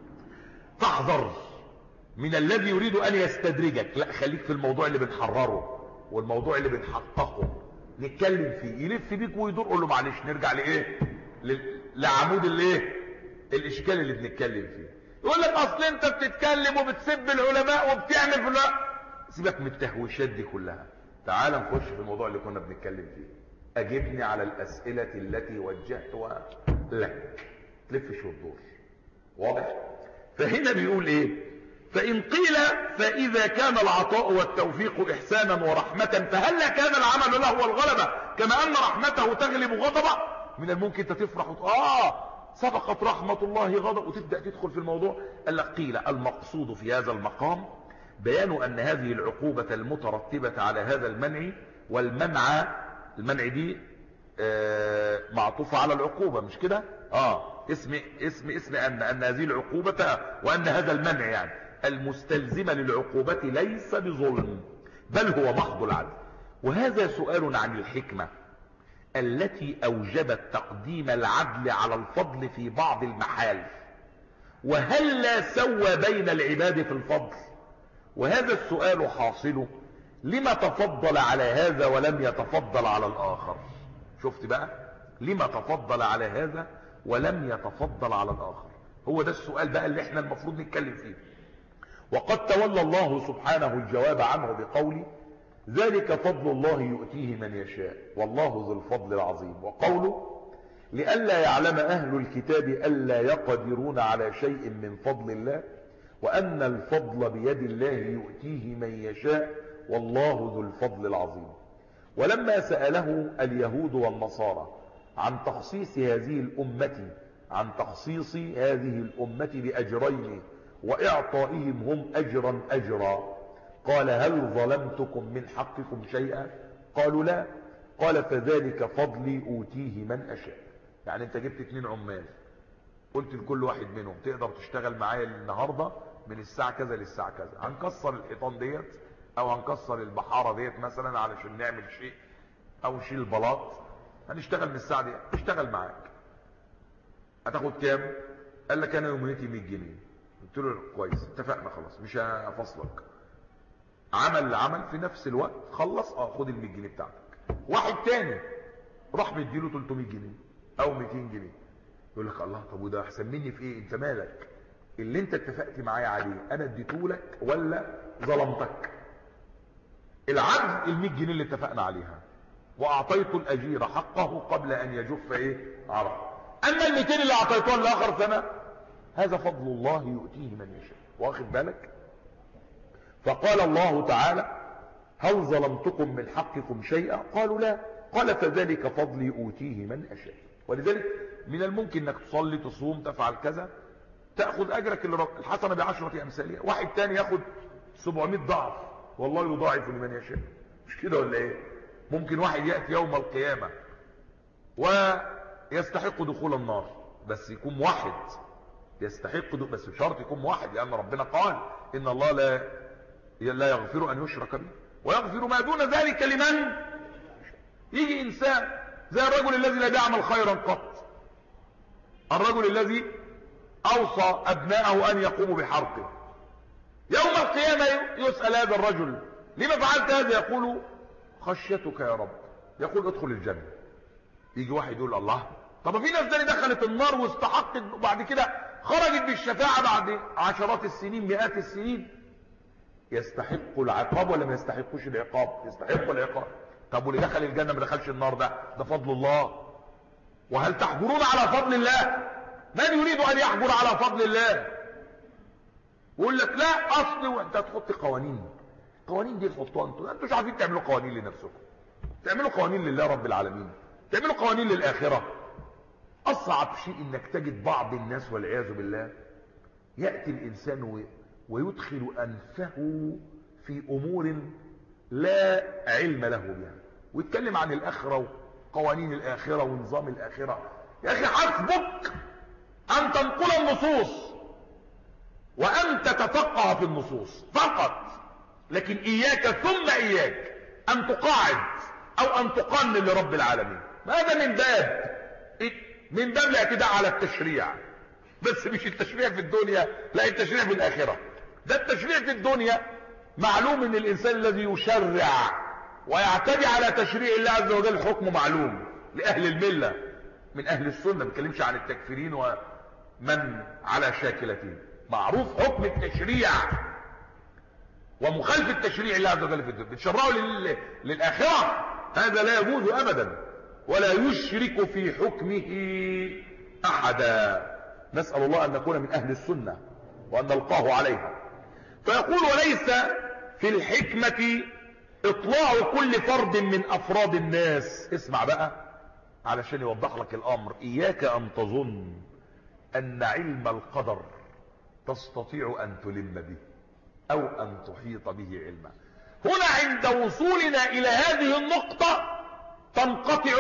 فاحذر من الذي يريد ان يستدرجك، لا خليك في الموضوع اللي بنحرره والموضوع اللي بنحققه نتكلم فيه. يلف بيك ويدور، قول له معلش نرجع لايه؟ لعمود الايه؟ الاشكال اللي بنتكلم فيه. يقول لك اصل انت بتتكلم وبتسب العلماء وبتعمل في لا، سيبك من التهويشات دي كلها، تعال نخش في الموضوع اللي كنا بنتكلم فيه. اجبني على الاسئله التي وجهتها لك، تلفش وتدور، واضح؟ فهنا بيقول ايه؟ فان قيل فاذا كان العطاء والتوفيق احسانا ورحمه فهل كان العمل له والغلبه كما ان رحمته تغلب غضبه؟ من الممكن انت تفرح وت... اه سبقت رحمة الله غضب وتبدأ تدخل في الموضوع. قال لك قيل المقصود في هذا المقام بيان أن هذه العقوبة المترتبة على هذا المنع، والمنع المنع دي آه معطوفة على العقوبة مش كده؟ اه اسم اسم اسم أن أن هذه العقوبة وأن هذا المنع يعني المستلزم للعقوبة ليس بظلم بل هو محض العدل. وهذا سؤال عن الحكمة التي أوجبت تقديم العدل على الفضل في بعض المحال، وهل لا سوى بين العباد في الفضل؟ وهذا السؤال حاصل لما تفضل على هذا ولم يتفضل على الآخر. شفت بقى لما تفضل على هذا ولم يتفضل على الآخر؟ هو ده السؤال بقى اللي احنا المفروض نتكلم فيه. وقد تولى الله سبحانه الجواب عنه بقوله ذلك فضل الله يؤتيه من يشاء والله ذو الفضل العظيم. وقوله لئلا يعلم أهل الكتاب ألا يقدرون على شيء من فضل الله وأن الفضل بيد الله يؤتيه من يشاء والله ذو الفضل العظيم. ولما سأله اليهود والنصارى عن تخصيص هذه الأمة عن تخصيص هذه الأمة بأجرين وإعطائهم هم أجرا أجرا قال هل ظلمتكم من حقكم شيئا؟ قالوا لا. قال فذلك فضلي أوتيه من أشاء. يعني انت جبت اتنين عمال قلت لكل واحد منهم تقدر تشتغل معايا النهاردة من الساعة كذا للساعة كذا، هنكسر الحيطان ديت او هنكسر البحارة ديت مثلا علشان نعمل شيء او نشيل البلاط، هنشتغل من الساعة دي اشتغل معاك. هتاخد كام؟ قال لك انا يوميتي مية جنيه. قلت له كويس اتفقنا خلاص مش هفصلك. عمل عمل في نفس الوقت خلص اه خد ال مية جنيه بتاعتك. واحد تاني راح مديله تلتمية جنيه او ميتين جنيه. يقول لك الله طب وده احسن مني في ايه؟ انت مالك؟ اللي انت اتفقت معايا عليه انا اديتهولك ولا ظلمتك؟ العدل ال مية جنيه اللي اتفقنا عليها واعطيت الاجير حقه قبل ان يجف ايه عرق. اما ال ميتين اللي اعطيتهم لاخر سنه هذا فضل الله يؤتيه من يشاء. واخد بالك؟ فقال الله تعالى هل ظلمتكم من حقكم شيئا؟ قالوا لا. قال فذلك فضلي أوتيه من أشاء. ولذلك من الممكن انك تصلي تصوم تفعل كذا تأخذ أجرك الحسنة بعشرة أمثالها. واحد تاني ياخد سبعمائة ضعف والله يضاعف لمن يشاء. مش كده ولا ايه؟ ممكن واحد يأتي يوم القيامة ويستحق دخول النار بس يكون موحد، يستحق بس بشرط يكون موحد، لأن ربنا قال إن الله لا لا يغفر أن يشرك به ويغفر ما دون ذلك لمن. يجي إنسان زي الرجل الذي لا يعمل خيرا قط، الرجل الذي أوصى أبناءه أن يقوموا بحرقه، يوم القيامة يسأل هذا الرجل لما فعلت هذا؟ يقول خشيتك يا رب. يقول ادخل الجنة. يجي واحد يقول الله طب في ناس تاني دخلت النار واستحقت وبعد كده خرجت بالشفاعة بعد عشرات السنين مئات السنين، يستحق العقاب ولا ما يستحقوش العقاب؟ يستحق العقاب. طب واللي دخل الجنة ما دخلش النار ده ده فضل الله. وهل تحجرون على فضل الله؟ من يريد ان يحجر على فضل الله؟ يقول لك لا اصل وانت تحط قوانين. قوانين دي تحطوها انتوا انتوا مش عارفين تعملوا قوانين لنفسكم، تعملوا قوانين لله رب العالمين، تعملوا قوانين للآخرة. اصعب شيء انك تجد بعض الناس والعياذ بالله يأتي الانسان ويدخل انفه في امور لا علم له بها ويتكلم عن الاخرة وقوانين الاخرة ونظام الاخرة. يا اخي حسبك ان تنقل النصوص وان تتفقه في النصوص فقط، لكن اياك ثم اياك ان تقاعد او ان تقنن لرب العالمين. هذا من باب من باب الاعتداء على التشريع، بس مش التشريع في الدنيا، لا التشريع في الاخرة. ده التشريع في الدنيا معلوم ان الانسان الذي يشرع ويعتدي على تشريع الله عز وجل حكمه معلوم لاهل الملة من اهل السنة. ما بتكلمش عن التكفيرين ومن على شاكلتين. معروف حكم التشريع ومخالفة التشريع الله عز وجل في الدنيا بتشرعه للاخرة، هذا لا يجوز ابدا ولا يشرك في حكمه احدا. نسأل الله ان نكون من اهل السنة وان نلقاه عليها. فيقول وليس في الحكمة اطلاع كل فرد من افراد الناس. اسمع بقى علشان يوضح لك الامر. اياك ان تظن ان علم القدر تستطيع ان تلم به او ان تحيط به علما. هنا عند وصولنا الى هذه النقطة تنقطع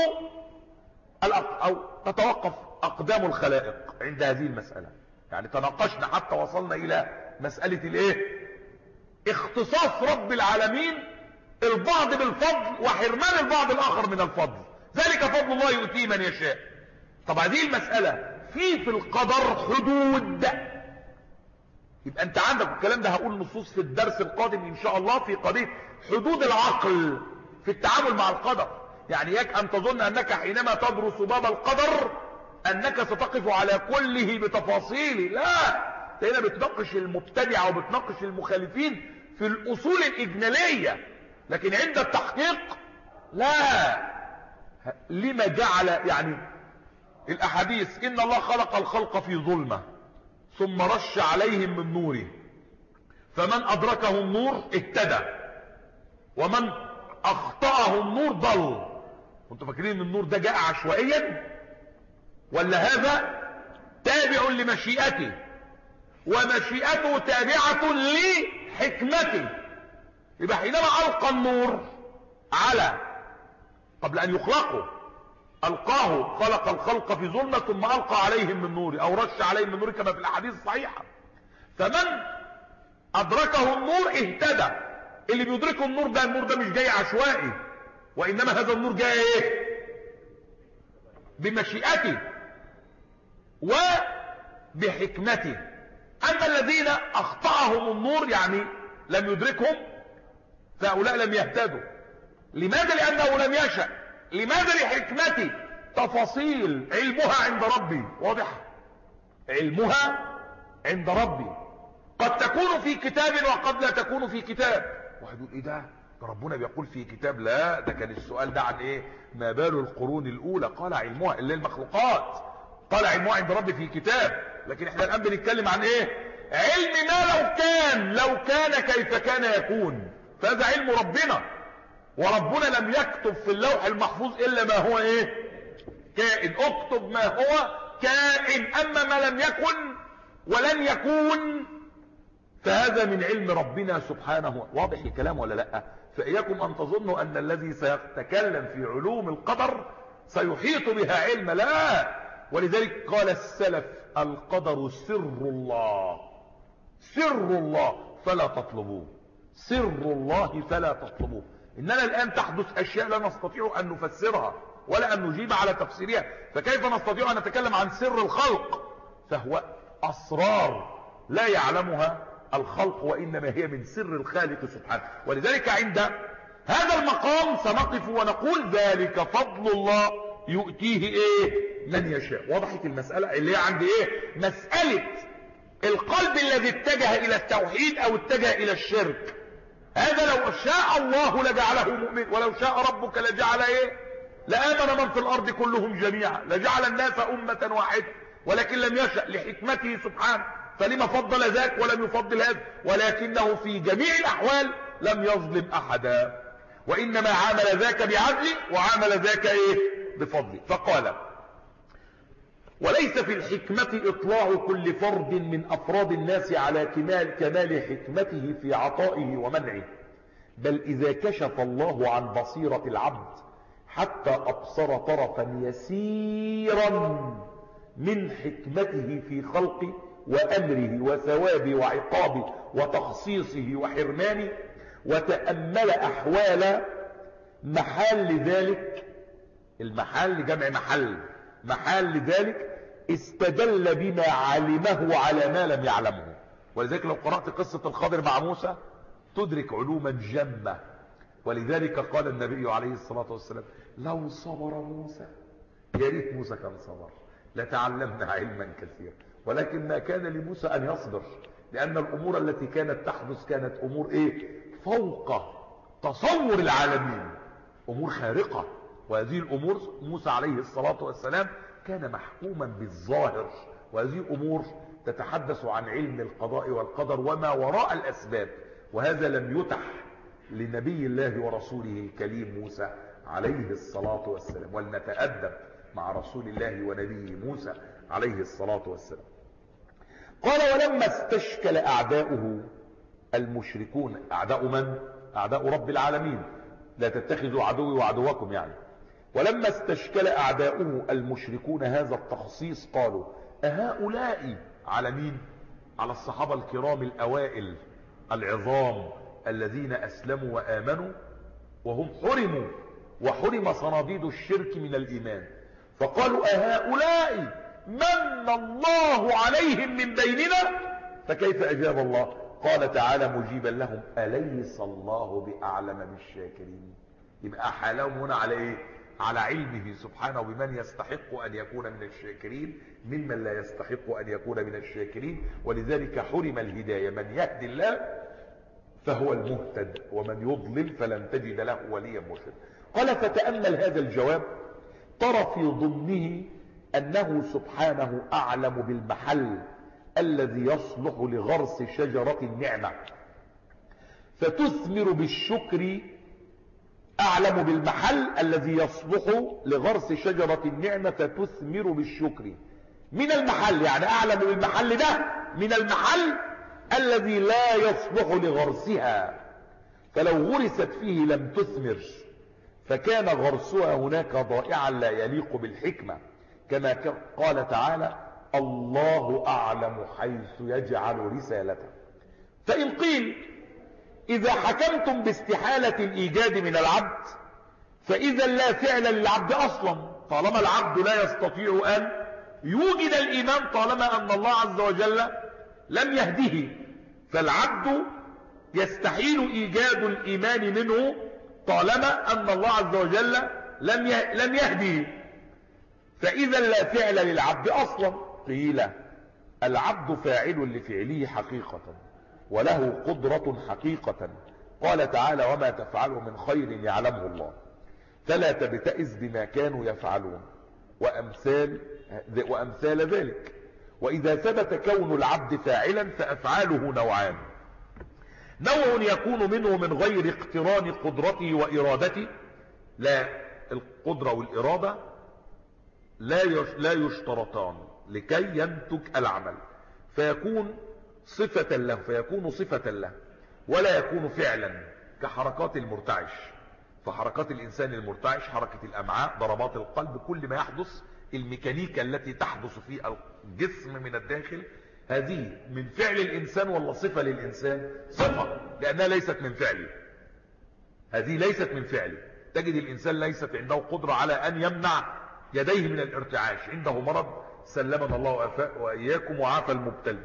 او تتوقف اقدام الخلائق عند هذه المسألة. يعني تناقشنا حتى وصلنا الى مسألة الايه؟ اختصاص رب العالمين البعض بالفضل وحرمان البعض الاخر من الفضل، ذلك فضل الله يؤتيه من يشاء. طب هذه المسألة في في القدر حدود. يبقى انت عندك الكلام ده هقول نصوص في الدرس القادم ان شاء الله في قضية حدود العقل في التعامل مع القدر. يعني يك ان تظن انك حينما تدرس باب القدر انك ستقف على كله بتفاصيله، لا، هنا بتناقش المبتدعة وبتناقش المخالفين في الاصول الاجمالية، لكن عند التحقيق لا. لما جعل يعني الاحاديث ان الله خلق الخلق في ظلمة ثم رش عليهم من نوره فمن ادركه النور اهتدى ومن اخطأه النور ضل. كنتوا فاكرين ان النور ده جاء عشوائيا ولا هذا تابع لمشيئته ومشيئته تابعة لحكمته؟ يبقى حينما القى النور على قبل ان يخلقوا القاه خلق الخلق في ظلمة ثم القى عليهم من نور او رش عليهم من نور كما في الاحاديث الصحيحة. فمن ادركه النور اهتدى. اللي بيدركه النور ده النور ده مش جاي عشوائي، وانما هذا النور جاي ايه؟ بمشيئته وبحكمته. اما الذين اخطأهم النور يعني لم يدركهم فهؤلاء لم يهتدوا. لماذا؟ لانه لم يشأ. لماذا؟ لحكمته. تفاصيل علمها عند ربي واضح، علمها عند ربي قد تكون في كتاب وقد لا تكون في كتاب. واحد يقول ايه ده؟ ده ربنا بيقول في كتاب. لا، ده كان السؤال ده عن ايه؟ ما بال القرون الاولى؟ قال علمها اللي المخلوقات، قال علمها عند ربي في كتاب. لكن احنا الان بنتكلم عن ايه؟ علم ما لو كان، لو كان كيف كان يكون. فهذا علم ربنا، وربنا لم يكتب في اللوح المحفوظ الا ما هو ايه؟ كائن. اكتب ما هو كائن. اما ما لم يكن ولن يكون فهذا من علم ربنا سبحانه. واضح الكلام ولا لا؟ فإياكم ان تظنوا ان الذي سيتكلم في علوم القدر سيحيط بها علم، لا. ولذلك قال السلف القدر سر الله، سر الله فلا تطلبوه، سر الله فلا تطلبوه. اننا الان تحدث اشياء لا نستطيع ان نفسرها ولا ان نجيب على تفسيرها، فكيف نستطيع ان نتكلم عن سر الخلق؟ فهو اسرار لا يعلمها الخلق، وانما هي من سر الخالق سبحانه. ولذلك عند هذا المقام سنقف ونقول ذلك فضل الله يؤتيه ايه؟ من يشاء. وضحت المسألة اللي هي عند ايه؟ مسألة القلب الذي اتجه الى التوحيد او اتجه الى الشرك. هذا لو شاء الله لجعله مؤمن، ولو شاء ربك لجعل ايه؟ لآمن من في الارض كلهم جميعا، لجعل الناس امة واحدة، ولكن لم يشأ لحكمته سبحانه. فلما فضل ذاك ولم يفضل هذا؟ ولكنه في جميع الاحوال لم يظلم احدا، وانما عامل ذاك بعدله وعامل ذاك ايه؟ بفضله. فقال وليس في الحكمة اطلاع كل فرد من افراد الناس على كمال كمال حكمته في عطائه ومنعه، بل اذا كشف الله عن بصيرة العبد حتى ابصر طرفا يسيرا من حكمته في خلقه وامره وثوابه وعقابه وتخصيصه وحرمانه، وتأمل احوال محل ذلك، المحل جمع محل، محل ذلك استدل بما علمه على ما لم يعلمه. ولذلك لو قرأت قصة الخضر مع موسى تدرك علوما جمة. ولذلك قال النبي عليه الصلاة والسلام لو صبر موسى، يا ريت موسى كان صبر، لتعلمنا علما كثيرا. ولكن ما كان لموسى ان يصبر، لان الامور التي كانت تحدث كانت امور ايه؟ فوق تصور العالمين، امور خارقة. وهذه الامور موسى عليه الصلاة والسلام كان محكوما بالظاهر، وهذه الامور تتحدث عن علم القضاء والقدر وما وراء الاسباب. وهذا لم يتح لنبي الله ورسوله الكليم موسى عليه الصلاة والسلام، ولنتأدب مع رسول الله ونبيه موسى عليه الصلاة والسلام. قال ولما استشكل أعداؤه المشركون، أعداء من؟ أعداء رب العالمين، لا تتخذوا عدوي وعدوكم يعني. ولما استشكل أعداؤه المشركون هذا التخصيص قالوا أهؤلاء على مين؟ على الصحابة الكرام الأوائل العظام الذين أسلموا وآمنوا وهم حرموا وحرم صناديد الشرك من الإيمان، فقالوا أهؤلاء من الله عليهم من بيننا؟ فكيف أجاب الله؟ قال تعالى مجيبا لهم أليس الله بأعلم بالشاكرين؟ يبقى حالهم هنا على إيه؟ على علمه سبحانه بمن يستحق أن يكون من الشاكرين ممن لا يستحق أن يكون من الشاكرين. ولذلك حرم الهداية، من يهدي الله فهو المهتد ومن يضلل فلن تجد له وليا مرشدا. قال فتأمل هذا الجواب، ترى في ضمنه أنه سبحانه أعلم بالمحل الذي يصلح لغرس شجرة النعمة فتثمر بالشكر، أعلم بالمحل الذي يصلح لغرس شجرة النعمة فتثمر بالشكر. من المحل يعني أعلم بالمحل ده، من المحل الذي لا يصلح لغرسها، فلو غرست فيه لم تثمر فكان غرسها هناك ضائعا لا يليق بالحكمة، كما قال تعالى الله أعلم حيث يجعل رسالته. فإن قيل إذا حكمتم باستحالة الإيجاد من العبد فإذا لا فعل للعبد أصلا، طالما العبد لا يستطيع أن يوجد الإيمان طالما أن الله عز وجل لم يهده، فالعبد يستحيل إيجاد الإيمان منه طالما أن الله عز وجل لم لم يهده، فإذا لا فعل للعبد أصلا. قيل العبد فاعل لفعله حقيقة وله قدرة حقيقة، قال تعالى وما تفعلوا من خير يعلمه الله، فلا تبتئس بما كانوا يفعلون وأمثال, وأمثال ذلك. وإذا ثبت كون العبد فاعلا فأفعاله نوعان، نوع يكون منه من غير اقتران قدرته وإرادته، لا القدرة والإرادة لا يشترطان لكي ينتج العمل، فيكون صفة له فيكون صفة له ولا يكون فعلا، كحركات المرتعش. فحركات الإنسان المرتعش، حركة الأمعاء، ضربات القلب، كل ما يحدث، الميكانيكا التي تحدث في الجسم من الداخل، هذه من فعل الإنسان ولا صفة للإنسان؟ صفة، لأنها ليست من فعله، هذه ليست من فعله. تجد الإنسان ليست عنده قدرة على أن يمنع يديه من الارتعاش، عنده مرض سلمنا الله وإياكم وعافى المبتلى.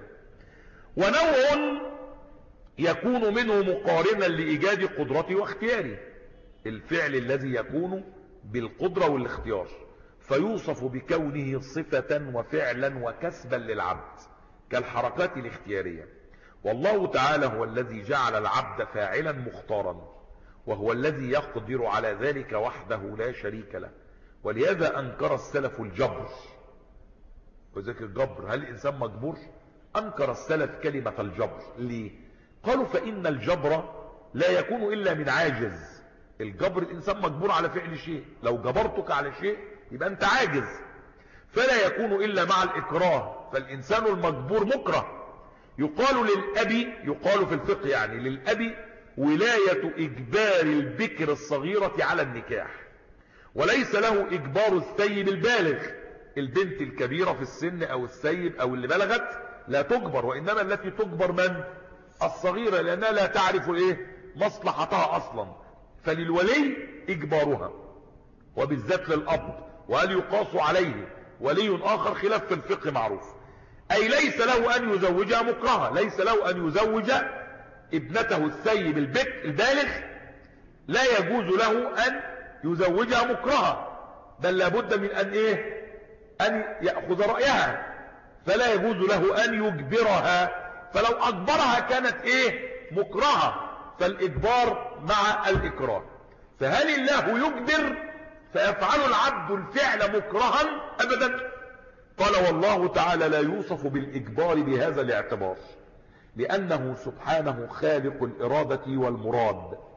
ونوع يكون منه مقارنا لإيجاد قدرته واختياره، الفعل الذي يكون بالقدرة والاختيار، فيوصف بكونه صفة وفعلا وكسبا للعبد كالحركات الاختيارية. والله تعالى هو الذي جعل العبد فاعلا مختارا، وهو الذي يقدر على ذلك وحده لا شريك له. ولهذا أنكر السلف الجبر، وذلك الجبر، هل الإنسان مجبور؟ أنكر السلف كلمة الجبر. ليه؟ قالوا فإن الجبر لا يكون إلا من عاجز. الجبر الإنسان مجبور على فعل شيء، لو جبرتك على شيء يبقى أنت عاجز، فلا يكون إلا مع الإكراه، فالإنسان المجبور مكره. يقال للأب، يقال في الفقه يعني للأب ولاية إجبار البكر الصغيرة على النكاح، وليس له إجبار الثيب البالغ. البنت الكبيرة في السن أو الثيب أو اللي بلغت لا تجبر، وإنما التي تجبر من؟ الصغيرة، لأنها لا تعرف إيه مصلحتها أصلا، فللولي إجبارها، وبالذات للأب. وهل يقاس عليه ولي آخر؟ خلاف في الفقه معروف. أي ليس له أن يزوجها مكرها، ليس له أن يزوج ابنته الثيب البكر البالغ، لا يجوز له أن يزوجها مكرها، بل لابد من أن إيه أن يأخذ رأيها، فلا يجوز له أن يجبرها، فلو أجبرها كانت إيه مكرها، فالإجبار مع الإكراه. فهل الله يجبر فيفعل العبد الفعل مكرها؟ أبدا. قال والله تعالى لا يوصف بالإجبار بهذا الاعتبار، لأنه سبحانه خالق الإرادة والمراد،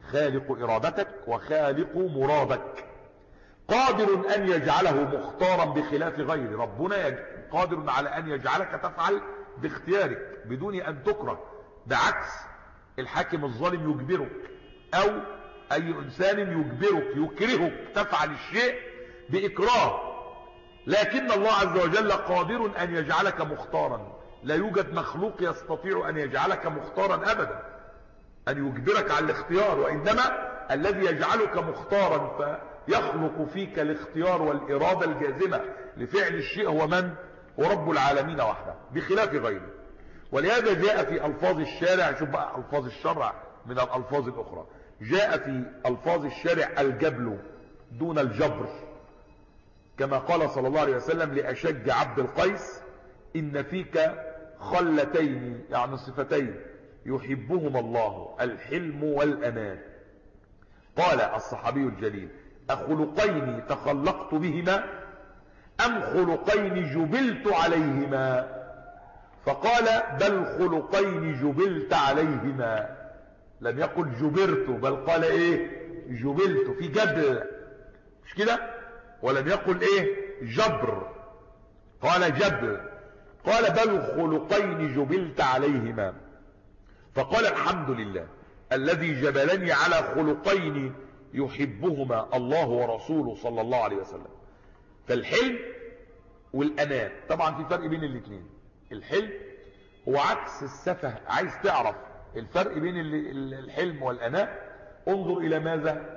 خالق إرادتك وخالق مرادك، قادر أن يجعله مختارا بخلاف غيره. ربنا يج... قادر على أن يجعلك تفعل باختيارك بدون أن تكره، بعكس الحاكم الظالم يجبرك أو أي إنسان يجبرك يكرهك تفعل الشيء بإكراه. لكن الله عز وجل قادر أن يجعلك مختارا. لا يوجد مخلوق يستطيع أن يجعلك مختارا أبدا، أن يجبرك على الاختيار، وإنما الذي يجعلك مختارا فيخلق فيك الاختيار والإرادة الجازمة لفعل الشيء هو من؟ هو رب العالمين وحده بخلاف غيره. ولهذا جاء في ألفاظ الشارع، شوف بقى ألفاظ الشرع من الألفاظ الأخرى، جاء في ألفاظ الشارع الجبل دون الجبر، كما قال صلى الله عليه وسلم لأشج عبد القيس: إن فيك خلتين، يعني صفتين يحبهما الله، الحلم والأمان. قال الصحابي الجليل: أخلقين تخلقت بهما أم خلقين جبلت عليهما؟ فقال: بل خلقين جبلت عليهما. لم يقل جبرت، بل قال ايه؟ جبلت، في جبل، مش كده؟ ولم يقل ايه؟ جبر، قال جبل. قال: بل خلقين جبلت عليهما. فقال: الحمد لله الذي جبلني على خلقين يحبهما الله ورسوله صلى الله عليه وسلم. فالحلم والأناة طبعا في فرق بين الاثنين. الحلم هو عكس السفه. عايز تعرف الفرق بين الحلم والأناة، انظر إلى ماذا؟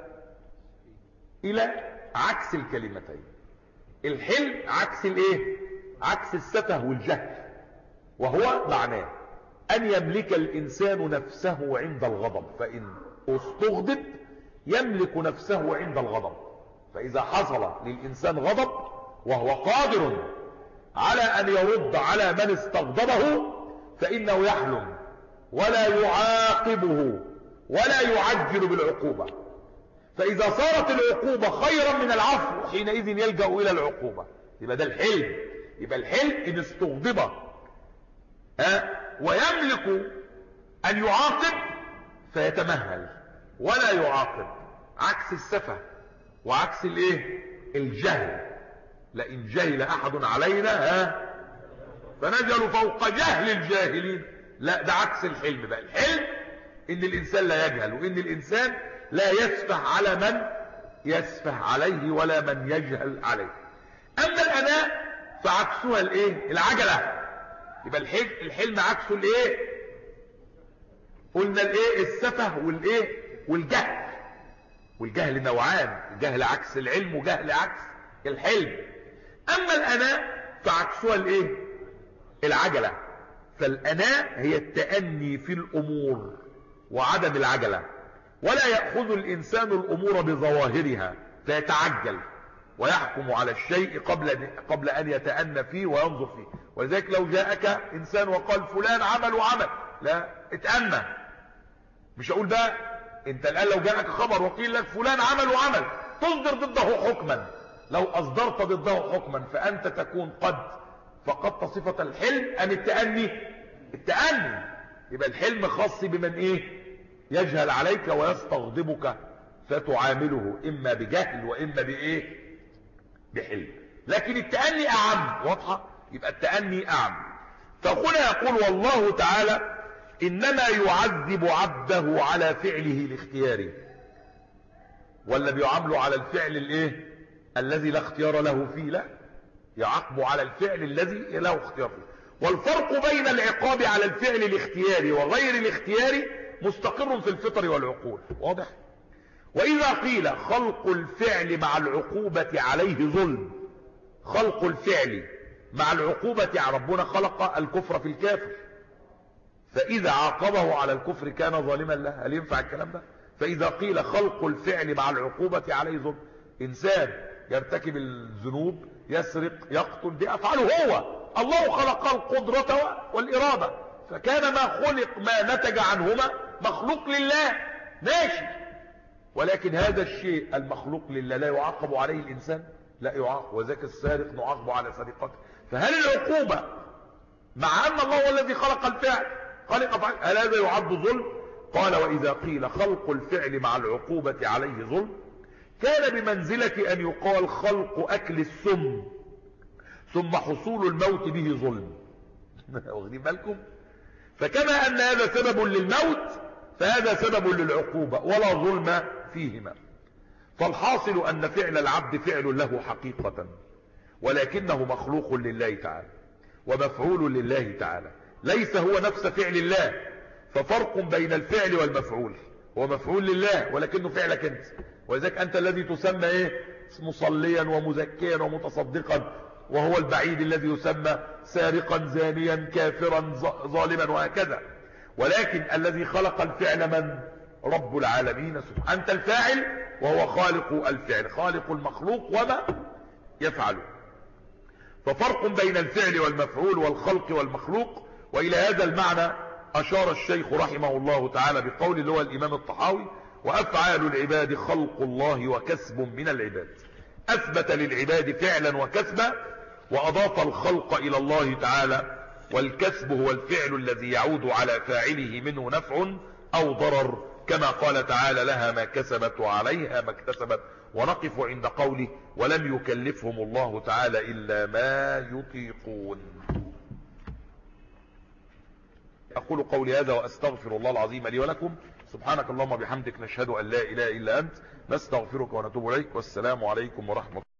إلى عكس الكلمتين. الحلم عكس الايه؟ عكس السفه والجهل، وهو معناه أن يملك الإنسان نفسه عند الغضب، فإن استغضب يملك نفسه عند الغضب. فإذا حصل للإنسان غضب وهو قادر على أن يرد على من استغضبه، فإنه يحلم ولا يعاقبه ولا يعجل بالعقوبة. فإذا صارت العقوبة خيرا من العفو حينئذ يلجأ إلى العقوبة. يبقى ده الحلم. يبقى الحلم إن استغضب ها ويملك أن يعاقب فيتمهل ولا يعاقب، عكس السفه وعكس الايه؟ الجهل. لئن جهل أحد علينا ها فنجل فوق جهل الجاهلين. لا، ده عكس الحلم. بقى الحلم ان الانسان لا يجهل، وان الانسان لا يسفه على من يسفه عليه ولا من يجهل عليه. اما الاناء فعكسها الايه؟ العجله. يبقى الحلم الحلم عكسه الايه؟ قلنا الايه؟ السفه والايه؟ والجهل. والجهل نوعان، جهل عكس العلم وجهل عكس الحلم. اما الاناء فعكسها الايه؟ العجله. فالاناء هي التأني في الامور وعدم العجله، ولا يأخذ الانسان الامور بظواهرها فيتعجل ويحكم على الشيء قبل قبل ان يتأنى فيه وينظر فيه. ولذلك لو جاءك انسان وقال فلان عمل وعمل، لا، اتأنى. مش هقول بقى انت الان لو جاءك خبر وقيل لك فلان عمل وعمل تصدر ضده حكما. لو اصدرت ضده حكما فانت تكون قد فقدت صفة الحلم ام التأني؟ التأني. يبقى الحلم خاص بمن ايه؟ يجهل عليك ويستغضبك فتعامله اما بجهل واما بايه؟ بحلم. لكن التأني اعم. واضحة؟ يبقى التأني اعم. فهنا يقول والله تعالى انما يعذب عبده على فعله الاختياري، ولا بيعامله على الفعل الايه؟ الذي لا اختيار له فيه. لا، يعاقبه على الفعل الذي له اختيار فيه. والفرق بين العقاب على الفعل الاختياري وغير الاختياري مستقر في الفطر والعقول. واضح؟ واذا قيل خلق الفعل مع العقوبة عليه ظلم، خلق الفعل مع العقوبة، ربنا خلق الكفر في الكافر، فإذا عاقبه على الكفر كان ظالما له. هل ينفع الكلام ده؟ فإذا قيل خلق الفعل مع العقوبة عليه ظلم، إنسان يرتكب الذنوب، يسرق، يقتل، دي أفعاله هو. الله خلق القدرة والإرادة، فكان ما خلق ما نتج عنهما مخلوق لله ماشي. ولكن هذا الشيء المخلوق لله لا يعاقب عليه الإنسان؟ لا يعاقب. وذاك السارق نعاقب على سرقته. فهل العقوبة مع أن الله هو الذي خلق الفعل خلق فعل، هل هذا يعد ظلم قال وإذا قيل خلق الفعل مع العقوبة عليه ظلم كان بمنزلة أن يقال خلق أكل السم ثم حصول الموت به ظلم. واخدين بالكم؟ فكما أن هذا سبب للموت فهذا سبب للعقوبة ولا ظلم فيهما. فالحاصل أن فعل العبد فعل له حقيقة ولكنه مخلوق لله تعالى ومفعول لله تعالى، ليس هو نفس فعل الله. ففرق بين الفعل والمفعول، هو مفعول لله ولكنه فعلك انت، ولذلك انت الذي تسمى ايه؟ مصليا ومزكيا ومتصدقا، وهو البعيد الذي يسمى سارقا زانيا كافرا ظالما وهكذا. ولكن الذي خلق الفعل من؟ رب العالمين سبحانه. انت الفاعل وهو خالق الفعل، خالق المخلوق وما يفعله. ففرق بين الفعل والمفعول والخلق والمخلوق. والى هذا المعنى اشار الشيخ رحمه الله تعالى بقول اللي هو الامام الطحاوي وافعال العباد خلق الله وكسب من العباد. اثبت للعباد فعلا وكسبا واضاف الخلق الى الله تعالى، والكسب هو الفعل الذي يعود على فاعله منه نفع او ضرر، كما قال تعالى لها ما كسبت وعليها ما اكتسبت. ونقف عند قوله ولم يكلفهم الله تعالى الا ما يطيقون. اقول قولي هذا واستغفر الله العظيم لي ولكم. سبحانك اللهم وبحمدك، نشهد ان لا اله الا انت، نستغفرك ونتوب اليك، والسلام عليكم ورحمة الله.